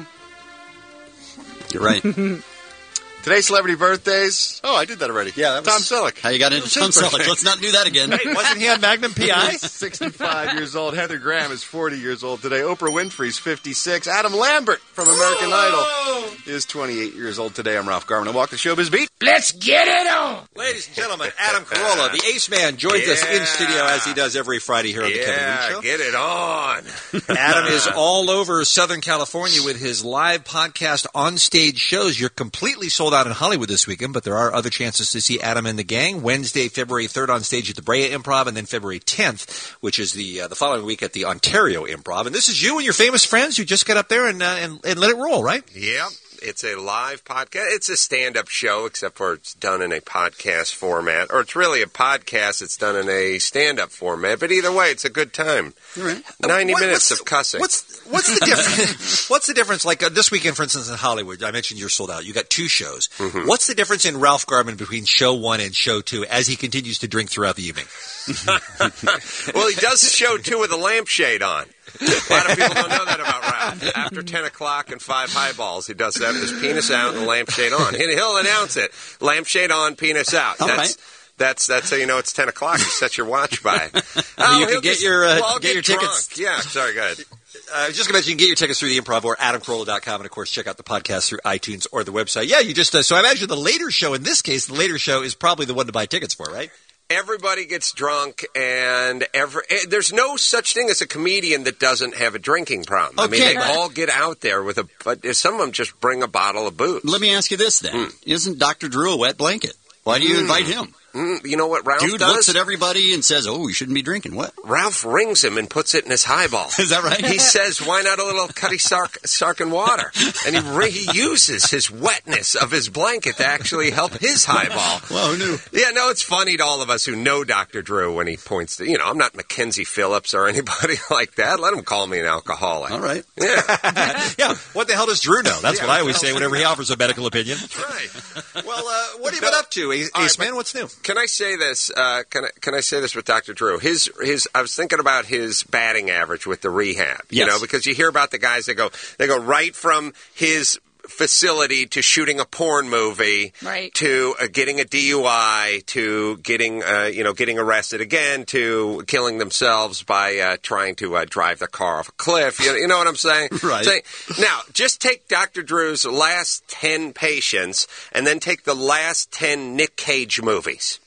You're right. Today's celebrity birthdays. Oh, I did that already. Yeah, that was, Tom Selleck. How you got into It was Tom his birthday. Selleck? Let's not do that again. Hey, wasn't he on Magnum P I? He's sixty-five years old. Heather Graham is forty years old today. Oprah Winfrey's fifty-six. Adam Lambert from American Idol is twenty-eight years old today. I'm Ralph Garman. I walk the showbiz beat. Let's get it on. Ladies and gentlemen, Adam Carolla, the Ace Man, joins us in studio as he does every Friday here on the Kevin Reed Show. Get it on. Adam is all over Southern California with his live podcast on-stage shows. You're completely sold out in Hollywood this weekend, but there are other chances to see Adam and the gang. Wednesday, February third on stage at the Brea Improv, and then February tenth, which is the uh, the following week at the Ontario Improv. And this is you and your famous friends who just got up there and, uh, and, and let it roll, right? Yep. It's a live podcast. It's a stand-up show, except for it's done in a podcast format. Or it's really a podcast. It's done in a stand-up format. But either way, it's a good time. Right. ninety What- minutes what's- of cussing. What's what's the difference? What's the difference? Like uh, this weekend, for instance, in Hollywood, I mentioned you're sold out. You got two shows. Mm-hmm. What's the difference in Ralph Garman between show one and show two as he continues to drink throughout the evening? Well, he does show two with a lampshade on. A lot of people don't know that about Ralph. After ten o'clock and five highballs, he does that with his penis out and the lampshade on. He- He'll announce it. Lampshade on, penis out. All That's right. that's that's how you know it's ten o'clock. You set your watch by. you Oh, can he'll get just- your, uh, well, I'll get your drunk. tickets. Yeah, sorry, go ahead. Uh, I was just going to mention you can get your tickets through the Improv or adam carolla dot com, and of course check out the podcast through iTunes or the website. Yeah, you just uh, so I imagine the later show in this case, the later show is probably the one to buy tickets for, right? Everybody gets drunk, and every, eh, there's no such thing as a comedian that doesn't have a drinking problem. I mean, Okay. they all get out there with a, but some of them just bring a bottle of booze. Let me ask you this then: Isn't Doctor Drew a wet blanket? Why do you Mm. invite him? Mm, you know what Ralph Dude does? looks at everybody and says, "Oh, you shouldn't be drinking." What? Ralph rings him and puts it in his highball. Is that right? He says, "Why not a little Cutty Sark, Sarkin water?" And he re- he uses his wetness of his blanket to actually help his highball. Well, who knew? Yeah, no, it's funny to all of us who know Doctor Drew when he points to, you know, I'm not Mackenzie Phillips or anybody like that. Let him call me an alcoholic. All right. Yeah. Yeah, what the hell does Drew know? That's Yeah, what I always what say else whenever does he he know? offers a medical opinion. Right. Well, uh, what have you been up to, Ace, All right, Ace but- Man? What's new? Can I say this? Uh, can I can I say this with Doctor Drew? His his. I was thinking about his batting average with the rehab. You Yes. know, because you hear about the guys that go they go right from his facility to shooting a porn movie, Right. to uh, getting a D U I, to getting uh, you know getting arrested again, to killing themselves by uh, trying to uh, drive the car off a cliff. You, you know what I'm saying? Right. Saying- now, just take Doctor Drew's last ten patients, and then take the last ten Nick Cage movies.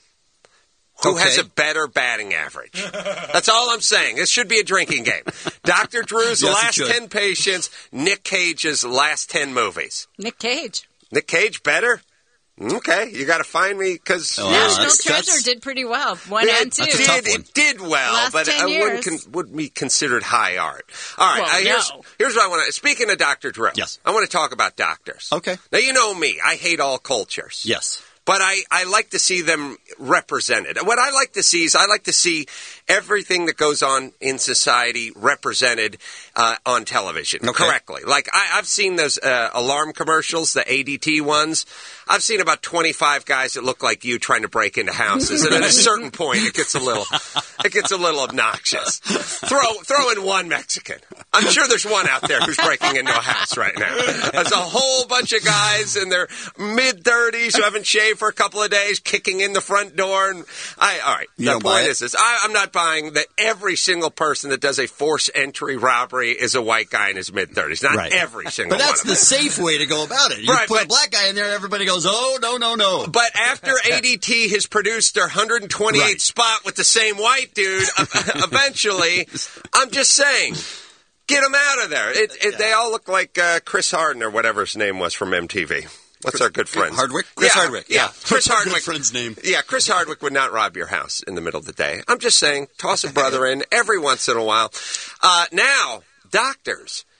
Who Okay. has a better batting average? That's all I'm saying. This should be a drinking game. Doctor Drew's Yes, it last should. ten patients, Nick Cage's last ten movies. Nick Cage. Nick Cage better? Okay, you got to find me because Oh, National that's- Treasure that's- did pretty well. One it and two. That's a did, tough one. it did well, Last but ten I wouldn't years. con- wouldn't be considered high art. All right, Well, I, here's, no. here's what I want to. Speaking of Doctor Drew, Yes. I want to talk about doctors. Okay. Now you know me; I hate all cultures. Yes. But I, I like to see them represented. What I like to see is I like to see everything that goes on in society represented uh, on television Okay. correctly. Like I, I've seen those uh, alarm commercials, the A D T ones. I've seen about twenty-five guys that look like you trying to break into houses, and at a certain point, it gets a little, it gets a little obnoxious. Throw throw in one Mexican. I'm sure there's one out there who's breaking into a house right now. There's a whole bunch of guys in their mid thirties who haven't shaved for a couple of days, kicking in the front door. And I, all right, You the don't buy point it? is this: I, I'm not buying that every single person that does a forced entry robbery is a white guy in his mid thirties. Not Right. every single But that's one the of them. safe way to go about it. You Right, put a but- black guy in there, everybody goes, "Oh, no, no, no." But after A D T has produced their one hundred twenty-eight Right. spot with the same white dude, uh, eventually, I'm just saying, get them out of there. It, it, They all look like uh, Chris Harden or whatever his name was from M T V. What's our good friend? Hardwick? Chris yeah, Hardwick, Yeah, yeah. Chris What's our good Hardwick. friend's name? Yeah, Chris Hardwick would not rob your house in the middle of the day. I'm just saying, toss a brother in every once in a while. Uh, now, doctors.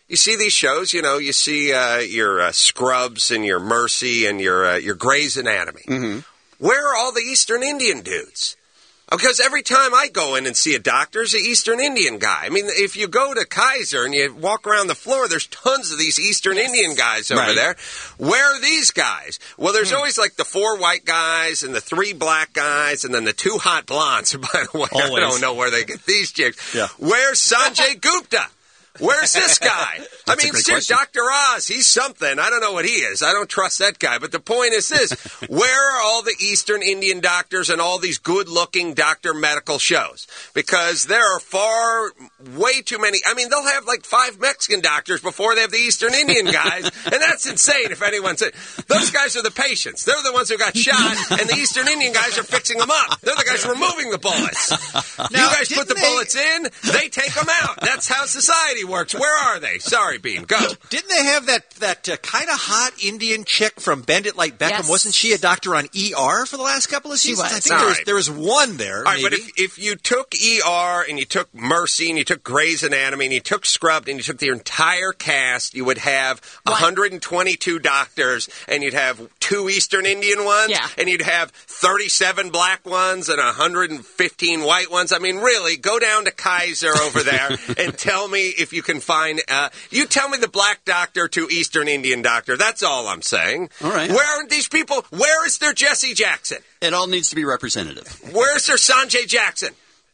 You see these shows, you know, you see uh, your uh, Scrubs and your Mercy and your uh, your Grey's Anatomy. Mm-hmm. Where are all the Eastern Indian dudes? Because every time I go in and see a doctor, there's an Eastern Indian guy. I mean, if you go to Kaiser and you walk around the floor, there's tons of these Eastern yes. Indian guys over right. there. Where are these guys? Well, there's hmm. always like the four white guys and the three black guys and then the two hot blondes. By the way, always. I don't know where they get these chicks. Yeah. Where's Sanjay Gupta? Where's this guy? I mean, seriously, Doctor Oz, he's something. I don't know what he is. I don't trust that guy. But the point is this. Where are all the Eastern Indian doctors and all these good-looking doctor medical shows? Because there are far, way too many. I mean, they'll have like five Mexican doctors before they have the Eastern Indian guys. And that's insane if anyone's... Those guys are the patients. They're the ones who got shot, and the Eastern Indian guys are fixing them up. They're the guys removing the bullets. Now, you guys put the they... bullets in, they take them out. That's how society works. Where are they? Sorry, Bean. Go. Didn't they have that that uh, kind of hot Indian chick from Bend It Like Beckham? Yes. Wasn't she a doctor on E R for the last couple of seasons? was. I think All there was, right. there was one there. All right, maybe. but if, if you took E R and you took Mercy and you took Grey's Anatomy and you took Scrubbed and you took the entire cast, you would have one hundred twenty-two doctors and you'd have two Eastern Indian ones yeah. and you'd have thirty-seven black ones and one hundred fifteen white ones. I mean, really, go down to Kaiser over there and tell me if you can find... Uh, you tell me the black doctor to Eastern Indian doctor. That's all I'm saying. All right. Where aren't these people? Where is their Jesse Jackson? It all needs to be representative. Where's their Sanjay Jackson?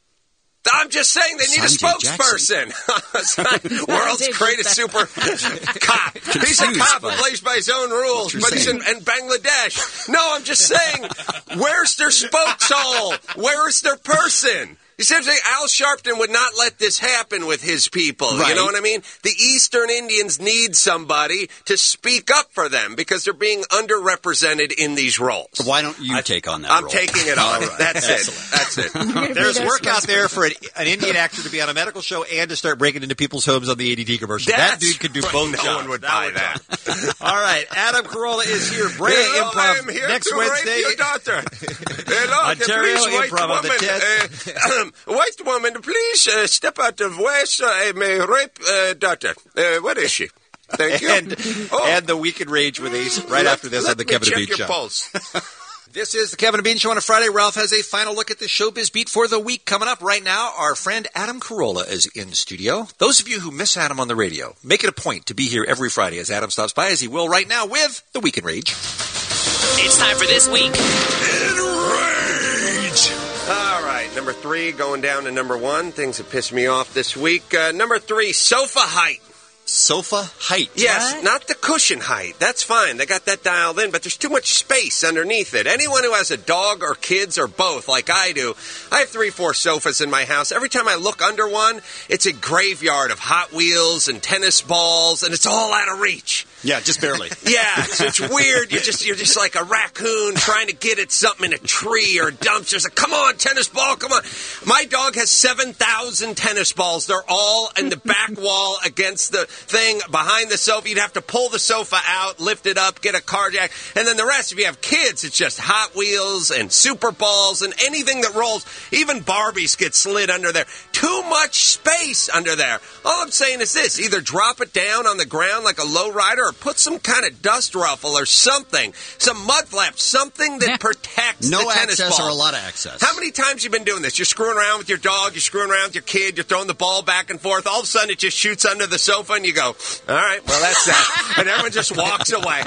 I'm just saying they need Sanjay a spokesperson. World's greatest super cop. He's a cop who plays by his own rules, but he's in, in Bangladesh. No, I'm just saying, where's their spokeshole? Where is their person? You said Al Sharpton would not let this happen with his people. Right. You know what I mean? The Eastern Indians need somebody to speak up for them because they're being underrepresented in these roles. Why don't you I, take on that I'm role? taking it on. Right. That's Excellent. it. That's it. There's work out there for an, an Indian actor to be on a medical show and to start breaking into people's homes on the A D T commercial. That's that dude could do both no jobs. No one would that buy would that. All right. Adam Carolla is here. Brea Hello, Improv I am here next to Wednesday. Rape your daughter. Hello, Ontario please, white Improv on the woman. tenth. Uh, white woman, please uh, step out of way so I may rape uh, daughter. Uh, where is she? Thank you. and, oh. and the Weekend Rage with Ace right let, after this let on the me Kevin check and Bean your Show. Pulse. This is the Kevin and Bean Show on a Friday. Ralph has a final look at the Showbiz Beat for the week. Coming up right now, our friend Adam Carolla is in studio. Those of you who miss Adam on the radio, make it a point to be here every Friday as Adam stops by, as he will right now with the Weekend Rage. It's time for this week. Rage. All right, number three going down to number one. Things that pissed me off this week. Uh, number three, sofa height. Sofa height. Yes, what? Not the cushion height. That's fine. They got that dialed in, but there's too much space underneath it. Anyone who has a dog or kids or both, like I do, I have three, four sofas in my house. Every time I look under one, it's a graveyard of Hot Wheels and tennis balls, and it's all out of reach. Yeah, just barely. Yeah, it's, it's weird. You're just you're just like a raccoon trying to get at something in a tree or a dumpster. It's like, come on, tennis ball, come on. My dog has seven thousand tennis balls. They're all in the back wall against the thing behind the sofa. You'd have to pull the sofa out, lift it up, get a car jack. And then the rest, if you have kids, it's just Hot Wheels and Super Balls and anything that rolls. Even Barbies get slid under there. Too much space under there. All I'm saying is this. Either drop it down on the ground like a lowrider or put some kind of dust ruffle or something. Some mud flaps. Something that protects no the tennis access ball. or a lot of access. How many times you been doing this? You're screwing around with your dog. You're screwing around with your kid. You're throwing the ball back and forth. All of a sudden, it just shoots under the sofa and you go, all right, well, that's that. And everyone just walks away.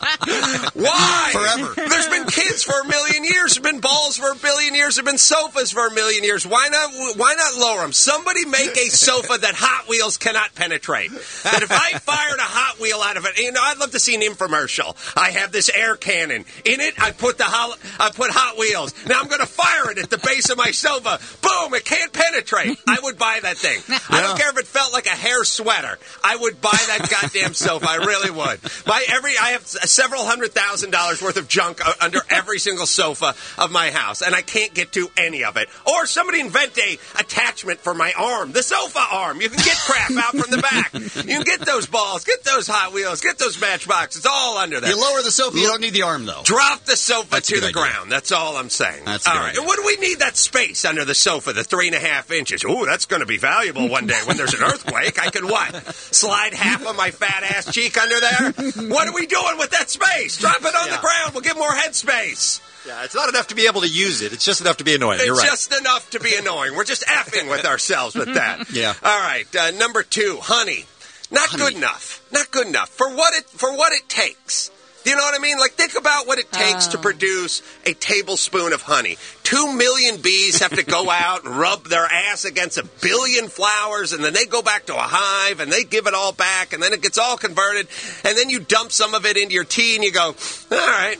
Why? Forever. There's been kids for a million years. There's been balls for a billion years. There's been sofas for a million years. Why not Why not lower them? Somebody make a sofa that Hot Wheels cannot penetrate. That if I fired a Hot Wheel out of it, you know, I'd love to see an infomercial. I have this air cannon. In it, I put the Hot, I put Hot Wheels. Now I'm going to fire it at the base of my sofa. Boom, it can't penetrate. I would buy that thing. Yeah. I don't care if it felt like a hair sweater. I would buy that goddamn sofa. I really would. My every I have several hundred thousand dollars worth of junk under every single sofa of my house, and I can't get to any of it. Or somebody invent a attachment for my arm, the sofa arm. You can get crap out from the back. You can get those balls, get those Hot Wheels, get those Matchbox. It's all under there. You lower the sofa, you don't need the arm though. Drop the sofa That's to the idea. ground. That's all I'm saying. That's all good right. idea. And what do we need that space under the sofa, the three and a half inches? Ooh, that's going to be valuable one day when there's an earthquake. I I could what? Slide half of my fat ass cheek under there? What are we doing with that space? Drop it on Yeah. the ground. We'll get more head space. Yeah, it's not enough to be able to use it. It's just enough to be annoying. You're It's right. just enough to be annoying. We're just effing with ourselves with that. Yeah. All right. Uh, number two, honey. Not good enough. Not good enough for what it for what it takes. You know what I mean? Like, think about what it takes to produce a tablespoon of honey. Two million bees have to go out and rub their ass against a billion flowers, and then they go back to a hive, and they give it all back, and then it gets all converted, and then you dump some of it into your tea, and you go, all right.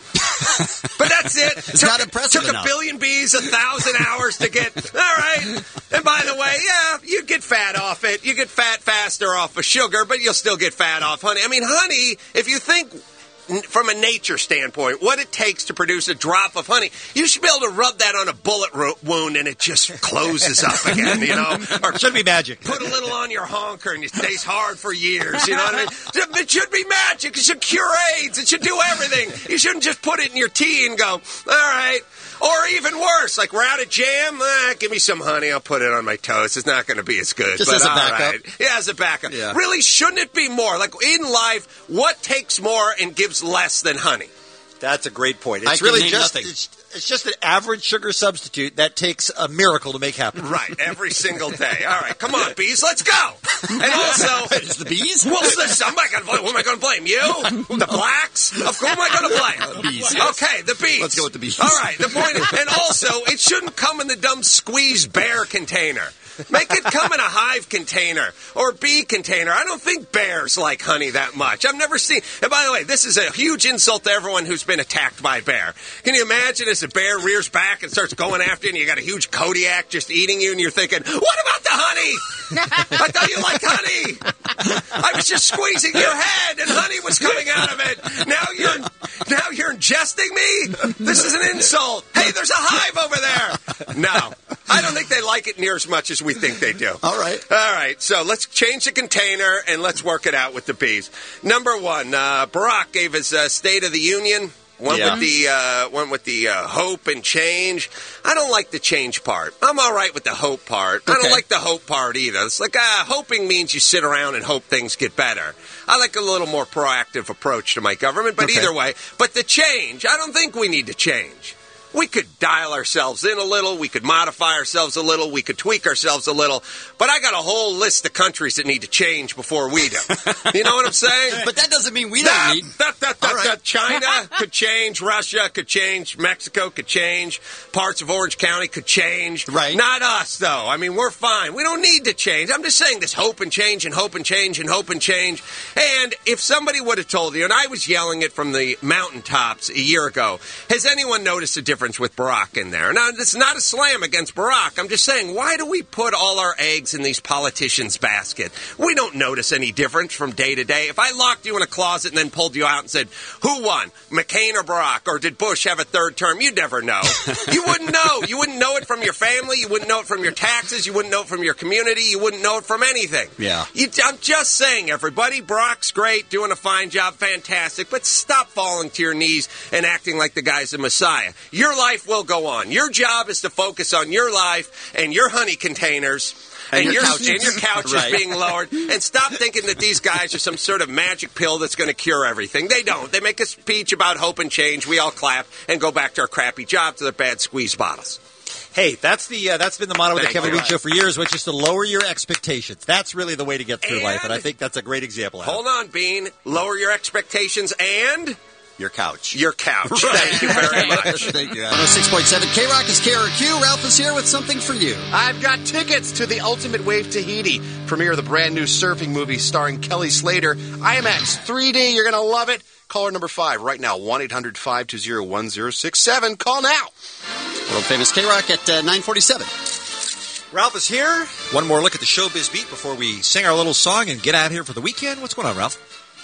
But that's it. It's took, not impressive Took enough. a billion bees a thousand hours to get, all right. And by the way, yeah, you get fat off it. You get fat faster off of sugar, but you'll still get fat off honey. I mean, honey, if you think from a nature standpoint, what it takes to produce a drop of honey, you should be able to rub that on a bullet ro- wound and it just closes up again, you know? Or should be magic. Put a little on your honker and it stays hard for years, you know what I mean? It should be magic. It should cure AIDS. It should do everything. You shouldn't just put it in your tea and go, all right. Or even worse, like we're out of jam, ah, give me some honey, I'll put it on my toast. It's not going to be as good. Just but as a all backup? right. Yeah, as a backup. Yeah. Really, shouldn't it be more? Like in life, what takes more and gives less than honey? That's a great point. I It's can really name just nothing. it's, it's just an average sugar substitute that takes a miracle to make happen. Right, every single day. All right, come on, bees, let's go. And also, It's the bees? well, somebody got to blame. Who am I going to blame? You? The blacks? Of who am I going to blame? The bees. Okay, the bees. Let's go with the bees. All right. The point is, and also, it shouldn't come in the dumb squeeze bear container. Make it come in a hive container or bee container. I don't think bears like honey that much. I've never seen. And by the way, this is a huge insult to everyone who's been attacked by a bear. Can you imagine as a bear rears back and starts going after you, and you got a huge Kodiak just eating you, and you're thinking, "What about the honey? I thought you liked honey. I was just squeezing your head, and honey was coming out of it. Now you're now you're ingesting me. This is an insult. Hey, there's a hive over there. No, I don't think they like it near as much as we think they do. All right. All right. So let's change the container and let's work it out with the bees. Number one, uh, Barack gave his uh, State of the Union. Went Yeah. with the uh, went with the uh, hope and change. I don't like the change part. I'm all right with the hope part. I Okay. don't like the hope part either. It's like uh, hoping means you sit around and hope things get better. I like a little more proactive approach to my government. But Okay. either way, but the change, I don't think we need to change. We could dial ourselves in a little. We could modify ourselves a little. We could tweak ourselves a little. But I got a whole list of countries that need to change before we do. You know what I'm saying? But that doesn't mean we That- don't need. that- that- that- All right. that China could change. Russia could change. Mexico could change. Parts of Orange County could change. Right. Not us, though. I mean, we're fine. We don't need to change. I'm just saying this hope and change and hope and change and hope and change. And if somebody would have told you, and I was yelling it from the mountaintops a year ago, has anyone noticed a difference with Barack in there? Now, it's not a slam against Barack. I'm just saying, why do we put all our eggs in these politicians' basket? We don't notice any difference from day to day. If I locked you in a closet and then pulled you out and said, who won, McCain or Barack, or did Bush have a third term, you'd never know. You wouldn't know. You wouldn't know it from your family. You wouldn't know it from your taxes. You wouldn't know it from your community. You wouldn't know it from anything. Yeah. You, I'm just saying, everybody, Barack's great, doing a fine job, fantastic, but stop falling to your knees and acting like the guy's a messiah. Your life will go on. Your job is to focus on your life and your honey containers And and, your your, couches. and your couches Right. being lowered, and stop thinking that these guys are some sort of magic pill that's going to cure everything. They don't. They make a speech about hope and change. We all clap and go back to our crappy jobs to their bad squeeze bottles. Hey, that's the uh, that's been the motto of the Thank Kevin you. Bean Show for years, which is to lower your expectations. That's really the way to get through life, and I think that's a great example. Adam. Hold on, Bean. Lower your expectations and Your couch. your couch. Thank you very much. Thank you. one oh six point seven K Rock is K R Q. Ralph is here with something for you. I've got tickets to the Ultimate Wave Tahiti premiere of the brand new surfing movie starring Kelly Slater. IMAX three D. You're going to love it. Caller number five right now, one eight hundred five two zero one zero six seven. Call now. World famous K Rock at uh, nine forty-seven. Ralph is here. One more look at the Showbiz Beat before we sing our little song and get out of here for the weekend. What's going on, Ralph?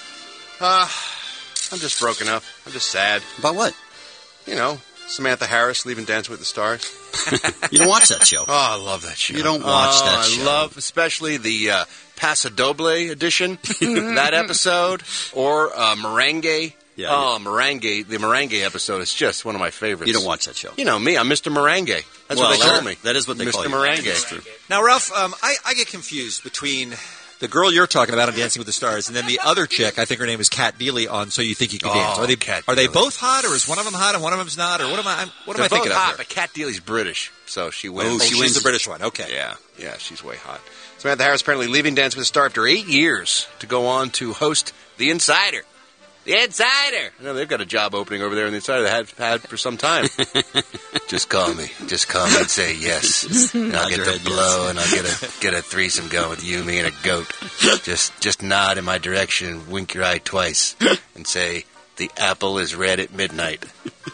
Uh, I'm just broken up. I'm just sad. About what? You know, Samantha Harris leaving Dance with the Stars. You don't watch that show. Oh, I love that show. You don't watch oh, that I show. love especially the uh, Paso Doble edition, that episode, or uh, Merengue. Yeah, oh, Merengue. The Merengue episode is just one of my favorites. You don't watch that show. You know me. I'm Mister Merengue. That's Well, what they that- call me. that is what they Mister call you. Merengue. That's true. Now, Ralph, um, I, I get confused between The girl you're talking about on Dancing with the Stars, and then the other chick, I think her name is Kat Deely on So You Think You Can Oh, Dance. Are they Kat are they Deely. both hot, or is one of them hot and one of them's not, or what am I? What am They're I thinking both hot, of here? but Kat Deely's British, so she wins. Oh, she wins the British one. Okay. Yeah, yeah, she's way hot. Samantha Harris apparently leaving Dance with the Star after eight years to go on to host The Insider. The Insider! I know they've got a job opening over there in The Insider they had had for some time. Just call me. Just call me and say yes. And I'll Nod get your the head, blow yes. and I'll get a get a threesome going with you, me, and a goat. Just just nod in my direction and wink your eye twice and say, the apple is red at midnight.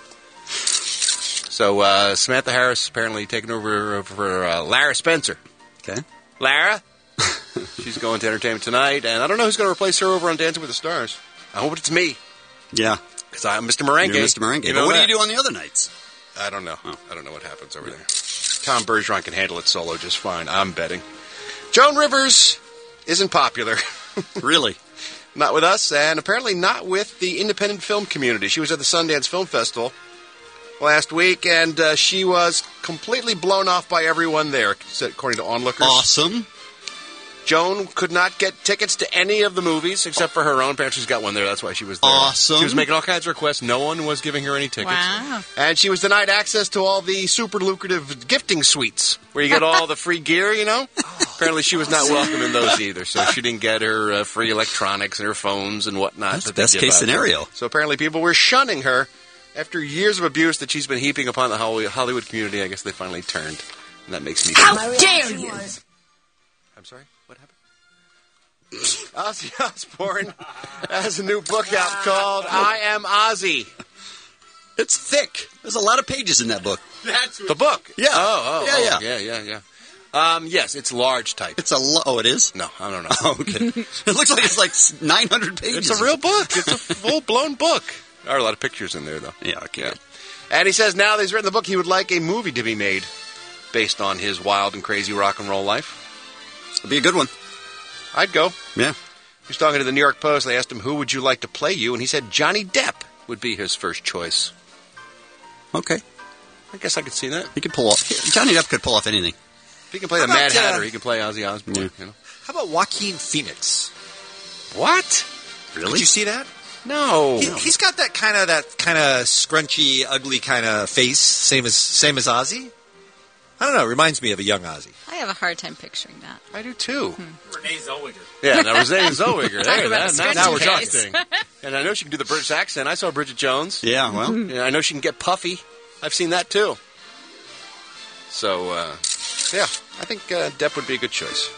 So uh, Samantha Harris apparently taking over for uh, Lara Spencer. Okay. Lara? She's going to entertainment tonight, and I don't know who's going to replace her over on Dancing with the Stars. I hope it's me. Yeah. Because I'm Mister Merengue. You're Mister Merengue. You But know what that? do you do on the other nights? I don't know. I don't know what happens over there. Tom Bergeron can handle it solo just fine. I'm betting. Joan Rivers isn't popular. Really? Not with us, and apparently not with the independent film community. She was at the Sundance Film Festival last week, and uh, she was completely blown off by everyone there, according to onlookers. Awesome. Joan could not get tickets to any of the movies except for her own. Apparently she's got one there. That's why she was there. Awesome. She was making all kinds of requests. No one was giving her any tickets. Wow. And she was denied access to all the super lucrative gifting suites where you get all the free gear, you know? Apparently she was not welcome in those either. So she didn't get her uh, free electronics and her phones and whatnot. That's that the they best give case out there. scenario. So apparently people were shunning her after years of abuse that she's been heaping upon the Hollywood community. I guess they finally turned. And that makes me How feel dare you! I'm sorry? What happened? Ozzy Osbourne has a new book out called I Am Ozzy. It's thick. There's a lot of pages in that book. That's the book. Yeah. Oh, oh, Yeah, oh, yeah, yeah, yeah. Um, yes, it's large type. It's a lo- oh, it is. No, I don't know. Oh, okay. It looks like it's like nine hundred pages. It's a real book. It's a full blown book. There are a lot of pictures in there, though. Yeah. Okay. Yeah. And he says now that he's written the book, he would like a movie to be made based on his wild and crazy rock and roll life. It'd be a good one. I'd go. Yeah. He was talking to the New York Post. They asked him, who would you like to play you? And he said Johnny Depp would be his first choice. Okay. I guess I could see that. He could pull off. Johnny Depp could pull off anything. If he can play How the Mad about, uh, Hatter, he can play Ozzy Osbourne. Yeah. You know? How about Joaquin Phoenix? What? Really? Did you see that? No. He, he's got that kind of that kind of scrunchy, ugly kind of face, same as same as Ozzy. I don't know. It reminds me of a young Ozzy. I have a hard time picturing that. I do too. Renee Zellweger. Yeah, now Renee Zellweger. Talk There, about that, a now, now we're scratchy talking. And I know she can do the British accent. I saw Bridget Jones. Yeah. Well. Yeah, I know she can get puffy. I've seen that too. So, uh, yeah, I think uh, Depp would be a good choice.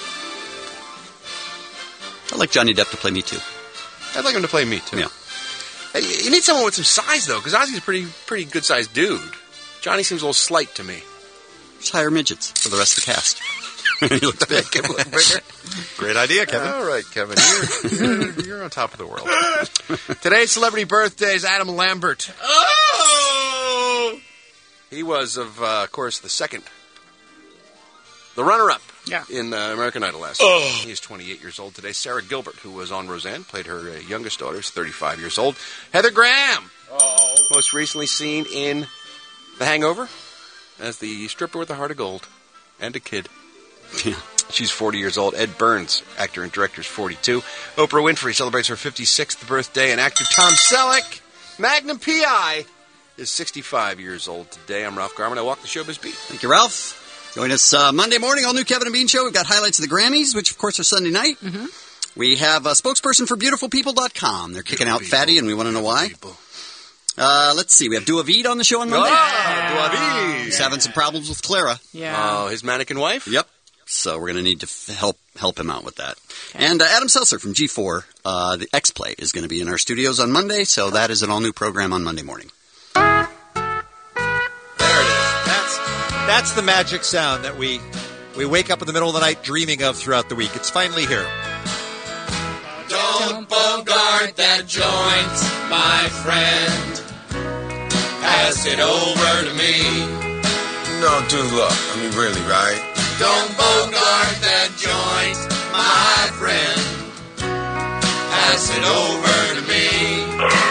I'd like Johnny Depp to play me too. I'd like him to play me too. Yeah. Hey, you need someone with some size though, because Ozzy's a pretty, pretty good sized dude. Johnny seems a little slight to me. Just hire midgets for the rest of the cast. He looks big. Great idea, Kevin. All right, Kevin, you're, you're, you're on top of the world. Today's celebrity birthday is Adam Lambert. Oh! He was, of uh, of course, the second, the runner-up Yeah. in uh, American Idol last year. He is twenty-eight years old today. Sarah Gilbert, who was on Roseanne, played her uh, youngest daughter, is thirty-five years old. Heather Graham, Oh. most recently seen in The Hangover as the stripper with a heart of gold and a kid. Yeah. She's forty years old. Ed Burns, actor and director, is forty-two. Oprah Winfrey celebrates her fifty-sixth birthday, and actor Tom Selleck, Magnum P I, is sixty-five years old today. I'm Ralph Garman. I walk the showbiz beat. Thank you, Ralph. Join us uh, Monday morning, all new Kevin and Bean Show. We've got highlights of the Grammys, which, of course, are Sunday night. Mm-hmm. We have a spokesperson for beautiful people dot com. They're kicking out Fatty, and we want to know why. Uh, let's see. We have Dua Veed on the show on Monday. Ah, Dua Veed. He's having some problems with Clara. Yeah. Oh, his mannequin wife? Yep. So we're going to need to f- help help him out with that. And uh, Adam Seltzer from G four, uh, the X-Play, is going to be in our studios on Monday, so that is an all-new program on Monday morning. There it is. That's that's the magic sound that we we wake up in the middle of the night dreaming of throughout the week. It's finally here. Don't bogart that joint, my friend. Pass it over to me. No, dude, look. I mean, really, right? Don't bogart that joint, my friend. Pass it over to me.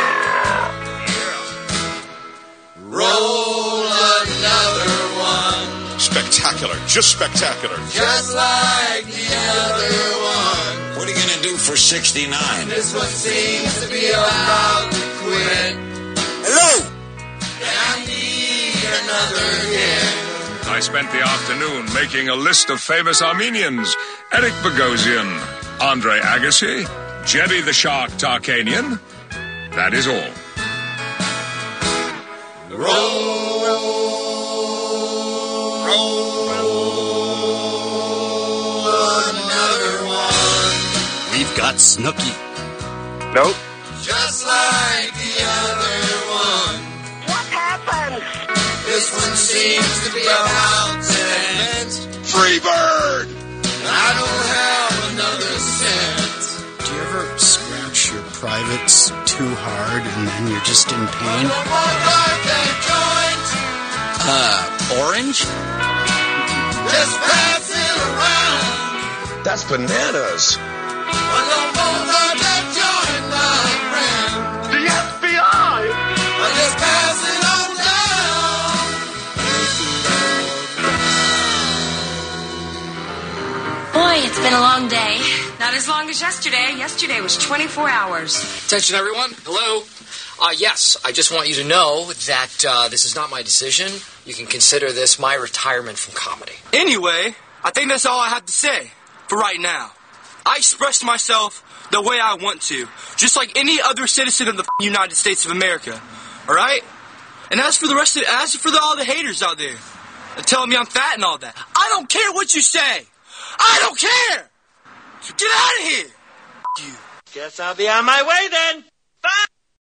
Roll another one. Spectacular. Just spectacular. Just like the other one. What are you going to do for sixty-nine? This one seems to be about to quit. Hello! I need another hit. I spent the afternoon making a list of famous Armenians. Eric Bogosian, Andre Agassi, Jerry the Shark Tarkanian. That is all. Roll, roll, roll another one. We've got Snooki. Nope. Just like the other one. What happened? This one seems to be about ten. Free bird! I don't have another cent. Do you ever scratch your privates too hard and then you're just in pain? Uh, orange? Just pass it around. That's bananas. Well, the both of that joint, my friend. The F B I! Well, just pass it on down. Boy, it's been a long day. Not as long as yesterday. Yesterday was twenty-four hours. Attention, everyone. Hello. Uh, yes, I just want you to know that uh, this is not my decision. You can consider this my retirement from comedy. Anyway, I think that's all I have to say for right now. I expressed myself the way I want to, just like any other citizen of the United States of America. All right? And as for the rest of, as for the, all the haters out there, that telling me I'm fat and all that, I don't care what you say. I don't care. So get out of here. You. Guess I'll be on my way then.